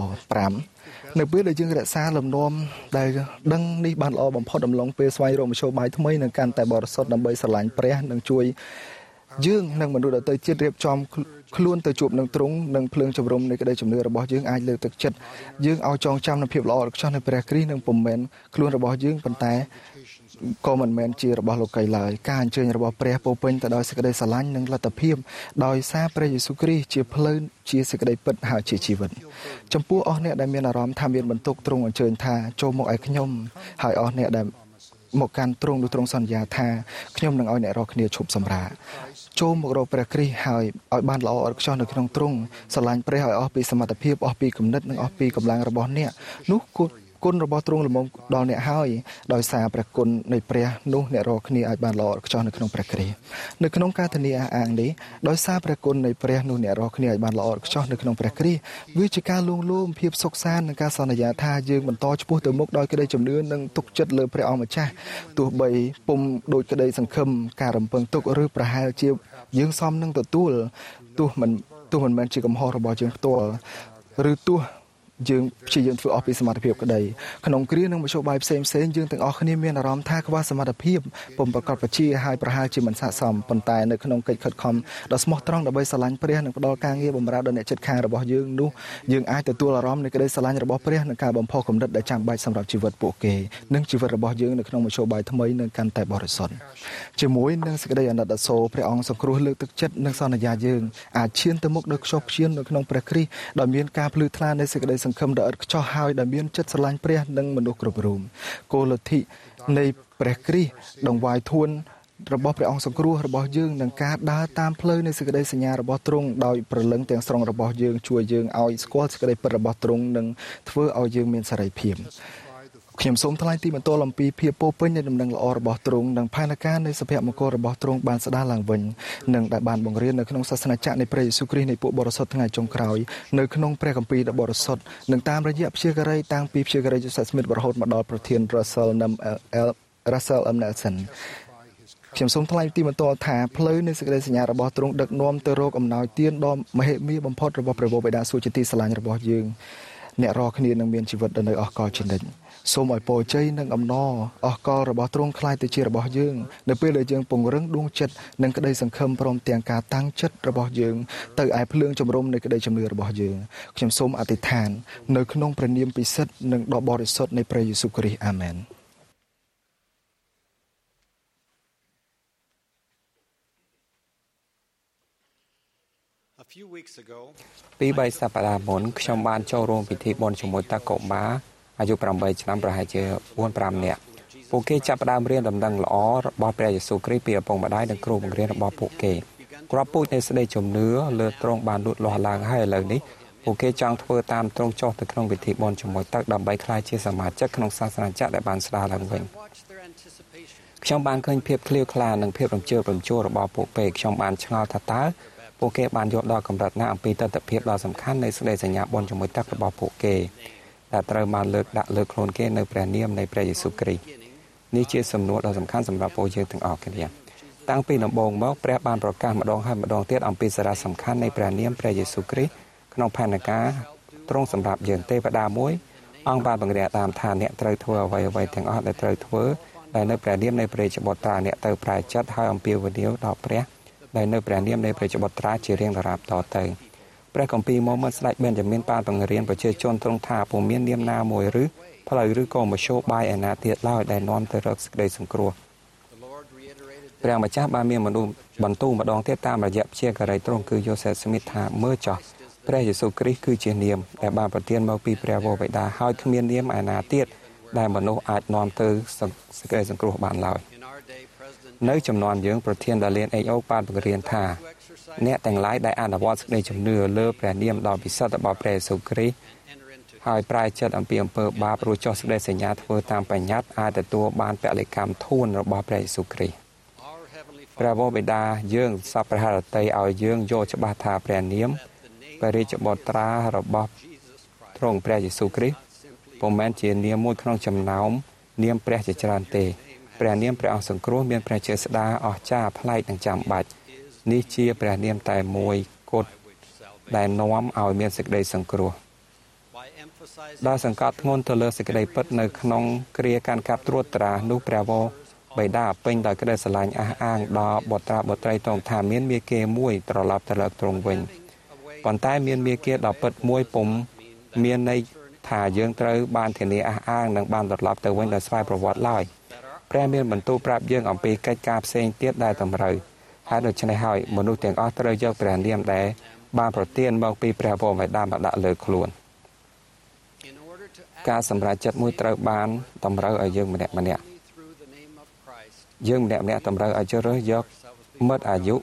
5 នៅពេលដែលយើងរក្សាលំនាំដែលដឹងនេះបានល្អបំផុតអំឡុងពេលស្វែងរកមធ្យោបាយថ្មីនិងកាន់តែបរិសុទ្ធដើម្បីស្រឡាញ់ព្រះនិងជួយយើងនិងមនុស្សដទៃទៀតរៀបចំខ្លួនទៅជួបនឹងទ្រង់និងភ្លើងជំរុំនៃក្តីជំនឿរបស់យើងអាចលើកទឹកចិត្តយើងឲ្យចងចាំនូវភាពល្អឥតខ្ចោះនៃព្រះគ្រីស្ទនិងពុំមែនខ្លួនរបស់យើងប៉ុន្តែក៏មិនមែនជារបស់លោកីឡើយការអញ្ជើញរបស់ព្រះពោពេញទៅដោយសេចក្តីស្រឡាញ់និងលទ្ធភាពដោយសារព្រះយេស៊ូវគ្រីស្ទជាផ្លូវជាសេចក្តីពិតហើយជាជីវិតចំពោះអស់អ្នកដែលមានអារម្មណ៍ថាមានបន្ទុកទ្រង់អញ្ជើញថាចូលមកឲ្យខ្ញុំហើយអស់អ្នកដែលមកកាន់ទ្រង់នោះទ្រង់សន្យាថាខ្ញុំនឹងឲ្យអ្នករាល់គ្នាឈប់សម្រាកចូលមករកព្រះគ្រីស្ទហើយឲ្យបានល្អឥតខ្ចោះនៅក្នុងទ្រង់ស្រឡាញ់ព្រះឲ្យអស់ពីសមត្ថភាពអស់ពីគំនិតនិងអស់ពីកម្លាំងរបស់អ្នកនោះគុណរបស់ទ្រង់ល្មមដល់អ្នកហើយដោយសារព្រះគុណនៃព្រះនោះអ្នករាល់គ្នាអាចបានល្អឥតខ្ចោះនៅក្នុងព្រះគ្រីស្ទនៅក្នុងការធានាអះអាងនេះដោយសារព្រះគុណនៃព្រះនោះអ្នករាល់គ្នាអាចបានល្អឥតខ្ចោះនៅក្នុងព្រះគ្រីស្ទវាជាការលួងលោមភាពសុខសាន្តនិងការសន្យាថាយើងបន្តឆ្ពោះទៅមុខដោយក្តីជំនឿនិងទុកចិត្តលើព្រះអង្គម្ចាស់ទោះបីពុំដូចក្តីសង្ឃឹមការរំពឹងទុកឬប្រហែលជាយើងសមនឹងទទួលទោះមិនមែនជាកំហុសរបស់យើងផ្ទាល់ឬទោះយើងព្យាយាមធ្វើអស់ពីសមត្ថភាពក្តីក្នុងគ្រានឹងមធ្យោបាយផ្សេងយើងទាំងអស់គ្នាមានអារម្មណ៍ថាខ្វះសមត្ថភាពពុំប្រកបវិជ្ជាហើយប្រហែលជាមិនស័ក្តិសមប៉ុន្តែនៅក្នុងកិច្ចខិតខំដ៏ស្មោះត្រង់ដើម្បីស្រឡាញ់ព្រះនិងផ្ដល់ការងារបម្រើដល់អ្នកជិតខាងរបស់យើងនោះយើងអាចទទួលអារម្មណ៍នៃក្តីស្រឡាញ់របស់ព្រះនិងការបំផុសគំនិតដែលចាំបាច់សម្រាប់ជីវិតពួកគេនិងជីវិតរបស់យើងនៅក្នុងមធ្យោបាយថ្មីនឹងកាន់តែបរិសុទ្ធជាមួយនឹងសេចក្តីអាណិតអាសូរព្រះអង្គសង្គ្រោះលើកទឹកចិត្តនិងសន្យាយើងអាចឈានទៅមុខដោយខ្ជាប់ខ្ជួននៅក្នុងព្រះគ្រីស្ទដោយមានការភ្លឺថ្លានៃសេចក្តីសង្ឃឹមដ៏ឥតខ្ចោះហើយដែលមានចិត្តស្រឡាញ់ព្រះនិងមនុស្សគ្រប់រូបគោលលទ្ធិនៃព្រះគ្រីស្ទដង្វាយធួនរបស់ព្រះអង្គសង្គ្រោះរបស់យើងនឹងការដើរតាមផ្លូវនៃសេចក្តីសញ្ញារបស់ទ្រង់ដោយព្រលឹងទាំងស្រុងរបស់យើងជួយយើងឲ្យស្គាល់សេចក្តីពិតរបស់ទ្រង់និងធ្វើឲ្យយើងមានសេរីភាពខ្ញុំសូមថ្លែងទីបន្ទាល់អំពីភាពពោពេញនៃដំណឹងល្អរបស់ទ្រង់និងផែនការនៃសុភមង្គលរបស់ទ្រង់បានស្ដារឡើងវិញនិងដែលបានបង្រៀននៅក្នុងសាសនាចក្រនៃព្រះយេស៊ូវគ្រីស្ទនៃពួកបរិសុទ្ធថ្ងៃចុងក្រោយនៅក្នុងព្រះគម្ពីរដ៏បរិសុទ្ធនិងតាមរយៈព្យាការីតាំងពីព្យាការី Joseph Smith រហូតមកដល់ប្រធាន Russell M. Nelson ខ្ញុំសូមថ្លែងទីបន្ទាល់ថាផ្លូវនៃសេចក្តីសញ្ញារបស់ទ្រង់ដឹកនាំទៅរកអំណោយទានដ៏មហិមាបំផុតរបស់ព្រះបិតាសួគ៌ជាទីស្រឡាញ់របស់យើងអ្នករាល់គ្នានឹងមានជីវិតដ៏នៅអស់កលជានិច្ចសូមឲ្យពរជ័យនិងអំណរអស់កលរបស់ទ្រង់ខ្លាយទៅជារបស់យើងនៅពេលដែលយើងពង្រឹងដួងចិត្តនិងក្តីសង្ឃឹមព្រមទាំងការតាំងចិត្តរបស់យើងទៅឯភ្លើងជំរុំនៃក្តីជំនឿរបស់យើងខ្ញុំសូមអធិដ្ឋាននៅក្នុងព្រះនាមពិសិដ្ឋនិងដ៏បរិសុទ្ធនៃព្រះយេស៊ូវគ្រីស្ទអាមែនពី3សប្តាហ៍មុនខ្ញុំបានចូលរួមពិធីបុណ្យជាមួយតាកូបាអាយុ8ឆ្នាំប្រហែលជា 4-5 នាក់ពួកគេចាប់ផ្ដើមរៀនដំណឹងល្អរបស់ព្រះយេស៊ូវគ្រីស្ទពីឪពុកម្ដាយនិងគ្រូបង្រៀនរបស់ពួកគេគ្រាប់ពូជនៃសេចក្តីជំនឿលើទ្រង់បានលូតលាស់ឡើងហើយឥឡូវនេះពួកគេចង់ធ្វើតាមទ្រង់ចុះទៅក្នុងពិធីបុណ្យជាមួយទឹកដើម្បីក្លាយជាសមាជិកក្នុងសាសនាចក្រដែលបានស្ដារឡើងវិញខ្ញុំបានឃើញភាពឃ្លាវខ្លានិងភាពរំជើបរំជួលរបស់ពួកគេខ្ញុំបានឆ្ងល់ថាតើពួកគេបានយល់ដល់កម្រិតណាអំពីទស្សនវិជ្ជាដ៏សំខាន់នៃសេចក្តីសញ្ញាបុណ្យជាមួយទឹករបស់ពួកគេដែលត្រូវបានលើកដាក់លើខ្លួនគេនៅព្រះនាមនៃព្រះយេស៊ូវគ្រីស្ទនេះជាសំណួរដ៏សំខាន់សម្រាប់ពួកយើងទាំងអស់គ្នាតាំងពីដំបូងមកព្រះបានប្រកាសម្ដងហើយម្ដងទៀតអំពីសារៈសំខាន់នៃព្រះនាមព្រះយេស៊ូវគ្រីស្ទក្នុងផែនការទ្រង់សម្រាប់យើងទេវតាមួយអង្គបានបង្រៀនតាមថាអ្នកត្រូវធ្វើអ្វីៗទាំងអស់ដែលត្រូវធ្វើដែលនៅព្រះនាមនៃព្រះរាជបុត្រាអ្នកទៅប្រែចិត្តហើយអំពាវនាវដល់ព្រះដែលនៅព្រះនាមនៃព្រះរាជបុត្រាជារៀងដរាបតទៅព្រះគម្ពីរមកស្ដេចបេនយ៉ាមីនបានបង្រៀនប្រជាជនទ្រង់ថាពុំមាននាមណាមួយឬផ្លូវឬក៏មធ្យោបាយឯណាទៀតឡើយដែលនាំទៅរកសេចក្តីសង្គ្រោះព្រះម្ចាស់បានមានមនុស្សបន្ទូលម្ដងទៀតតាមរយៈព្យាការីទ្រង់គឺយូសេហ្វស្មីតថាមើលចោះព្រះយេស៊ូវគ្រីស្ទគឺជានាមដែលបានប្រទានមកពីព្រះវរបិតាហើយគ្មាននាមឯណាទៀតដែលមនុស្សអាចនាំទៅសេចក្តីសង្គ្រោះបានឡើយនៅចំនួនយើងប្រធានដាលៀនអេកអូបានបង្រៀនថាអ្នកទាំងឡាយដែលអនុវត្តសេចក្តីជំនឿលើព្រះនាមដ៏ពិសិដ្ឋរបស់ព្រះយេស៊ូវគ្រីស្ទហើយប្រែចិត្តអំពីអំពើបាបរួចចុះសេចក្តីសញ្ញាធ្វើតាមបញ្ញត្តិអាចទទួលបានពលិកម្មធួនរបស់ព្រះយេស៊ូវគ្រីស្ទព្រះវរបិតាយើងសពព្រះハរតីឲ្យយើងយល់ច្បាស់ថាព្រះនាមព្រះរាជបុត្រារបស់ទ្រង់ព្រះយេស៊ូវគ្រីស្ទពុំមែនជានាមមួយក្នុងចំណោមនាមព្រះជាច្រើនទេព្រះនាមព្រះអង្គសង្គ្រោះមានព្រះជាស្ដាអស្ចារ្យប្លែកនិងចាំបាច់នេះជាព្រះនាមតែមួយគត់ដែលនាំឲ្យមានសេចក្តីសង្គ្រោះដោយសង្កត់ធ្ងន់ទៅលើសេចក្តីពិតនៅក្នុងគ្រាកាន់កាប់ត្រួតត្រានោះព្រះវរបិតាពេញដោយក្តីស្រឡាញ់អះអាងដល់បុត្រាបុត្រីទ្រង់ថាមានមាគ៌ាមួយត្រឡប់ទៅលើទ្រង់វិញប៉ុន្តែមានមាគ៌ាដ៏ពិតមួយពុំមានន័យថាយើងត្រូវបានធានាអះអាងនិងបានត្រឡប់ទៅវិញដោយស្វ័យប្រវត្តិឡើយព្រះមានបន្ទូលប្រាប់យើងអំពីកិច្ចការផ្សេងទៀតដែលតម្រូវហើយដូច្នេះហើយមនុស្សទាំងអស់ត្រូវយកព្រះនាមដែលបានប្រទានមកពីព្រះវរបិតាមកដាក់លើខ្លួនការសម្រេចចិត្តមួយត្រូវបានតម្រូវឲ្យយើងម្នាក់ម្នាក់យើងម្នាក់ម្នាក់តម្រូវឲ្យជ្រើសរើសយកមិត្តអាយុ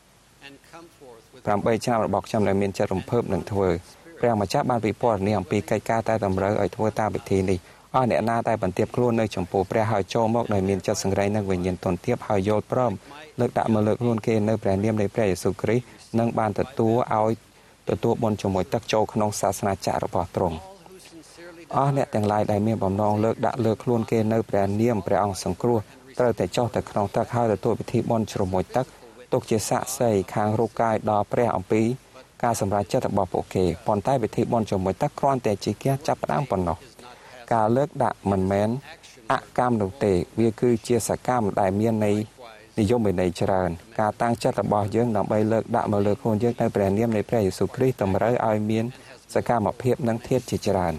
8ឆ្នាំរបស់ខ្ញុំដែលមានចិត្តរំភើបនឹងធ្វើព្រះម្ចាស់បានពិពណ៌នាអំពីកិច្ចការតែតម្រូវឲ្យធ្វើតាមពិធីនេះអស់អ្នកណាតែបន្ទាបខ្លួននៅចំពោះព្រះហើយចូលមកដោយមានចិត្តសង្រេងនិងវិញ្ញាណទន់ទាបហើយយល់ព្រមលើកដាក់មកលើខ្លួនគេនៅព្រះនាមនៃព្រះយេស៊ូវគ្រីស្ទនឹងបានទទួលបុណ្យជាមួយទឹកចូលក្នុងសាសនាចក្ររបស់ទ្រង់អស់អ្នកទាំងឡាយដែលមានបំណងលើកដាក់លើខ្លួនគេនៅព្រះនាមព្រះអង្គសង្គ្រោះត្រូវតែចុះទៅក្នុងទឹកហើយទទួលពិធីបុណ្យជ្រមុជទឹកទុកជាសាក្សីខាងរូបកាយដល់ព្រះអំពីការសម្រេចចិត្តរបស់ពួកគេប៉ុន្តែពិធីបុណ្យជ្រមុជទឹកគ្រាន់តែជាការចាប់ផ្ដើមប៉ុណ្ណោះការលើកដាក់មិនមែនអកម្មនោះទេវាគឺជាសកម្មដែលមាននិយមន័យច្រើនការតាំងចិត្តរបស់យើងដើម្បីលើកដាក់មកលើខ្លួនយើងនៅព្រះនាមនៃព្រះយេស៊ូវគ្រីស្ទតម្រូវឲ្យមានសកម្មភាពនិងធាតុជាច្រើន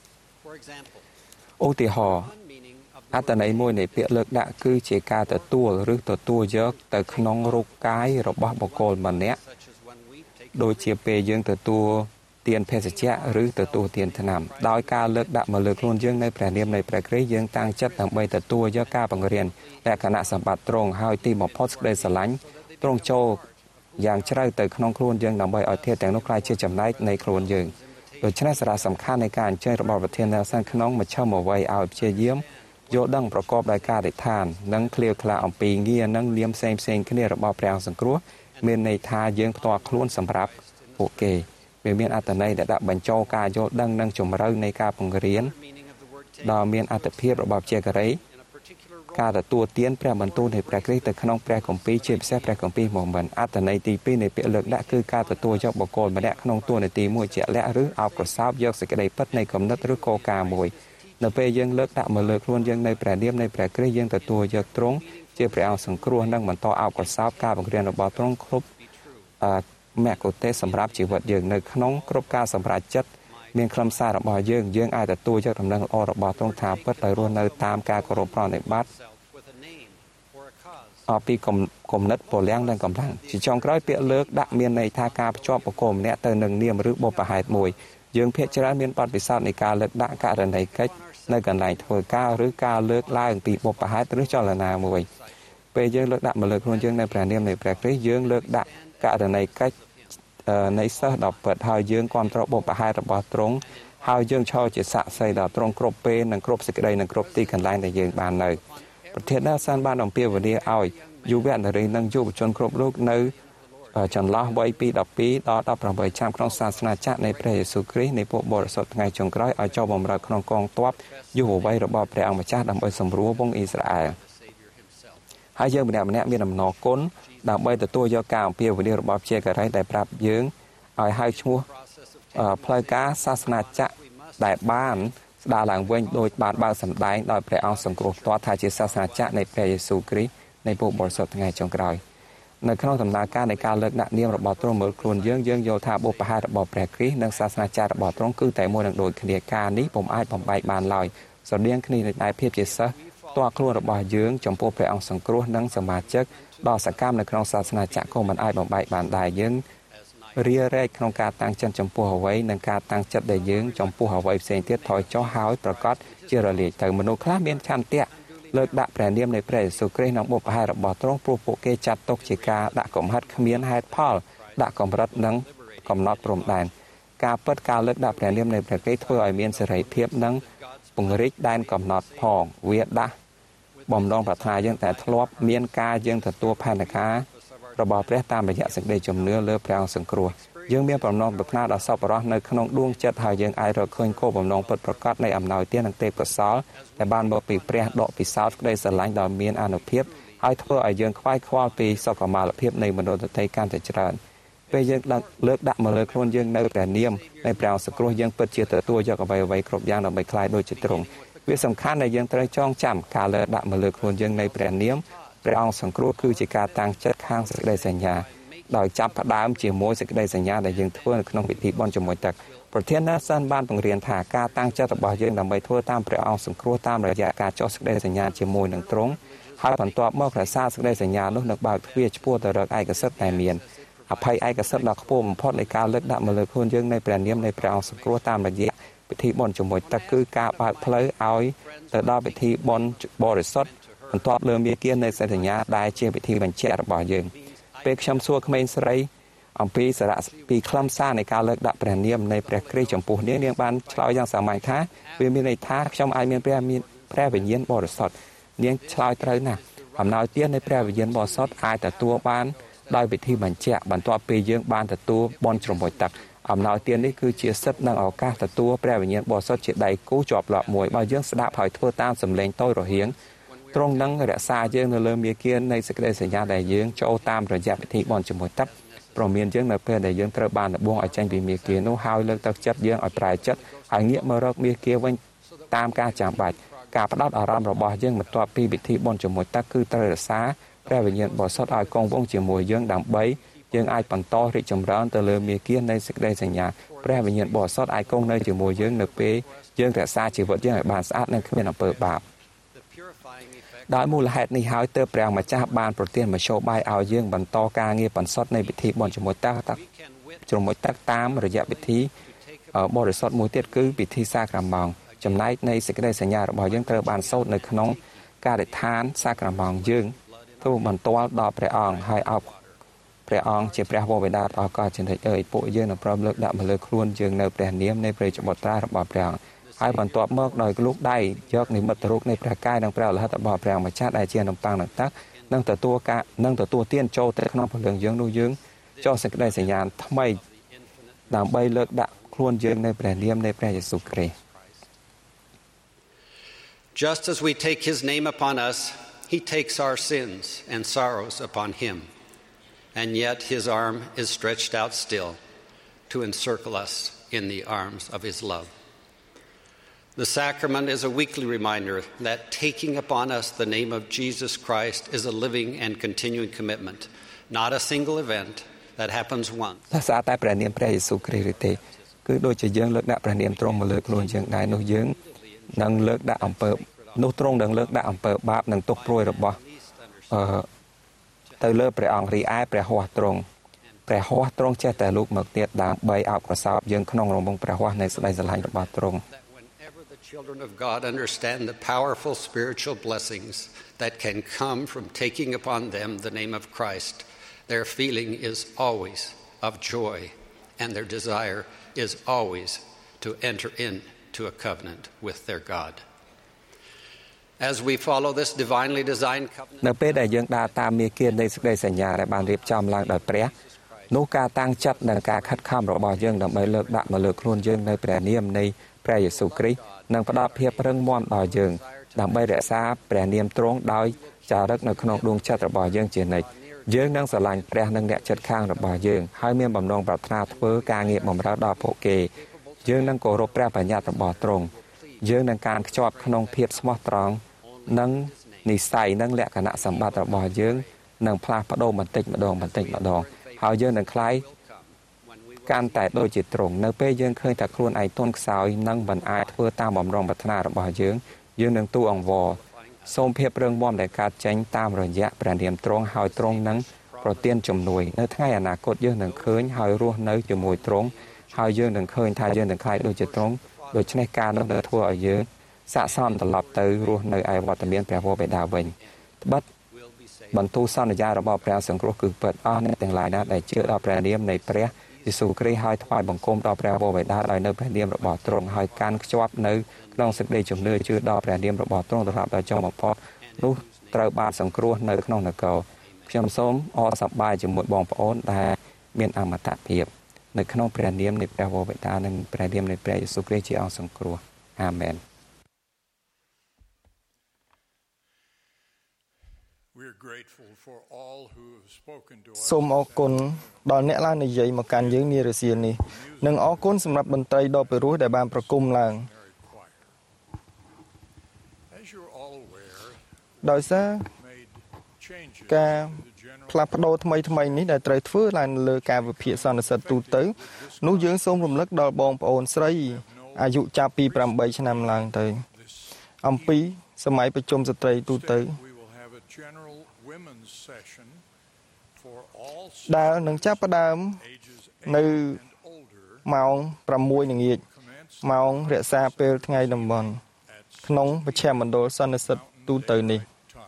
ឧទាហរណ៍អត្ថន័យមួយនៃពាក្យលើកដាក់គឺជាការទទួលឬទទួលយកទៅក្នុងរូបកាយរបស់បុគ្គលម្នាក់ដូចជាពេលយើងទទួលទានភេសជ្ជៈឬទទួលទានថ្នាំដោយការលើកដាក់មកលើខ្លួនយើងនៅព្រះនាមនៃព្រះគ្រីស្ទយើងតាំងចិត្តដើម្បីទទួលយកការបង្រៀនលក្ខណៈសម្បត្តិទ្រង់ហើយទីបំផុតសេចក្តីស្រឡាញ់ទ្រង់ចូលយ៉ាងជ្រៅទៅក្នុងខ្លួនយើងដើម្បីឲ្យធាតុទាំងនោះក្លាយជាចំណែកនៃខ្លួនយើងដូច្នេះសារៈសំខាន់នៃការអញ្ជើញរបស់ប្រធានnelsonក្នុងមជ្ឈមអ្វីឲ្យព្យាយាមយល់ដឹងប្រកបដោយការអធិដ្ឋាននិងឃ្លាវខ្លាអំពីងារនិងនាមផ្សេងគ្នារបស់ព្រះអង្គសង្គ្រោះមានន័យថាយើងផ្ទាល់ខ្លួនសម្រាប់ពួកគេវាមានអត្ថន័យដែលដាក់បញ្ចូលការយល់ដឹងនិងជំរឿននៃការបង្រៀនដ៏មានអត្ថភាពរបស់ព្យាការីការទទួលទានព្រះបន្ទូលនៃព្រះគ្រីស្ទទៅក្នុងព្រះគម្ពីរជាពិសេសព្រះគម្ពីរមកមិនអត្ថន័យទី2នៃពាក្យលើកដាក់គឺការទទួលយកបុគ្គលម្នាក់ក្នុងតួនាទីមួយជាក់លាក់ឬអោបក្រសោបយកសេចក្តីពិតនៃគំនិតឬគោលការណ៍មួយនៅពេលយើងលើកដាក់មកលើខ្លួនយើងនៅព្រះនាមនៃព្រះគ្រីស្ទយើងទទួលយកទ្រង់ជាព្រះអង្គសង្គ្រោះនិងបន្តអោបក្រសោបការបង្រៀនរបស់ទ្រង់គ្រប់មគ្គុទ្ទេសក៍សម្រាប់ជីវិតយើងនៅក្នុងគ្រប់ការសម្រេចចិត្តមានខ្លឹមសាររបស់យើងអាចទទួលយកដំណឹងល្អរបស់ទ្រង់ថាពិតដោយរស់នៅតាមការគោរពប្រណិប័តអំពីគំនិតពលំនិងកម្លាំងជាចុងក្រោយពាក្យលើកដាក់មានន័យថាការភ្ជាប់បុគ្គលម្នាក់ទៅនឹងនាមឬបុព្វហេតុមួយយើងភាគច្រើនមានបទពិសោធន៍នៃការលើកដាក់ករណីកិច្ចនៅកន្លែងធ្វើការឬការលើកឡើងពីបុព្វហេតុឬចលនាមួយពេលយើងលើកដាក់មកលើខ្លួនយើងនៅព្រះនាមនៃព្រះគ្រីស្ទយើងលើកដាក់ករណីកិច្ចនៃសិស្សដ៏ពិតហើយយើងគ្រប់គ្រងបុព្វហេតុរបស់ទ្រង់ហើយយើងឈរជាសាក្សីដល់ទ្រង់គ្រប់ពេលនិងគ្រប់សេចក្តីនិងគ្រប់ទីកន្លែងដែលយើងបាននៅប្រធានណាសានបានអំពាវនាវឲ្យយុវនារីនិងយុវជនគ្រប់រូបនៅចន្លោះវ័យពី12ដល់18ឆ្នាំក្នុងសាសនាចក្រនៃព្រះយេស៊ូវគ្រីស្ទនៃពួកបរិសុទ្ធថ្ងៃចុងក្រោយឲ្យចូលបម្រើក្នុងកងទ័ពយុវវ័យរបស់ព្រះអង្គម្ចាស់ដើម្បីសម្រួលវង្សអ៊ីស្រាអែលហើយយើងម្នាក់ៗមានអំណរគុណដើម្បីទទួលយកការអំពាវនាវរបស់ជាការីដែលប្រាប់យើងឲ្យហៅឈ្មោះផ្លូវការសាសនាចក្រដែលបានស្ដារឡើងវិញដោយបានបើកសម្ដែងដោយព្រះអង្គសង្គ្រោះផ្ទាល់ថាជាសាសនាចក្រនៃព្រះយេស៊ូវគ្រីស្ទនៃពួកបរិសុទ្ធថ្ងៃចុងក្រោយនៅក្នុងដំណើរការនៃការលើកដាក់នាមរបស់ទ្រង់មើលខ្លួនយើងយល់ថាបុព្វហេតុរបស់ព្រះគ្រីស្ទនិងសាសនាចក្ររបស់ទ្រង់គឺតែមួយនឹងដូចគ្នាការនេះពុំអាចបំបែកបានឡើយស្រដៀងគ្នានឹងឯភាពជាសិស្សផ្ទាល់ខ្លួនរបស់យើងចំពោះព្រះអង្គសង្គ្រោះនិងសមាជិកដ៏សកម្មនៅក្នុងសាសនាចក្រក៏មិនអាចបំបែកបានដែរយើងរារែកក្នុងការតាំងចិត្តចំពោះអ្វីនិងការតាំងចិត្តដែលយើងចំពោះអ្វីផ្សេងទៀតថយចុះហើយប្រកាសជារលាយទៅមនុស្សខ្លះមានឆន្ទៈលើកដាក់ព្រះនាមនៃព្រះយេស៊ូវគ្រីស្ទក្នុងបុព្វហេតុរបស់ទ្រង់ព្រោះពួកគេចាត់ទុកជាការដាក់កំហិតគ្មានហេតុផលដាក់កម្រិតនិងកំណត់ព្រំដែនការពិតការលើកដាក់ព្រះនាមនៃព្រះគ្រីស្ទធ្វើឲ្យមានសេរីភាពនិងពង្រីកដែនកំណត់ផងវាដាស់បំណងប្រាថ្នាយើងតែធ្លាប់មានការយើងទទួលផែនការរបស់ព្រះតាមរយៈសេចក្តីជំនឿលើព្រះអង្គសង្គ្រោះយើងមានបំណងប្រាថ្នាដ៏សប្បុរសនៅក្នុងដួងចិត្តហើយយើងអាចរកឃើញគោលបំណងពិតប្រាកដនៃអំណោយទាននិងទេពកោសល្យដែលបានមកពីព្រះដកពិសោធន៍ក្តីស្រឡាញ់ដ៏មានអានុភាពហើយធ្វើឲ្យយើងខ្វាយខ្វល់ពីសុខុមាលភាពនៃមនុស្សដទៃកាន់តែច្រើនពេលយើងលើកដាក់មកលើខ្លួនយើងនៅព្រះនាមនៃព្រះអង្គសង្គ្រោះយើងពិតជាទទួលយកអ្វីៗគ្រប់យ៉ាងដើម្បីក្លាយដូចជាទ្រង់វាសំខាន់ដែលយើងត្រូវចងចាំការលើកដាក់មកលើខ្លួនយើងនៃព្រះនាមព្រះអង្គសង្គ្រោះគឺជាការតាំងចិត្តខាងសេចក្តីសញ្ញាដោយចាប់ផ្ដើមជាមួយសេចក្តីសញ្ញាដែលយើងធ្វើនៅក្នុងពិធីបុណ្យជាមួយទឹកប្រធានណាសានបានបង្រៀនថាការតាំងចិត្តរបស់យើងដើម្បីធ្វើតាមព្រះអង្គសង្គ្រោះតាមរយៈការចុះសេចក្តីសញ្ញាជាមួយនឹងទ្រង់ហើយបន្ទាប់មករក្សាសេចក្តីសញ្ញានោះនឹងបើកទ្វារឆ្ពោះទៅរកឯកសិទ្ធិដែលមានអភ័យឯកសិទ្ធិដ៏ខ្ពស់បំផុតនៃការលើកដាក់មកលើខ្លួនយើងនៃព្រះនាមនៃព្រះអង្គសង្គ្រោះតាមរយៈពិធីបុណ្យជាមួយទឹកគឺការបើកផ្លូវឲ្យទៅដល់ពិធីបុណ្យបរិសុទ្ធបន្ទាប់លើមាគ៌ានៃសន្យាដែលជាពិធីបញ្ជាក់របស់យើងពេលខ្ញុំសួរក្មេងស្រីអំពីសារៈពីខ្លឹមសារនៃការលើកដាក់ព្រះនាមនៃព្រះគ្រីស្ទចំពោះនាងបានឆ្លើយយ៉ាងសាមញ្ញថាវាមានន័យថាខ្ញុំអាចមានព្រះវិញ្ញាណបរិសុទ្ធនាងឆ្លើយត្រូវណាស់អំណោយទាននៃព្រះវិញ្ញាណបរិសុទ្ធអាចទទួលបានដោយពិធីបញ្ជាក់បន្ទាប់ពីយើងបានទទួលបុណ្យជ្រមុជទឹកអំណោយទាននេះគឺជាសិទ្ធិនិងឱកាសទទួលព្រះវិញ្ញាណបរិសុទ្ធជាដៃគូជាប់លាប់មួយបើយើងស្ដាប់ហើយធ្វើតាមសម្លេងតូចរហៀងទ្រង់នឹងរក្សាយើងនៅលើមាគ៌ានៃសេចក្តីសញ្ញាដែលយើងចូលតាមរយៈពិធីបុណ្យជាមួយទឹកព្រមមានយើងនៅពេលដែលយើងត្រូវបានលបងឲ្យចេញពីមាគ៌ានោះហើយលើកទឹកចិត្តយើងឲ្យប្រែចិត្តហើយងាកមករកមាគ៌ាវិញតាមការចាំបាច់ការផ្ដោតអារម្មណ៍របស់យើងបន្ទាប់ពីពិធីបុណ្យជាមួយទឹកគឺត្រូវរក្សាព្រះវិញ្ញាណបរិសុទ្ធឲ្យគង់វង្សជាមួយយើងដើម្បីយើងអាចបន្តរីកចម្រើនទៅលើមាគ៌ានៃសេចក្តីសញ្ញាព្រះវិញ្ញាណបរិសុទ្ធអាចគង់នៅជាមួយយើងនៅពេលយើងរក្សាជីវិតយើងឲ្យបានស្អាតនិងគ្មានអំពើបាបដោយមូលហេតុនេះហើយទើបព្រះម្ចាស់បានប្រទានមធ្យោបាយឲ្យយើងបន្តការងារបន្សុទ្ធនៃពិធីបុណ្យជាមួយទឹកតាមរយៈពិធីបរិសុទ្ធមួយទៀតគឺពិធីសាក្រម៉ង់ចំណែកនៃសេចក្តីសញ្ញារបស់យើងត្រូវបានសូត្រនៅក្នុងការិដ្ឋានសាក្រម៉ង់យើងទូបន្ទាល់ដល់ព្រះអង្គហើយអបព្រះអង្គជាព្រះវរបិតាអរគុណជំនិតពួកយើងនឹងព្រមលើកដាក់មកលើខ្លួនយើងនៅព្រះនាមនៃព្រះចបុត្រារបស់ព្រះអង្គហើយបន្ទាប់មកដោយលោកដៃយកនិមិត្តរូបនៃព្រះកាយនិងព្រះលិខិតរបស់ព្រះម្ចាស់ដែលជានំប៉័ងនិងទឹកនឹងទទួលទានចូលទៅក្នុងព្រលឹងយើងនោះយើងចុះសេចក្តីសញ្ញាថ្មីដើម្បីលើកដាក់ខ្លួនយើងនៅព្រះនាមនៃព្រះយេស៊ូវគ្រីស្ទ Just as we take his name upon us, he takes our sins and sorrows upon him. And yet his arm is stretched out still to encircle us in the arms of his love. The sacrament is a weekly reminder that taking upon us the name of Jesus Christ is a living and continuing commitment, not a single event that happens once. តែតែព្រះនាមព្រះយេស៊ូវគ្រីស្ទទេគឺដូចជាយើងលើកដាក់ព្រះនាមទ្រង់មកលើខ្លួនយើងដែរនោះយើងនឹងលើកដាក់អំពើនោះទ្រង់នឹងលើកដាក់អំពើបាបនិងទុក្ខព្រួយរបស់ទៅលើព្រះអង្គរីឯព្រះហស្ថទ្រង់ចេះតែលោកមកទៀតដើម្បីអបក្រសោបយើងក្នុងរង្វង់ព្រះហស្ថនៃសេចក្តីស្រឡាញ់របស់ទ្រង់ Children of God understand the powerful spiritual blessings that can come from taking upon them the name of Christ. Their feeling is always of joy, and their desire is always to enter into a covenant with their God. As we follow this divinely designed covenant នៅពេលដែលយើងដើរតាមមាគ៌ានៃសេចក្តីសញ្ញាដែលបានរៀបចំឡើងដោយព្រះនោះការតាំងចិត្តនិងការខិតខំរបស់យើងដើម្បីលើកដាក់មកលើខ្លួនយើងនៅព្រះនាមនៃព្រះយេស៊ូវគ្រីស្ទនឹងផ្ដល់ភាពរឹងមាំដល់យើងដើម្បីរក្សាព្រះនាមទ្រង់ដោយចារឹកនៅក្នុងដួងចិត្តរបស់យើងជានិច្ចយើងនឹងស្រឡាញ់ព្រះនិងអ្នកជិតខាងរបស់យើងហើយមានបំណងប្រាថ្នាធ្វើការងារបម្រើដល់ពួកគេយើងនឹងគោរពព្រះបញ្ញត្តិរបស់ទ្រង់យើងនឹងការខ្ជាប់ក្នុងភាពស្មោះត្រង់និងនិស្ស័យនិងលក្ខណៈសម្បត្តិរបស់យើងនឹងផ្លាស់ប្ដូរបន្តិចម្ដងហើយយើងនឹងคล้ายកាន់តែដូចជាទ្រង់នៅពេលយើងឃើញតែខ្លួនឯងទន់ខ្សោយនិងមិនអាចធ្វើតាមបំណងប្រាថ្នារបស់យើងនឹងទូអង្វរសូមភាពរឹងមាំដែលកើតចេញតាមរយៈព្រះនាមទ្រង់ហើយទ្រង់នឹងប្រទានជំនួយនៅថ្ងៃអនាគតយើងនឹងឃើញហើយរស់នៅជាមួយទ្រង់ហើយយើងនឹងឃើញថាយើងនឹងคล้ายដូចជាទ្រង់ដូច្នេះការនោះនឹងធ្វើឲ្យយើងស័ក្តិសមត្រឡប់ទៅរស់នៅឯវត្តមានព្រះវរបិតាវិញត្បិតបន្ទូលសន្យារបស់ព្រះសង្គ្រោះគឺពិតអស់អ្នកទាំងឡាយដែលជឿដល់ព្រះនាមនៃព្រះយេស៊ូវគ្រីស្ទហើយថ្វាយបង្គំដល់ព្រះវរបិតាដោយនៅព្រះនាមរបស់ទ្រង់ហើយកាន់ខ្ជាប់នៅក្នុងសេចក្តីជំនឿជឿដល់ព្រះនាមរបស់ទ្រង់ត្រឡប់ដល់ចុងបំផុតនោះត្រូវបានសង្គ្រោះនៅក្នុងនគរខ្ញុំសូមអរសប្បាយជាមួយបងប្អូនដែលមានអមតភាពនៅក្នុងព្រះនាមនៃព្រះវរបិតានិងព្រះនាមនៃព្រះយេស៊ូវគ្រីស្ទជាអង្គសង្គ្រោះអាមែនសូមអរគុណដល់អ្នកឡើងនិយាយមកកាន់យើងនារសៀលនេះនិងអរគុណសម្រាប់តន្ត្រីដ៏ពិរោះដែលបានប្រគំឡើងដោយសារការផ្លាស់ប្ដូរថ្មីនេះដែលត្រូវធ្វើឡើងលើការវិភាគសន្និសីទទូទៅនោះយើងសូមរំលឹកដល់បងប្អូនស្រីអាយុចាប់ពី8ឆ្នាំឡើងទៅអំពីសម័យប្រជុំស្ត្រីទូទៅដែលនឹងចាប់ផ្ដើមនៅម៉ោង 6 ល្ងាចម៉ោងរក្សាពេលថ្ងៃតំបន់ក្នុងមជ្ឈមណ្ឌលសន្និសីទទូទៅនេះ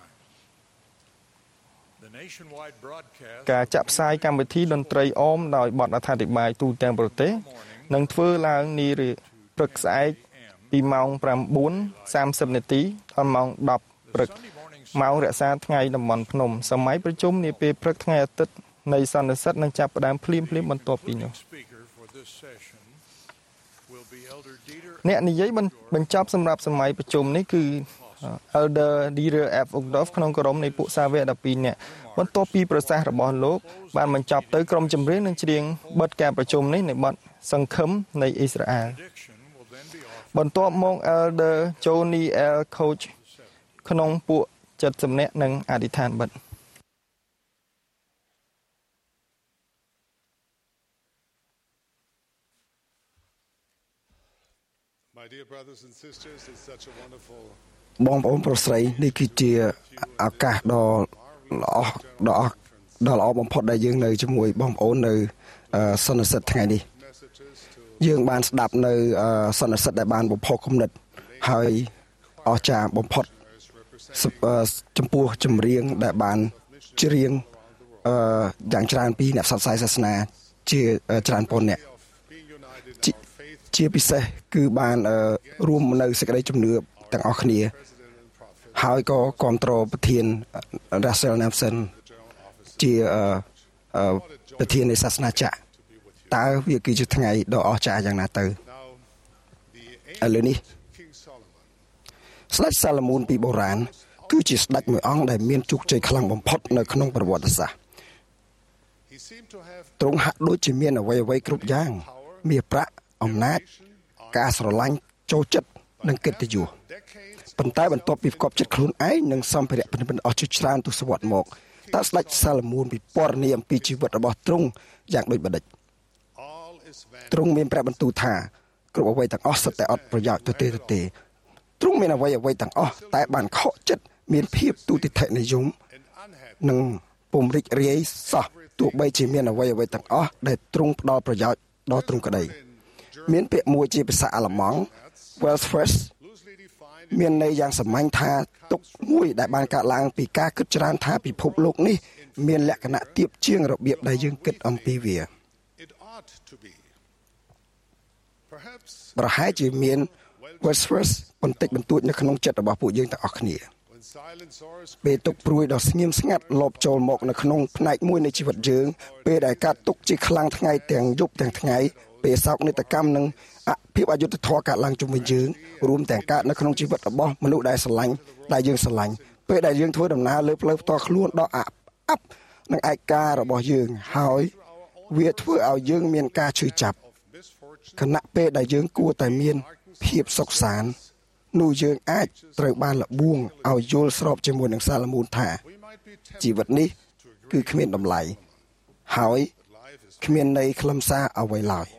ការចាក់ផ្សាយកម្មវិធីតន្ត្រីអមដោយបទអត្ថាធិប្បាយទូទាំងប្រទេសនឹងធ្វើឡើងនាព្រឹកស្អែកពីម៉ោង 9:30 នាទីដល់ម៉ោង 10 ព្រឹកម៉ោងរក្សាថ្ងៃតំបន់ភ្នំសម័យប្រជុំនាពេលព្រឹកថ្ងៃអាទិត្យនៃសន្និសីទនឹងចាប់ផ្ដើមភ្លាមបន្ទាប់ពីនោះអ្នកនិយាយបញ្ចប់សម្រាប់សម័យប្រជុំនេះគឺ Elder Dieter F. Uchtdorf ក្នុងក្រុមនៃពួកសាវក12នាក់បន្ទាប់ពីប្រសាសន៍របស់លោកបានបញ្ចប់ទៅក្រុមចម្រៀងនឹងច្រៀងបទការប្រជុំនេះនៃបទសង្ឃឹមនៃអ៊ីស្រាអែលបន្ទាប់មក Elder Johnny L. Coach ក្នុងពួក70នាក់នឹងអធិដ្ឋានបិទបងប្អូនប្រុសស្រីនេះគឺជាឱកាសដ៏ល្អបំផុតដែលយើងនៅជាមួយបងប្អូននៅសន្និសីទថ្ងៃនេះយើងបានស្ដាប់នៅសន្និសីទដែលបានបំផុសគំនិតហើយអស្ចារ្យបំផុតចំពោះចម្រៀងដែលបានច្រៀងយ៉ាងច្រើនពីអ្នកផ្សព្វផ្សាយសាសនាជាច្រើនពាន់អ្នកជាពិសេសគឺបានរួមនៅសេចក្តីជំនឿទាំងអស់គ្នាហើយក៏គាំទ្រប្រធាន Russell Nelson ជាប្រធាននៃសាសនាចាក់តើវាគឺជាថ្ងៃដ៏អស្ចារ្យយ៉ាងណាទៅឥឡូវនេះស្ដេចសាឡូមោនពីបុរាណគឺជាស្ដេចមួយអង្គដែលមានជោគជ័យខ្លាំងបំផុតនៅក្នុងប្រវត្តិសាស្ត្រទ្រង់ហាក់ដូចជាមានអ្វីៗគ្រប់យ៉ាងមានប្រាក់អំណាចការស្រឡាញ់ចូលចិត្តនិងកិត្តិយសប៉ុន្តែបន្ទាប់ពីផ្គប់ចិត្តខ្លួនឯងនិងសម្ភារៈពិតៗអស់ជាច្រើនទសវត្សរ៍មកតើស្ដេចសាឡូមោនពិពណ៌នាអំពីជីវិតរបស់ទ្រង់យ៉ាងដូចម្តេចទ្រង់មានព្រះបន្ទូលថាគ្រប់អ្វីទាំងអស់សុទ្ធតែអត់ប្រយោជន៍ទៅទេទ្រង់មានអ្វីទាំងអស់តែបានខកចិត្តមានភាពទុតិយនិយមនិងពុំរីករាយសោះទោះបីជាមានអ្វីទាំងអស់ដែលទ្រង់ផ្ដល់ប្រយោជន៍ដល់ទ្រង់ក្តីមានពាក្យមួយជាភាសាអាល្លឺម៉ង់ Weltfest មានន័យយ៉ាងសាមញ្ញថាទុកមួយដែលបានកើតឡើងពីការគិតច្រើនថាពិភពលោកនេះមានលក្ខណៈទាបជាងរបៀបដែលយើងគិតអំពីវាប្រហែលជាមានWordsworth បន្តិចបន្តួចនៅក្នុងចិត្តរបស់ពួកយើងទាំងអស់គ្នាពេលទុកព្រួយដ៏ស្ងៀមស្ងាត់លបចូលមកនៅក្នុងផ្នែកមួយនៃជីវិតយើងពេលដែលការទុកជាខ្លាំងថ្ងៃទាំងយប់ទាំងថ្ងៃពេលសោកនាដកម្មនិងភាពអយុត្តិធម៌កើតឡើងជុំវិញយើងរួមទាំងកើតនៅក្នុងជីវិតរបស់មនុស្សដែលស្រឡាញ់ដែលយើងស្រឡាញ់ពេលដែលយើងធ្វើដំណើរលើផ្លូវផ្ទាល់ខ្លួនដ៏អាប់និងឯការបស់យើងហើយវាធ្វើឲ្យយើងមានការឈឺចាប់ខណៈពេលដែលយើងគួរតែមានភាពសុខសាន្តនោះយើងអាចត្រូវបានលបួងឲ្យយល់ស្របជាមួយនឹងសាឡមូនថាជីវិតនេះគឺគ្មានតម្លៃហើយគ្មានន័យខ្លឹមសារអ្វីឡើយ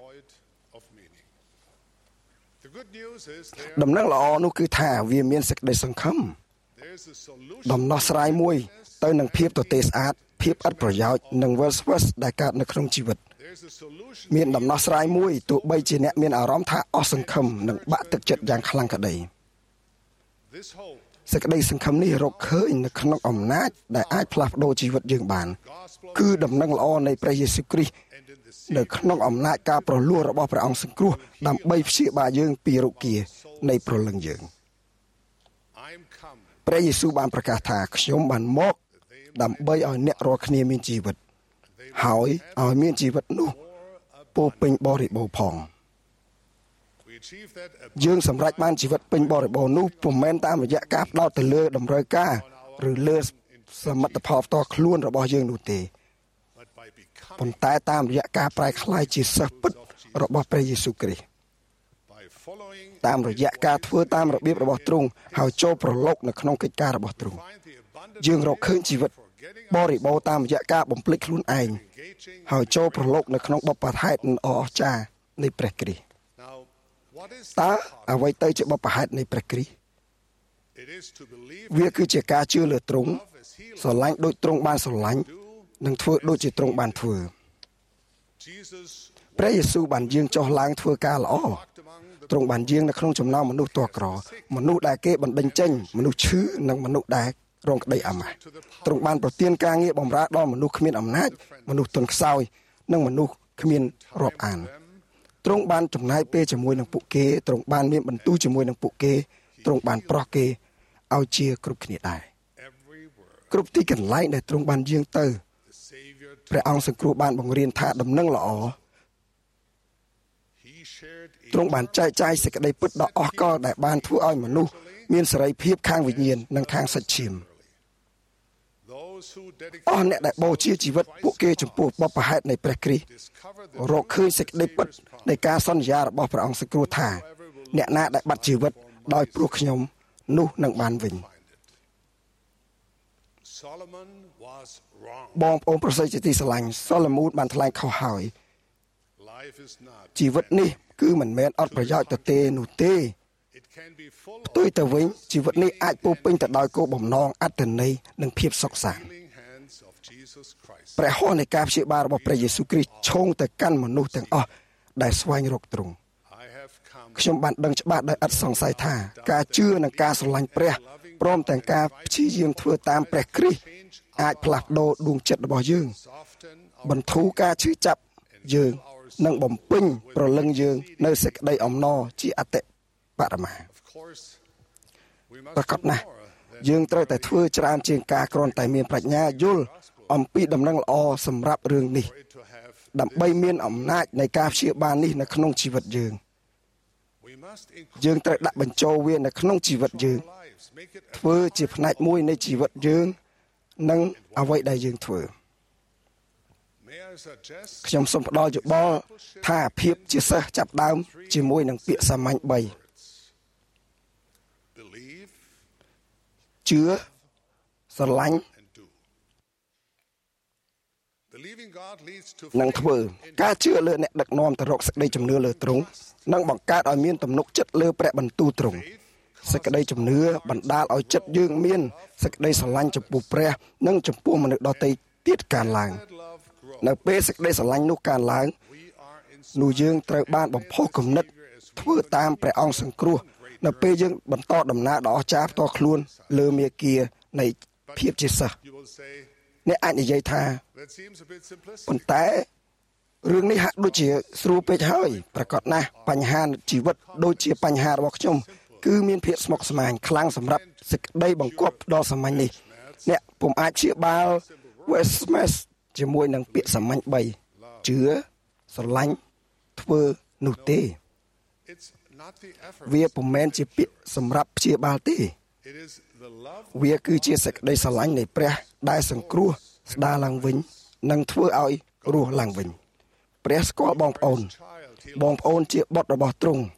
ដំណឹងល្អនោះគឺថាវាមានសេចក្តីសង្ឃឹមដំណោះស្រាយមួយទៅនឹងភាពទទេស្អាតភាពឥតប្រយោជន៍និងវិលស្វឹសដែលកើតនៅក្នុងជីវិតមានដំណោះស្រាយមួយទោះបីជាអ្នកមានអារម្មណ៍ថាអស់សង្ឃឹមនិងបាក់ទឹកចិត្តយ៉ាងខ្លាំងក្តីសេចក្តីសង្ឃឹមនេះរកឃើញនៅក្នុងអំណាចដែលអាចផ្លាស់ប្ដូរជីវិតយើងបានគឺដំណឹងល្អនៃព្រះយេស៊ូវគ្រីស្ទនៅក្នុងអំណាចការប្រលួសរបស់ព្រះអង្គសង្គ្រោះដើម្បីព្យាបាលយើងពីរោគានៃព្រលឹងយើងព្រះយេស៊ូវបានប្រកាសថាខ្ញុំបានមកដើម្បីឲ្យអ្នករាល់គ្នាមានជីវិតហើយឲ្យមានជីវិតនោះពោពេញបរិបូរណ៍ផងយើងសម្រេចបានជីវិតពេញបរិបូរណ៍នោះពុំមែនតាមរយៈការផ្ដោតទៅលើតម្រូវការឬលើសមិទ្ធផលផ្ទាល់ខ្លួនរបស់យើងនោះទេប៉ុន្តែតាមរយៈការប្រែក្លាយជាសិស្សពិតរបស់ព្រះយេស៊ូវគ្រីស្ទតាមរយៈការធ្វើតាមរបៀបរបស់ទ្រង់ហើយចូលប្រឡូកនៅក្នុងកិច្ចការរបស់ទ្រង់យើងរកឃើញជីវិតបរិបូរណ៍តាមរយៈការបំភ្លេចខ្លួនឯងហើយចូលប្រឡូកនៅក្នុងបបផែនអស្ចារ្យនៃព្រះគ្រីស្ទតើអ្វីទៅជាបបផែននៃព្រះគ្រីស្ទវាគឺជាការជឿលើទ្រង់ស្រឡាញ់ដូចទ្រង់បានស្រឡាញ់និងធ្វើដូចជាទ្រង់បានធ្វើព្រះយេស៊ូវបានយាងចុះឡើងធ្វើការល្អទ្រង់បានយាងនៅក្នុងចំណោមមនុស្សទោះក្រមនុស្សដែលគេបណ្ដេញចេញមនុស្សឈឺនិងមនុស្សដែលរងក្តីអាម៉ាស់ទ្រង់បានប្រទានការងារបម្រើដល់មនុស្សគ្មានអំណាចមនុស្សទន់ខ្សោយនិងមនុស្សគ្មានរាប់អានទ្រង់បានចំណាយពេលជាមួយនឹងពួកគេទ្រង់បានមានបន្ទូលជាមួយនឹងពួកគេទ្រង់បានប្រោះគេឲ្យជាគ្រប់គ្នាដែរគ្រប់ទីកន្លែងដែលទ្រង់បានយាងទៅព្រះអង្គសង្គ្រោះបានបង្រៀនថាដំណឹងល្អទ្រង់បានចែកចាយសេចក្តីពិតដ៏អស្ចារ្យដែលបានធ្វើឲ្យមនុស្សមានសេរីភាពខាងវិញ្ញាណនិងខាងសាច់ឈាមអស់អ្នកដែលបូជាជីវិតពួកគេចំពោះបបផែននៃព្រះគ្រីស្ទរកឃើញសេចក្តីពិតនៃការសន្យារបស់ព្រះអង្គសង្គ្រោះថាអ្នកណាដែលបាត់ជីវិតដោយព្រោះខ្ញុំនោះនឹងបានវិញបងប្អូនប្រសិទ្ធជាទីស្រឡាញ់សូឡូមោនបានថ្លែងខុសហើយជីវិតនេះគឺមិនមែនអត់ប្រយោជន៍ទៅទេនោះទេផ្ទុយទៅវិញជីវិតនេះអាចពោពេញទៅដោយគោលបំណងអត្ថន័យនិងភាពសុខសាន្តព្រះហស្ថនៃការព្យាបាលរបស់ព្រះយេស៊ូវគ្រីស្ទឈោងទៅកាន់មនុស្សទាំងអស់ដែលស្វែងរកទ្រង់ខ្ញុំបានដឹងច្បាស់ដោយឥតសង្ស័យថាការជឿនិងការស្រឡាញ់ព្រះព្រមទាំងការព្យាយាមធ្វើតាមព្រះគ្រីស្ទអាចផ្លាស់ប្ដូរដួងចិត្តរបស់យើងបន្ធូរការឈឺចាប់យើងនិងបំពេញប្រលឹងយើងនៅសេចក្តីអំណរជាអតិបរមាប្រកបណាស់យើងត្រូវតែធ្វើច្រើនជាងការគ្រាន់តែមានប្រាជ្ញាយល់អំពីដំណឹងល្អសម្រាប់រឿងនេះដើម្បីមានអំណាចនៃការព្យាបាលនេះនៅក្នុងជីវិតយើងត្រូវដាក់បញ្ចូលវានៅក្នុងជីវិតយើងធ្វើជាផ្នែកមួយនៃជីវិតយើងនិងអ្វីដែលយើងធ្វើខ្ញុំសូមផ្ដល់យោបល់ថាភាពជាសិស្សចាប់ដើមជាមួយនឹងពាក្យសាមញ្ញ3ជឿស្រឡាញ់និងធ្វើការជឿលើអ្នកដឹកនាំទៅរកសេចក្តីជំនឿលើទ្រង់និងបង្កើតឲ្យមានទំនុកចិត្តលើព្រះបន្ទូលទ្រង់សេចក្តីជំនឿបណ្ដាលឲ្យចិត្តយើងមានសេចក្តីស្រឡាញ់ចំពោះព្រះនិងចំពោះមនុស្សដទៃទៀតកើនឡើងនៅពេលសេចក្តីស្រឡាញ់នោះកើនឡើងនោះយើងត្រូវបានបំផុសគំនិតធ្វើតាមព្រះអង្គសង្គ្រោះនៅពេលយើងបន្តដំណើរដ៏អស្ចារ្យផ្ទាល់ខ្លួនលើមាគ៌ានៃភាពជាសិស្សអ្នកអាចនិយាយថាប៉ុន្តែរឿងនេះហាក់ដូចជាស្រួលពេកហើយប្រកបណាស់បញ្ហាជីវិតដូចជាបញ្ហារបស់ខ្ញុំគឺមានភាពស្មុគស្មាញខ្លាំងសម្រាប់សេចក្តីបង្គាប់ដ៏សាមញ្ញនេះអ្នកពុំអាចព្យាបាល Westmess ជាមួយនឹងពាក្យសាមញ្ញ3ជឿស្រឡាញ់ធ្វើនោះទេវាពុំមែនជាពាក្យសម្រាប់ព្យាបាលទេវាគឺជាសេចក្តីស្រឡាញ់នៃព្រះដែលសង្គ្រោះស្ដារឡើងវិញនិងធ្វើឲ្យរស់ឡើងវិញព្រះស្គាល់បងប្អូនជាបុត្ររបស់ទ្រង់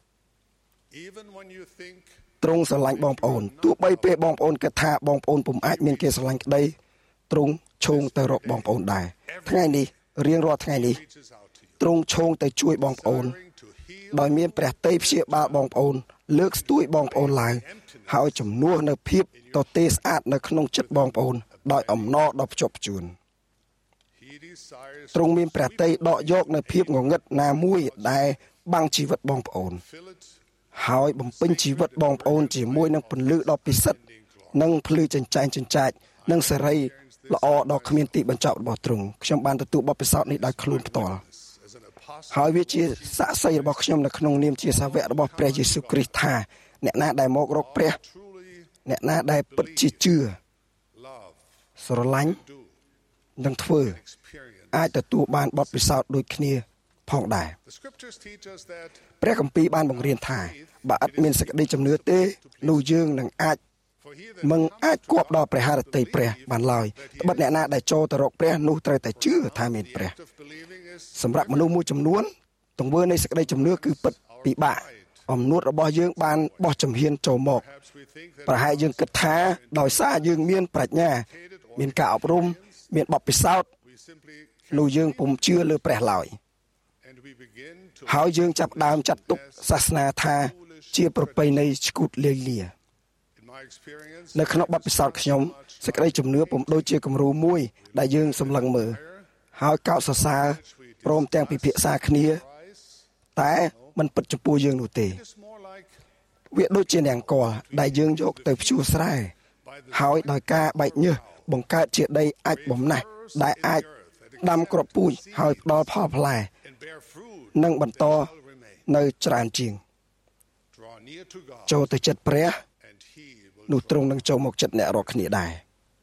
ស្រឡាញ់បងប្អូនទោះបីពេលបងប្អូនគិតថាបងប្អូនពុំអាចមានគេស្រឡាញ់ក្តីទ្រង់ឈោងទៅរកបងប្អូនដែរថ្ងៃនេះរៀងរាល់ថ្ងៃនេះទ្រង់ឈោងទៅជួយបងប្អូនដោយមានព្រះទ័យព្យាបាលបងប្អូនលើកស្ទួយបងប្អូនឡើងហើយជំនួសនៅភាពទទេស្អាតនៅក្នុងចិត្តបងប្អូនដោយអំណរដ៏ភ្ជាប់ភ្ជួនទ្រង់មានព្រះទ័យដកយកនៅភាពងងឹតណាមួយដែលបាំងជីវិតបងប្អូនហើយបំពេញជីវិតបងប្អូនជាមួយនឹងពន្លឺដ៏ពិសិដ្ឋនិងភ្លឺចិញ្ចែងចិញ្ចាចនិងសេរីល្អដ៏គ្មានទីបញ្ចប់របស់ទ្រង់ខ្ញុំបានទទួលបទពិសោធន៍នេះដោយខ្លួនផ្ទាល់ហើយវាជាសាក្សីរបស់ខ្ញុំនៅក្នុងនាមជាសាវករបស់ព្រះយេស៊ូវគ្រីស្ទថាអ្នកណាដែលមករកព្រះអ្នកណាដែលពិតជាជឿស្រឡាញ់និងធ្វើអាចទទួលបានបទពិសោធន៍ដូចគ្នាផងដែរព្រះគម្ពីរបានបង្រៀនថាបើឥតមានសេចក្តីជំនឿទេនោះយើងនឹងអាចគប់ដល់ព្រះハរតីព្រះបានឡើយត្បិតអ្នកណាដែលចូលទៅរកព្រះនោះត្រូវតែជឿថាមានព្រះសម្រាប់មនុស្សមួយចំនួនទង្វើនៃសេចក្តីជំនឿគឺពិតពិបាកអំនួតរបស់យើងបានបោះជំហានចូលមកប្រហែលយើងគិតថាដោយសារយើងមានប្រាជ្ញាមានការអប់រំមានបទពិសោធន៍នោះយើងពុំជឿលើព្រះឡើយហើយយើងចាប់ផ្ដើមចាត់ទុកសាសនាថាជាប្រពៃណីឆ្កួតលាយលានៅក្នុងបទពិសោធន៍ខ្ញុំសេចក្តីជំនឿពុំដូចជាគំរូមួយដែលយើងសម្លឹងមើលហើយកោតសរសើរព្រមទាំងពិភាក្សាគ្នាតែมันពិតចំពោះយើងនោះទេវាដូចជានង្គ័លដែលយើងយកទៅភ្ជួរស្រែហើយដោយការបែកញើសបង្កើតជាដីអាចបំណាស់ដែលអាចដាំគ្រាប់ពូជហើយផ្ដល់ផលផ្លែនិងបន្តនៅច្រើនជាងចូលទៅចិត្តព្រះនោះទ្រង់នឹងចូលមកចិត្តអ្នករាល់គ្នាដែរ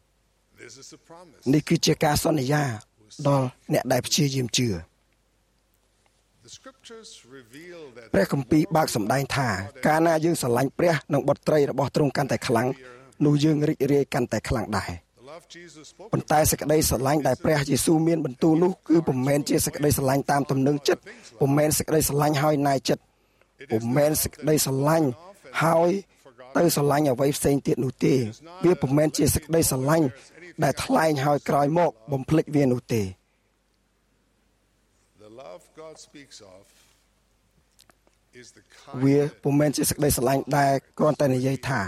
នេះគឺជាការសន្យាដល់អ្នកដែលព្យាយាមជឿព្រះគម្ពីរបើកសម្ដែងថាកាលណាយើងស្រឡាញ់ព្រះនិងបុត្រីរបស់ទ្រង់កាន់តែខ្លាំងនោះយើងរីករាយកាន់តែខ្លាំងដែរប៉ុន្តែសេចក្តីស្រឡាញ់ដែលព្រះយេស៊ូវមានបន្ទូលនោះគឺពុំមែនជាសេចក្តីស្រឡាញ់តាមទំនឹងចិត្តពុំមែនសេចក្តីស្រឡាញ់ហើយណាយចិត្តពុំមែនសេចក្តីស្រឡាញ់ហើយទៅស្រឡាញ់អ្វីផ្សេងទៀតនោះទេវាពុំមែនជាសេចក្តីស្រឡាញ់ដែលថ្លែងហើយក្រោយមកបំភ្លេចវានោះទេវាពុំមែនជាសេចក្តីស្រឡាញ់ដែលគ្រាន់តែនិយាយថា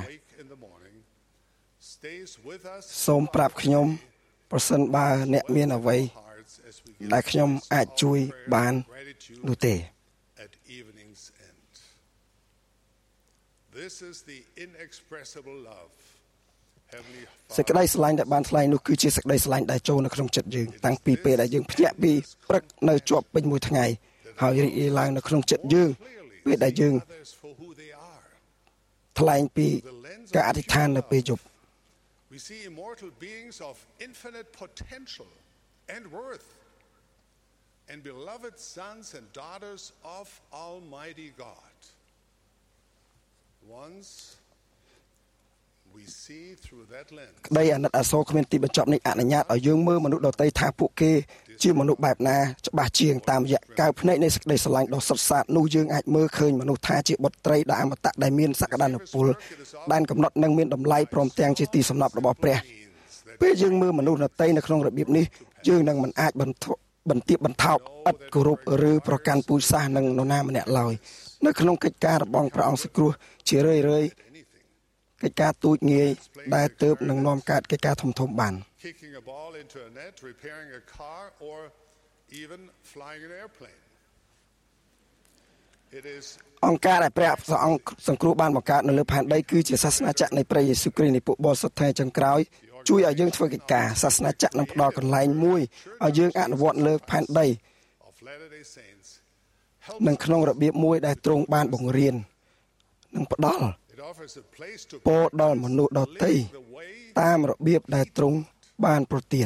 សូមប្រាប់ខ្ញុំប្រសិនបើអ្នកមានអ្វីដែលខ្ញុំអាចជួយបាននោះទេសេចក្តីស្រឡាញ់ដែលបានថ្លែងនោះគឺជាសេចក្តីស្រឡាញ់ដែលចូលនៅក្នុងចិត្តយើងតាំងពីពេលដែលយើងភ្ញាក់ពីព្រឹកនៅជាប់ពេញមួយថ្ងៃហើយរីករាយឡើងនៅក្នុងចិត្តយើងពេលដែលយើងថ្លែងពីការអធិដ្ឋាននៅពេលយប់ We see immortal beings of infinite potential and worth and beloved sons and daughters of Almighty God. Once we see through that lens. ក្តីអាណិតអាសូរគ្មានទីបញ្ចប់នេះអនុញ្ញាតឲ្យយើងមើលមនុស្សដទៃថាពួកគេជាមនុស្សបែបណាច្បាស់ជាងតាមរយៈកែវភ្នែកនៃសេចក្តីស្រឡាញ់ដ៏សុទ្ធសាធនោះយើងអាចមើលឃើញមនុស្សថាជាបុត្រីដ៏អមតៈដែលមានសក្តានុពលបានកំណត់និងមានតម្លៃព្រមទាំងជាទីសំណប់របស់ព្រះពេលយើងមើលមនុស្សដទៃនៅក្នុងរបៀបនេះយើងនឹងមិនអាចបន្ទាបបន្ថោកឥតគោរពឬប្រកាន់ពូជសាសន៍នឹងនរណាម្នាក់ឡើយនៅក្នុងកិច្ចការរបស់ព្រះអង្គសង្គ្រោះជារឿយៗកិច្ចការទូចងាយដែលទើបនឹងនាំកើតកិច្ចការធំៗបាន Kicking a ball into a net, repairing a car, or even flying an airplane. អង្គការដែលព្រះអង្គសង្គ្រោះបានបង្កើតនៅលើផែនដីគឺជាសាសនាចក្រនៃព្រះយេស៊ូវគ្រីស្ទនៃពួកបរិសុទ្ធថ្ងៃចុងក្រោយជួយឲ្យយើងធ្វើកិច្ចការសាសនាចក្រនឹងផ្ដល់កន្លែងមួយឲ្យយើងអនុវត្តលើផែនដីនិងក្នុងរបៀបមួយដែលទ្រង់បានបង្រៀននិងផ្ដល់ពរដល់មនុស្សដទៃតាមរបៀបដែលទ្រង់បានប្រទាន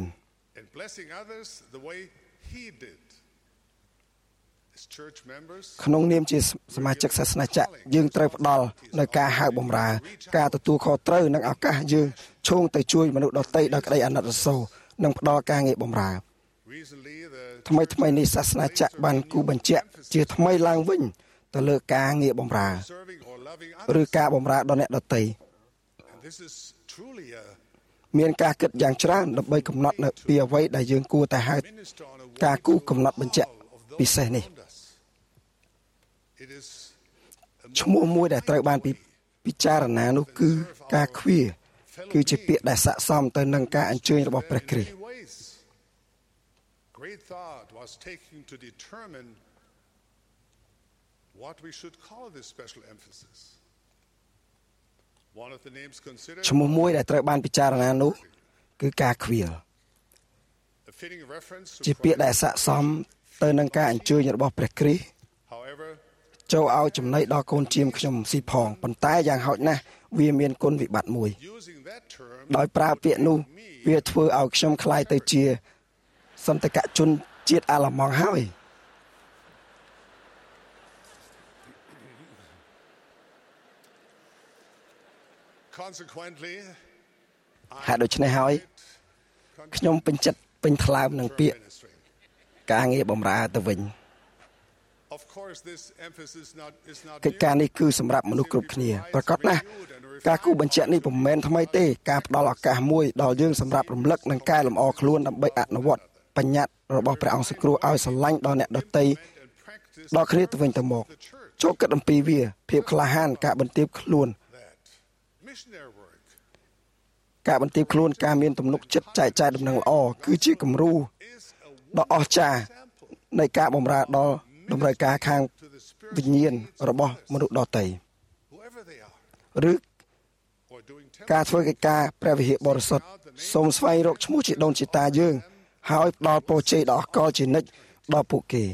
ក្នុងនាមជាសមាជិកសាសនាចក្រយើងត្រូវផ្ដល់នៅការហៅបម្រើការទទួលខុសត្រូវនិងឱកាសយើងឈោងទៅជួយមនុស្សដទៃដោយក្តីអាណិតអាសូរនិងផ្ដល់ការងារបម្រើថ្មីនេះសាសនាចក្របានគូបញ្ជាក់ជាថ្មីឡើងវិញទៅលើការងារបម្រើឬការបម្រើដល់អ្នកដទៃមានការគិតយ៉ាងច្រើនដើម្បីកំណត់នៅពីអ្វីដែលយើងគួរតែហៅការគូកំណត់បញ្ជាក់ពិសេសនេះឈ្មោះមួយដែលត្រូវបានពិចារណានោះគឺការឃ្វាគឺជាពាក្យដែលស័ក្តិសមទៅនឹងការអញ្ជើញរបស់ព្រះគ្រីស្ទឈ្មោះមួយដែលត្រូវបានពិចារណានោះគឺការឃ្វាលជាពាក្យដែលស័ក្តិសមទៅនឹងការអញ្ជើញរបស់ព្រះគ្រីស្ទចូលឲ្យចំណីដល់កូនជាមខ្ញុំស៊ីផងប៉ុន្តែយ៉ាងហោចណាស់វាមានគុណវិបត្តិមួយដោយប្រើពាក្យនោះវាធ្វើឲ្យខ្ញុំคล้ายទៅជាសន្តកជនជាតិអាល្លឺម៉ង់ហើយហេតុដូច្នេះហើយខ្ញុំពេញចិត្តពេញថ្លើមនឹងពាក្យការងារបម្រើទៅវិញកិច្ចការនេះគឺសម្រាប់មនុស្សគ្រប់គ្នាប្រកបណាស់ការគូបញ្ជាក់នេះពុំមែនថ្មីទេការផ្ដល់ឱកាសមួយដល់យើងសម្រាប់រំលឹកនិងកែលម្អខ្លួនដើម្បីអនុវត្តបញ្ញត្តិរបស់ព្រះអង្គសង្គ្រោះឲ្យស្រឡាញ់ដល់អ្នកដទៃដល់គ្នាទៅវិញទៅមកចូលគិតអំពីវាភាពក្លាហានការបន្ទាបខ្លួនការមានទំនុកចិត្តចែកចាយដំណឹងល្អគឺជាគំរូដ៏អស្ចារ្យនៃការបម្រើដល់តម្រូវការខាងវិញ្ញាណរបស់មនុស្សដទៃឬការធ្វើកិច្ចការព្រះវិហារបរិសុទ្ធសូមស្វែងរកឈ្មោះជាដូនជាតាយើងហើយផ្ដល់ពរជ័យដ៏អស្ចារ្យជានិច្ចដល់ពួកគេ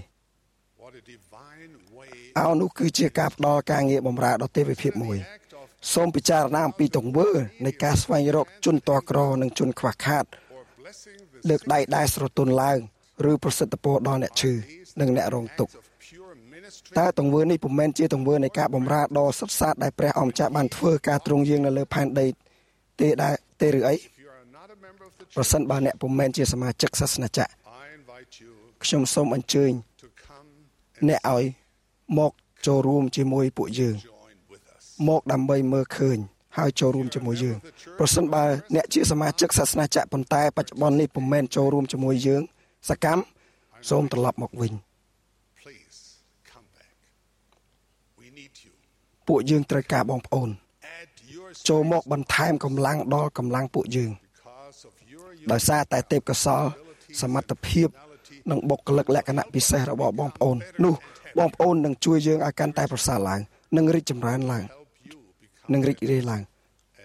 នោះគឺជាការផ្ដល់ការងារបម្រើដល់ទេវភាពមួយសូមពិចារណាអំពីទង្វើនៃការស្វែងរកជនតក្រនិងជនខ្វះខាតលើកដៃដែលស្រទន់ឡើងឬប្រសិទ្ធពរដល់អ្នកឈឺនិងអ្នករងទុក្ខតើទង្វើនេះពុំមែនជាទង្វើនៃការបម្រើដ៏សុទ្ធសាធដែលព្រះអម្ចាស់បានធ្វើការទ្រង់យើងនៅលើផែនដីទេឬអីប្រសិនបើអ្នកពុំមែនជាសមាជិកសាសនាចក្រខ្ញុំសូមអញ្ជើញអ្នកឲ្យមកចូលរួមជាមួយពួកយើងមកដើម្បីមើលឃើញហើយចូលរួមជាមួយយើងប្រសិនបើអ្នកជាសមាជិកសាសនាចក្រប៉ុន្តែបច្ចុប្បន្ននេះពុំមែនចូលរួមជាមួយយើងសកម្មសូមត្រឡប់មកវិញពួកយើងត្រូវការបងប្អូនចូលមកបន្ថែមកម្លាំងដល់កម្លាំងពួកយើងដោយសារតែទេពកោសល្យសមត្ថភាពនិងបុគ្គលិកលក្ខណៈពិសេសរបស់បងប្អូននោះបងប្អូននឹងជួយយើងឲ្យកាន់តែប្រសើរឡើងនិងរីកចម្រើនឡើងនិងរីករាយឡើង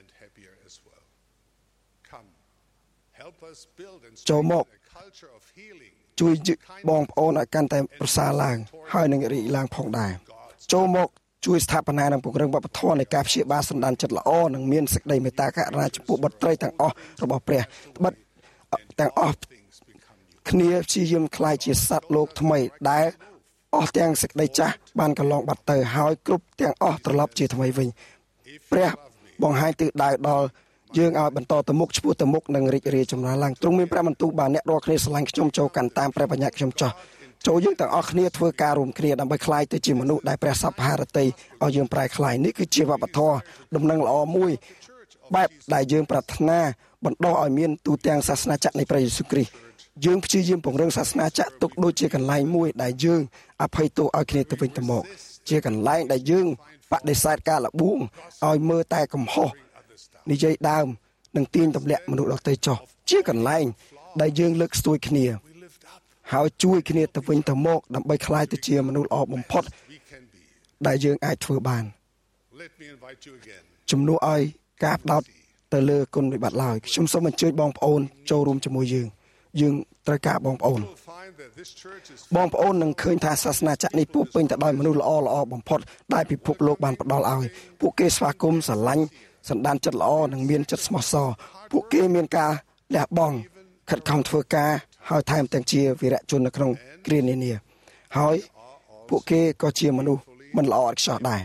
ចូលមកជួយបងប្អូនឲ្យកាន់តែប្រសើរឡើងហើយនឹងរីកឡើងផងដែរចូលមកជួយស្ថាបនានិងពង្រឹងវប្បធម៌នៃការព្យាបាលសន្តានចិត្តល្អនិងមានសេចក្តីមេត្តាករុណាចំពោះបុត្រីទាំងអស់របស់ព្រះត្បិតទាំងអស់គ្នាព្យាយាមខ្លាយជាសត្វលោកថ្មីដែលអស់ទាំងសេចក្តីចាស់បានកន្លងបាត់ទៅហើយគ្រប់ទាំងអស់ត្រឡប់ជាថ្មីវិញព្រះបង្ហាញទិសដៅដល់យើងឲ្យបន្តទៅមុខឆ្ពោះទៅមុខនិងរីករាយចម្រើនឡើងទ្រង់មានព្រះបន្ទូលបានអ្នករាល់គ្នាស្រឡាញ់ខ្ញុំចូលកាន់តាមព្រះបញ្ញត្តិខ្ញុំចោះចូលយើងទាំងអស់គ្នាធ្វើការរួមគ្នាដើម្បីក្លាយទៅជាមនុស្សដែលព្រះសព្វហារតីឲ្យយើងប្រែក្លាយនេះគឺជាវប្បធម៌ដំណឹងល្អមួយបែបដែលយើងប្រាថ្នាបណ្ដុះឲ្យមានទូទាំងសាសនាចក្រនៃព្រះយេស៊ូវគ្រីស្ទយើងព្យាយាមពង្រឹងសាសនាចក្រទុកដូចជាកន្លែងមួយដែលយើងអភ័យទោសឲ្យគ្នាទៅវិញទៅមកជាកន្លែងដែលយើងបដិសេធការលបួងឲ្យមើលតែកំហុសនិយាយដើមនិងទាញទម្លាក់មនុស្សដទៃចុះជាកន្លែងដែលយើងលើកស្ទួយគ្នាហើយជួយគ្នាទៅវិញទៅមកដើម្បីក្លាយទៅជាមនុស្សល្អបំផុតដែលយើងអាចធ្វើបាន Let me invite you again. ជំនួសឲ្យការផ្ដោតទៅលើគុណវិបត្តិឡើយខ្ញុំសូមអញ្ជើញបងប្អូនចូលរួមជាមួយយើងត្រូវការបងប្អូន បងប្អូននឹងឃើញថាសាសនាចក្រនេះពោពេញទៅដោយមនុស្សល្អបំផុតដែលពិភពលោកបានផ្ដល់ឲ្យពួកគេស្វាគមន៍ស្រឡាញ់សន្តានចិត្តល្អនិងមានចិត្តស្មោះសរពួកគេមានការលះបង់ខិតខំធ្វើការហើយថែមទាំងជាវីរៈជននៅក្នុងគ្រានានាហើយពួកគេក៏ជាមនុស្សមិនល្អឥតខ្ចោះដែរ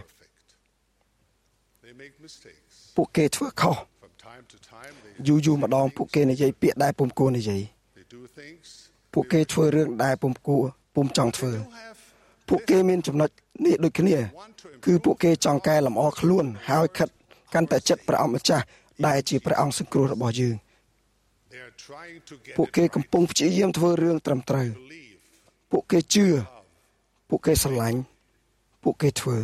ពួកគេធ្វើខុសយូរម្ដងពួកគេនិយាយពាក្យដែលពុំគួរនិយាយពួកគេធ្វើរឿងដែលពុំគួរពុំចង់ធ្វើពួកគេមានចំណុចនេះដូចគ្នាគឺពួកគេចង់កែលម្អខ្លួនហើយខិតកាន់តែចិត្តព្រះអង្គម្ចាស់ដែលជាព្រះអង្គសង្គ្រោះរបស់យើងពួកគេកំពុងព្យាយាមធ្វើរឿងត្រឹមត្រូវពួកគេជឿពួកគេស្រឡាញ់ពួកគេធ្វើ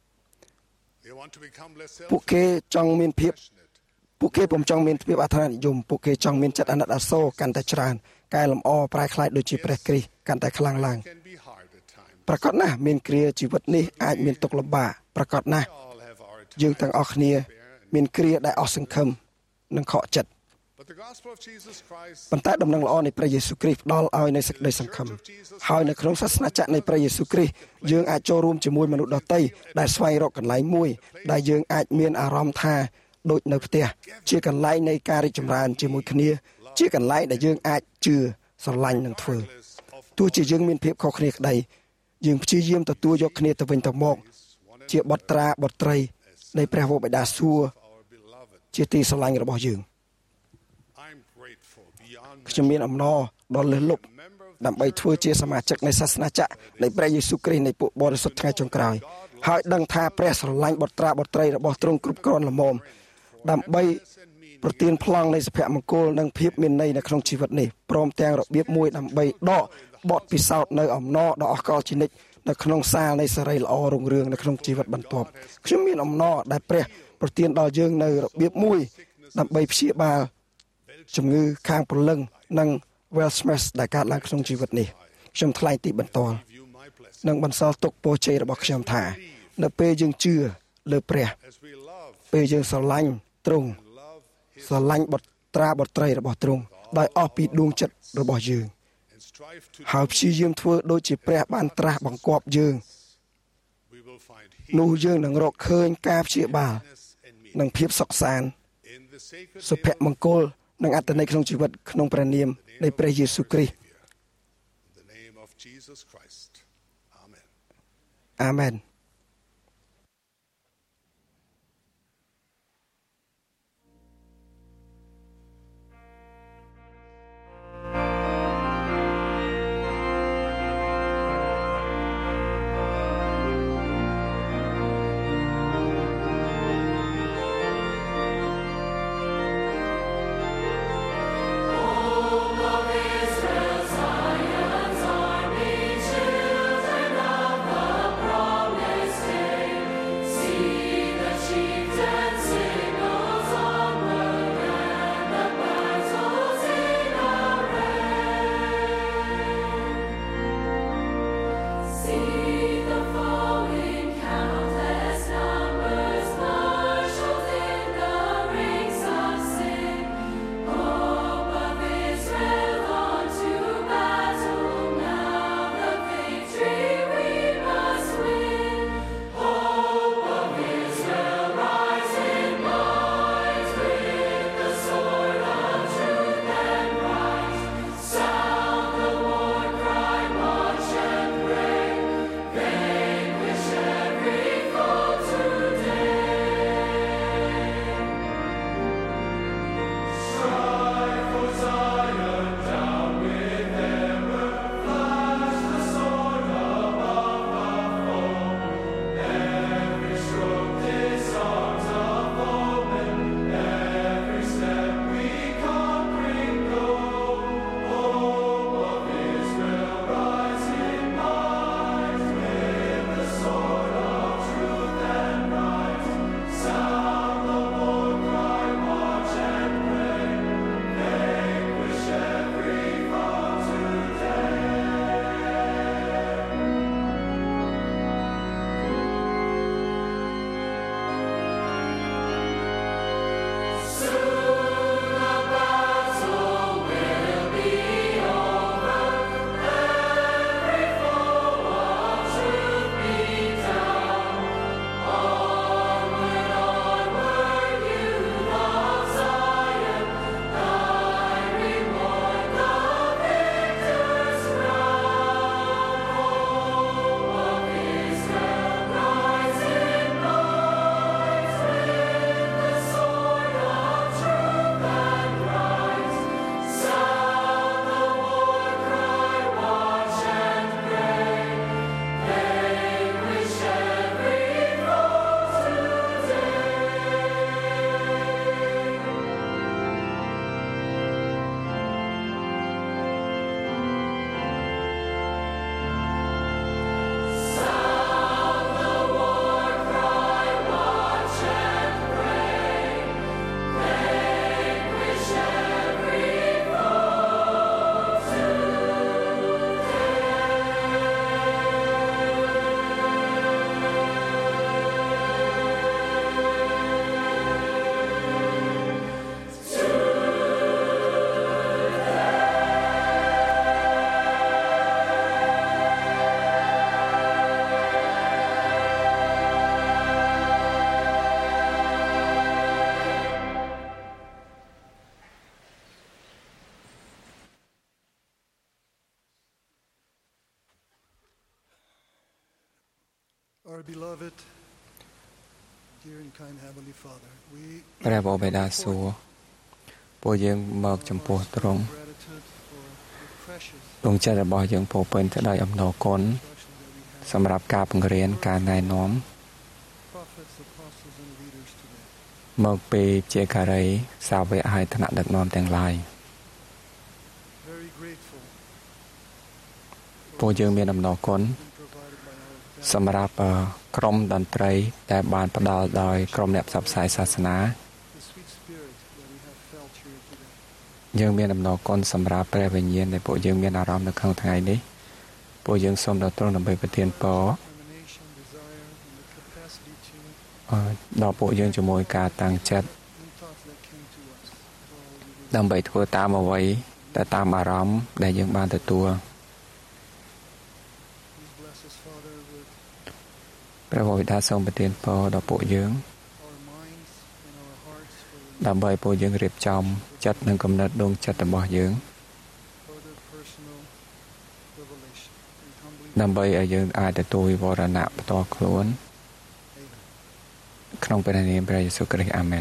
ពួកគេចង់មានភាពពួកគេពុំចង់មានភាពអធិនិយមពួកគេចង់មានចិត្តអាណិតអាសូរកាន់តែច្រើនកែលម្អប្រែក្លាយដូចជាព្រះគ្រីស្ទកាន់តែខ្លាំងឡើងប្រកបណាស់មានគ្រាជីវិតនេះអាចមានទុក្ខលំបាកប្រកបណាស់យើងទាំងអស់គ្នាមានគ្រាដែលអស់សង្ឃឹមនិងខកចិត្តប៉ុន្តែដំណឹងល្អនៃព្រះយេស៊ូវគ្រីស្ទផ្ដល់ឲ្យនូវសេចក្តីសង្ឃឹមហើយនៅក្នុងសាសនាចក្រនៃព្រះយេស៊ូវគ្រីស្ទយើងអាចចូលរួមជាមួយមនុស្សដទៃដែលស្វែងរកកន្លែងមួយដែលយើងអាចមានអារម្មណ៍ថាដូចនៅផ្ទះជាកន្លែងនៃការរីកចម្រើនជាមួយគ្នាជាកន្លែងដែលយើងអាចជឿស្រឡាញ់និងធ្វើទោះជាយើងមានភាពខុសគ្នាក្តីយើងព្យាយាមទទួលយកគ្នាទៅវិញទៅមកជាបុត្រាបុត្រីនៃព្រះវរបិតាសួគ៌ជាទីស្រឡាញ់របស់យើងខ្ញុំមានអំណរដ៏លើសលប់ដើម្បីធ្វើជាសមាជិកនៃសាសនាចក្រនៃព្រះយេស៊ូវគ្រីស្ទនៃពួកបរិសុទ្ធថ្ងៃចុងក្រោយហើយដឹងថាព្រះស្រឡាញ់បុត្រាបុត្រីរបស់ទ្រង់គ្រប់គ្រាន់ល្មមដើម្បីប្រទានប្លង់នៃសុភមង្គលនិងភាពមានន័យនៅក្នុងជីវិតនេះព្រមទាំងរបៀបមួយដើម្បីដកបទពិសោធន៍នៅអំណរដ៏អស្ចារ្យជានិច្ចនៅក្នុងសាលនៃសេរីល្អរុងរឿងនៅក្នុងជីវិតបន្ទាប់ខ្ញុំមានអំណរដែលព្រះប្រទានដល់យើងនៅរបៀបមួយដើម្បីព្យាបាលជំងឺខាងព្រលឹងនិង Wellsmith ដែលកើតឡើងក្នុងជីវិតនេះខ្ញុំថ្លែងទីបន្ទាល់និងបន្សល់ទុកពរជ័យរបស់ខ្ញុំថានៅពេលយើងជឿលើព្រះពេលយើងស្រឡាញ់ទ្រង់ស្រឡាញ់បុត្រាបុត្រីរបស់ទ្រង់ដោយអស់ពីដួងចិត្តរបស់យើងហើយព្យាយាមធ្វើដូចជាព្រះបានត្រាស់បង្គាប់យើងនោះយើងនឹងរកឃើញការព្យាបាលនិងភាពសុខសាន្តសុភមង្គលនិងអត្ថន័យក្នុងជីវិតក្នុងព្រះនាមនៃព្រះយេស៊ូវគ្រីស្ទអាមែន Our beloved, dear and kind Heavenly Father, we ព្រះបិតាសួរពួកយើងមកចំពោះទ្រង់ដួងចិត្តរបស់យើងពោពេញទៅដោយអំណរគុណសម្រាប់ការបង្រៀនការណែនាំមកពីជាការីសាវកហើយថ្នាក់ដឹកនាំទាំងឡាយពួកយើងមានអំណរគុណសម្រាប់ក្រុមតន្ត្រីដែលបានផ្ដល់ដោយក្រុមអ្នកផ្សព្វផ្សាយសាសនាយើងមានអំណរគុណសម្រាប់ព្រះវិញ្ញាណដែលពួកយើងមានអារម្មណ៍នៅក្នុងថ្ងៃនេះពួកយើងសូមដល់ទ្រង់ដើម្បីប្រទានពរដល់ពួកយើងជាមួយការតាំងចិត្តដើម្បីធ្វើតាមអ្វីដែលតាមអារម្មណ៍ដែលយើងបានទទួលព្រះបិតាសូមប្រទានពរដល់ពួកយើងដើម្បីពួកយើងរៀបចំចិត្តនិងគំនិតដួងចិត្តរបស់យើងដើម្បីឲ្យយើងអាចទទួលវិវរណៈផ្ទាល់ខ្លួនក្នុងព្រះនាមព្រះយេស៊ូវគ្រីស្ទអាមែន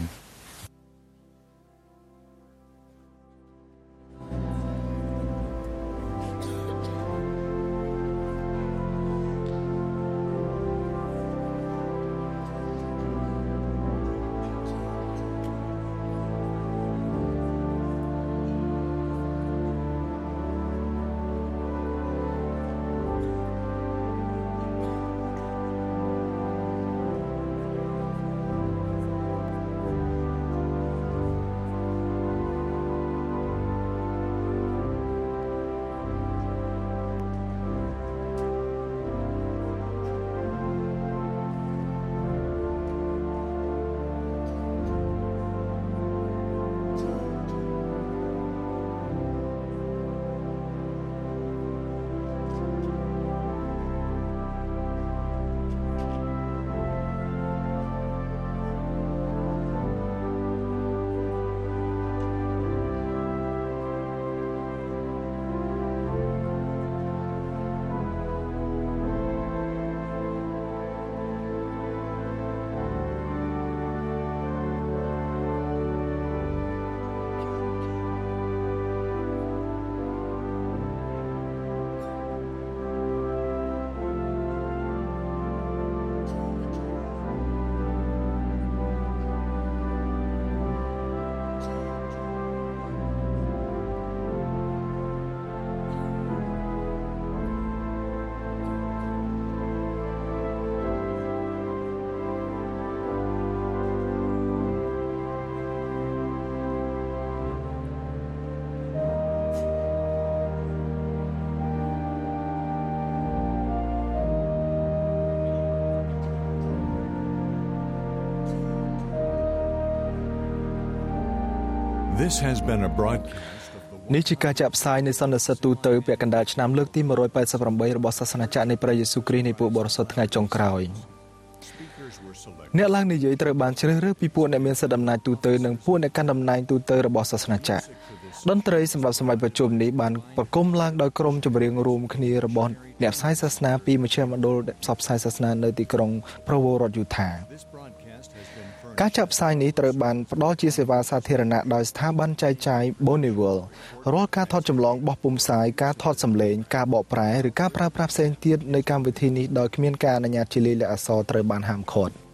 This has been a broadcast. នេះជាការចាក់ផ្សាយនៃសន្និសីទទូទៅពាក់កណ្ដាលឆ្នាំលើកទី188របស់សាសនាចក្រនៃព្រះយេស៊ូវគ្រីស្ទនៃពួកបរិសុទ្ធថ្ងៃចុងក្រោយអ្នកឡើងនិយាយត្រូវបានជ្រើសរើសពីពួកអ្នកមានសិទ្ធិអំណាចទូទៅនិងពួកអ្នកកាន់តំណែងទូទៅរបស់សាសនាចក្រតន្ត្រីសម្រាប់សម័យប្រជុំនេះបានប្រគំឡើងដោយក្រុមចម្រៀងរួមគ្នារបស់អ្នកផ្សាយសាសនាពីមជ្ឈមណ្ឌលផ្សព្វផ្សាយសាសនានៅទីក្រុង Provo រដ្ឋយូថាការចាក់ផ្សាយនេះត្រូវបានផ្ដល់ជាសេវាសាធារណៈដោយស្ថាប័នចែកចាយ Bonneville រាល់ការថតចម្លងបោះពុម្ពផ្សាយការថតសម្លេងការបកប្រែឬការប្រើប្រាស់ផ្សេងទៀតនៃកម្មវិធីនេះដោយគ្មានការអនុញ្ញាតជាលាយលក្ខណ៍អក្សរត្រូវបានហាមឃាត់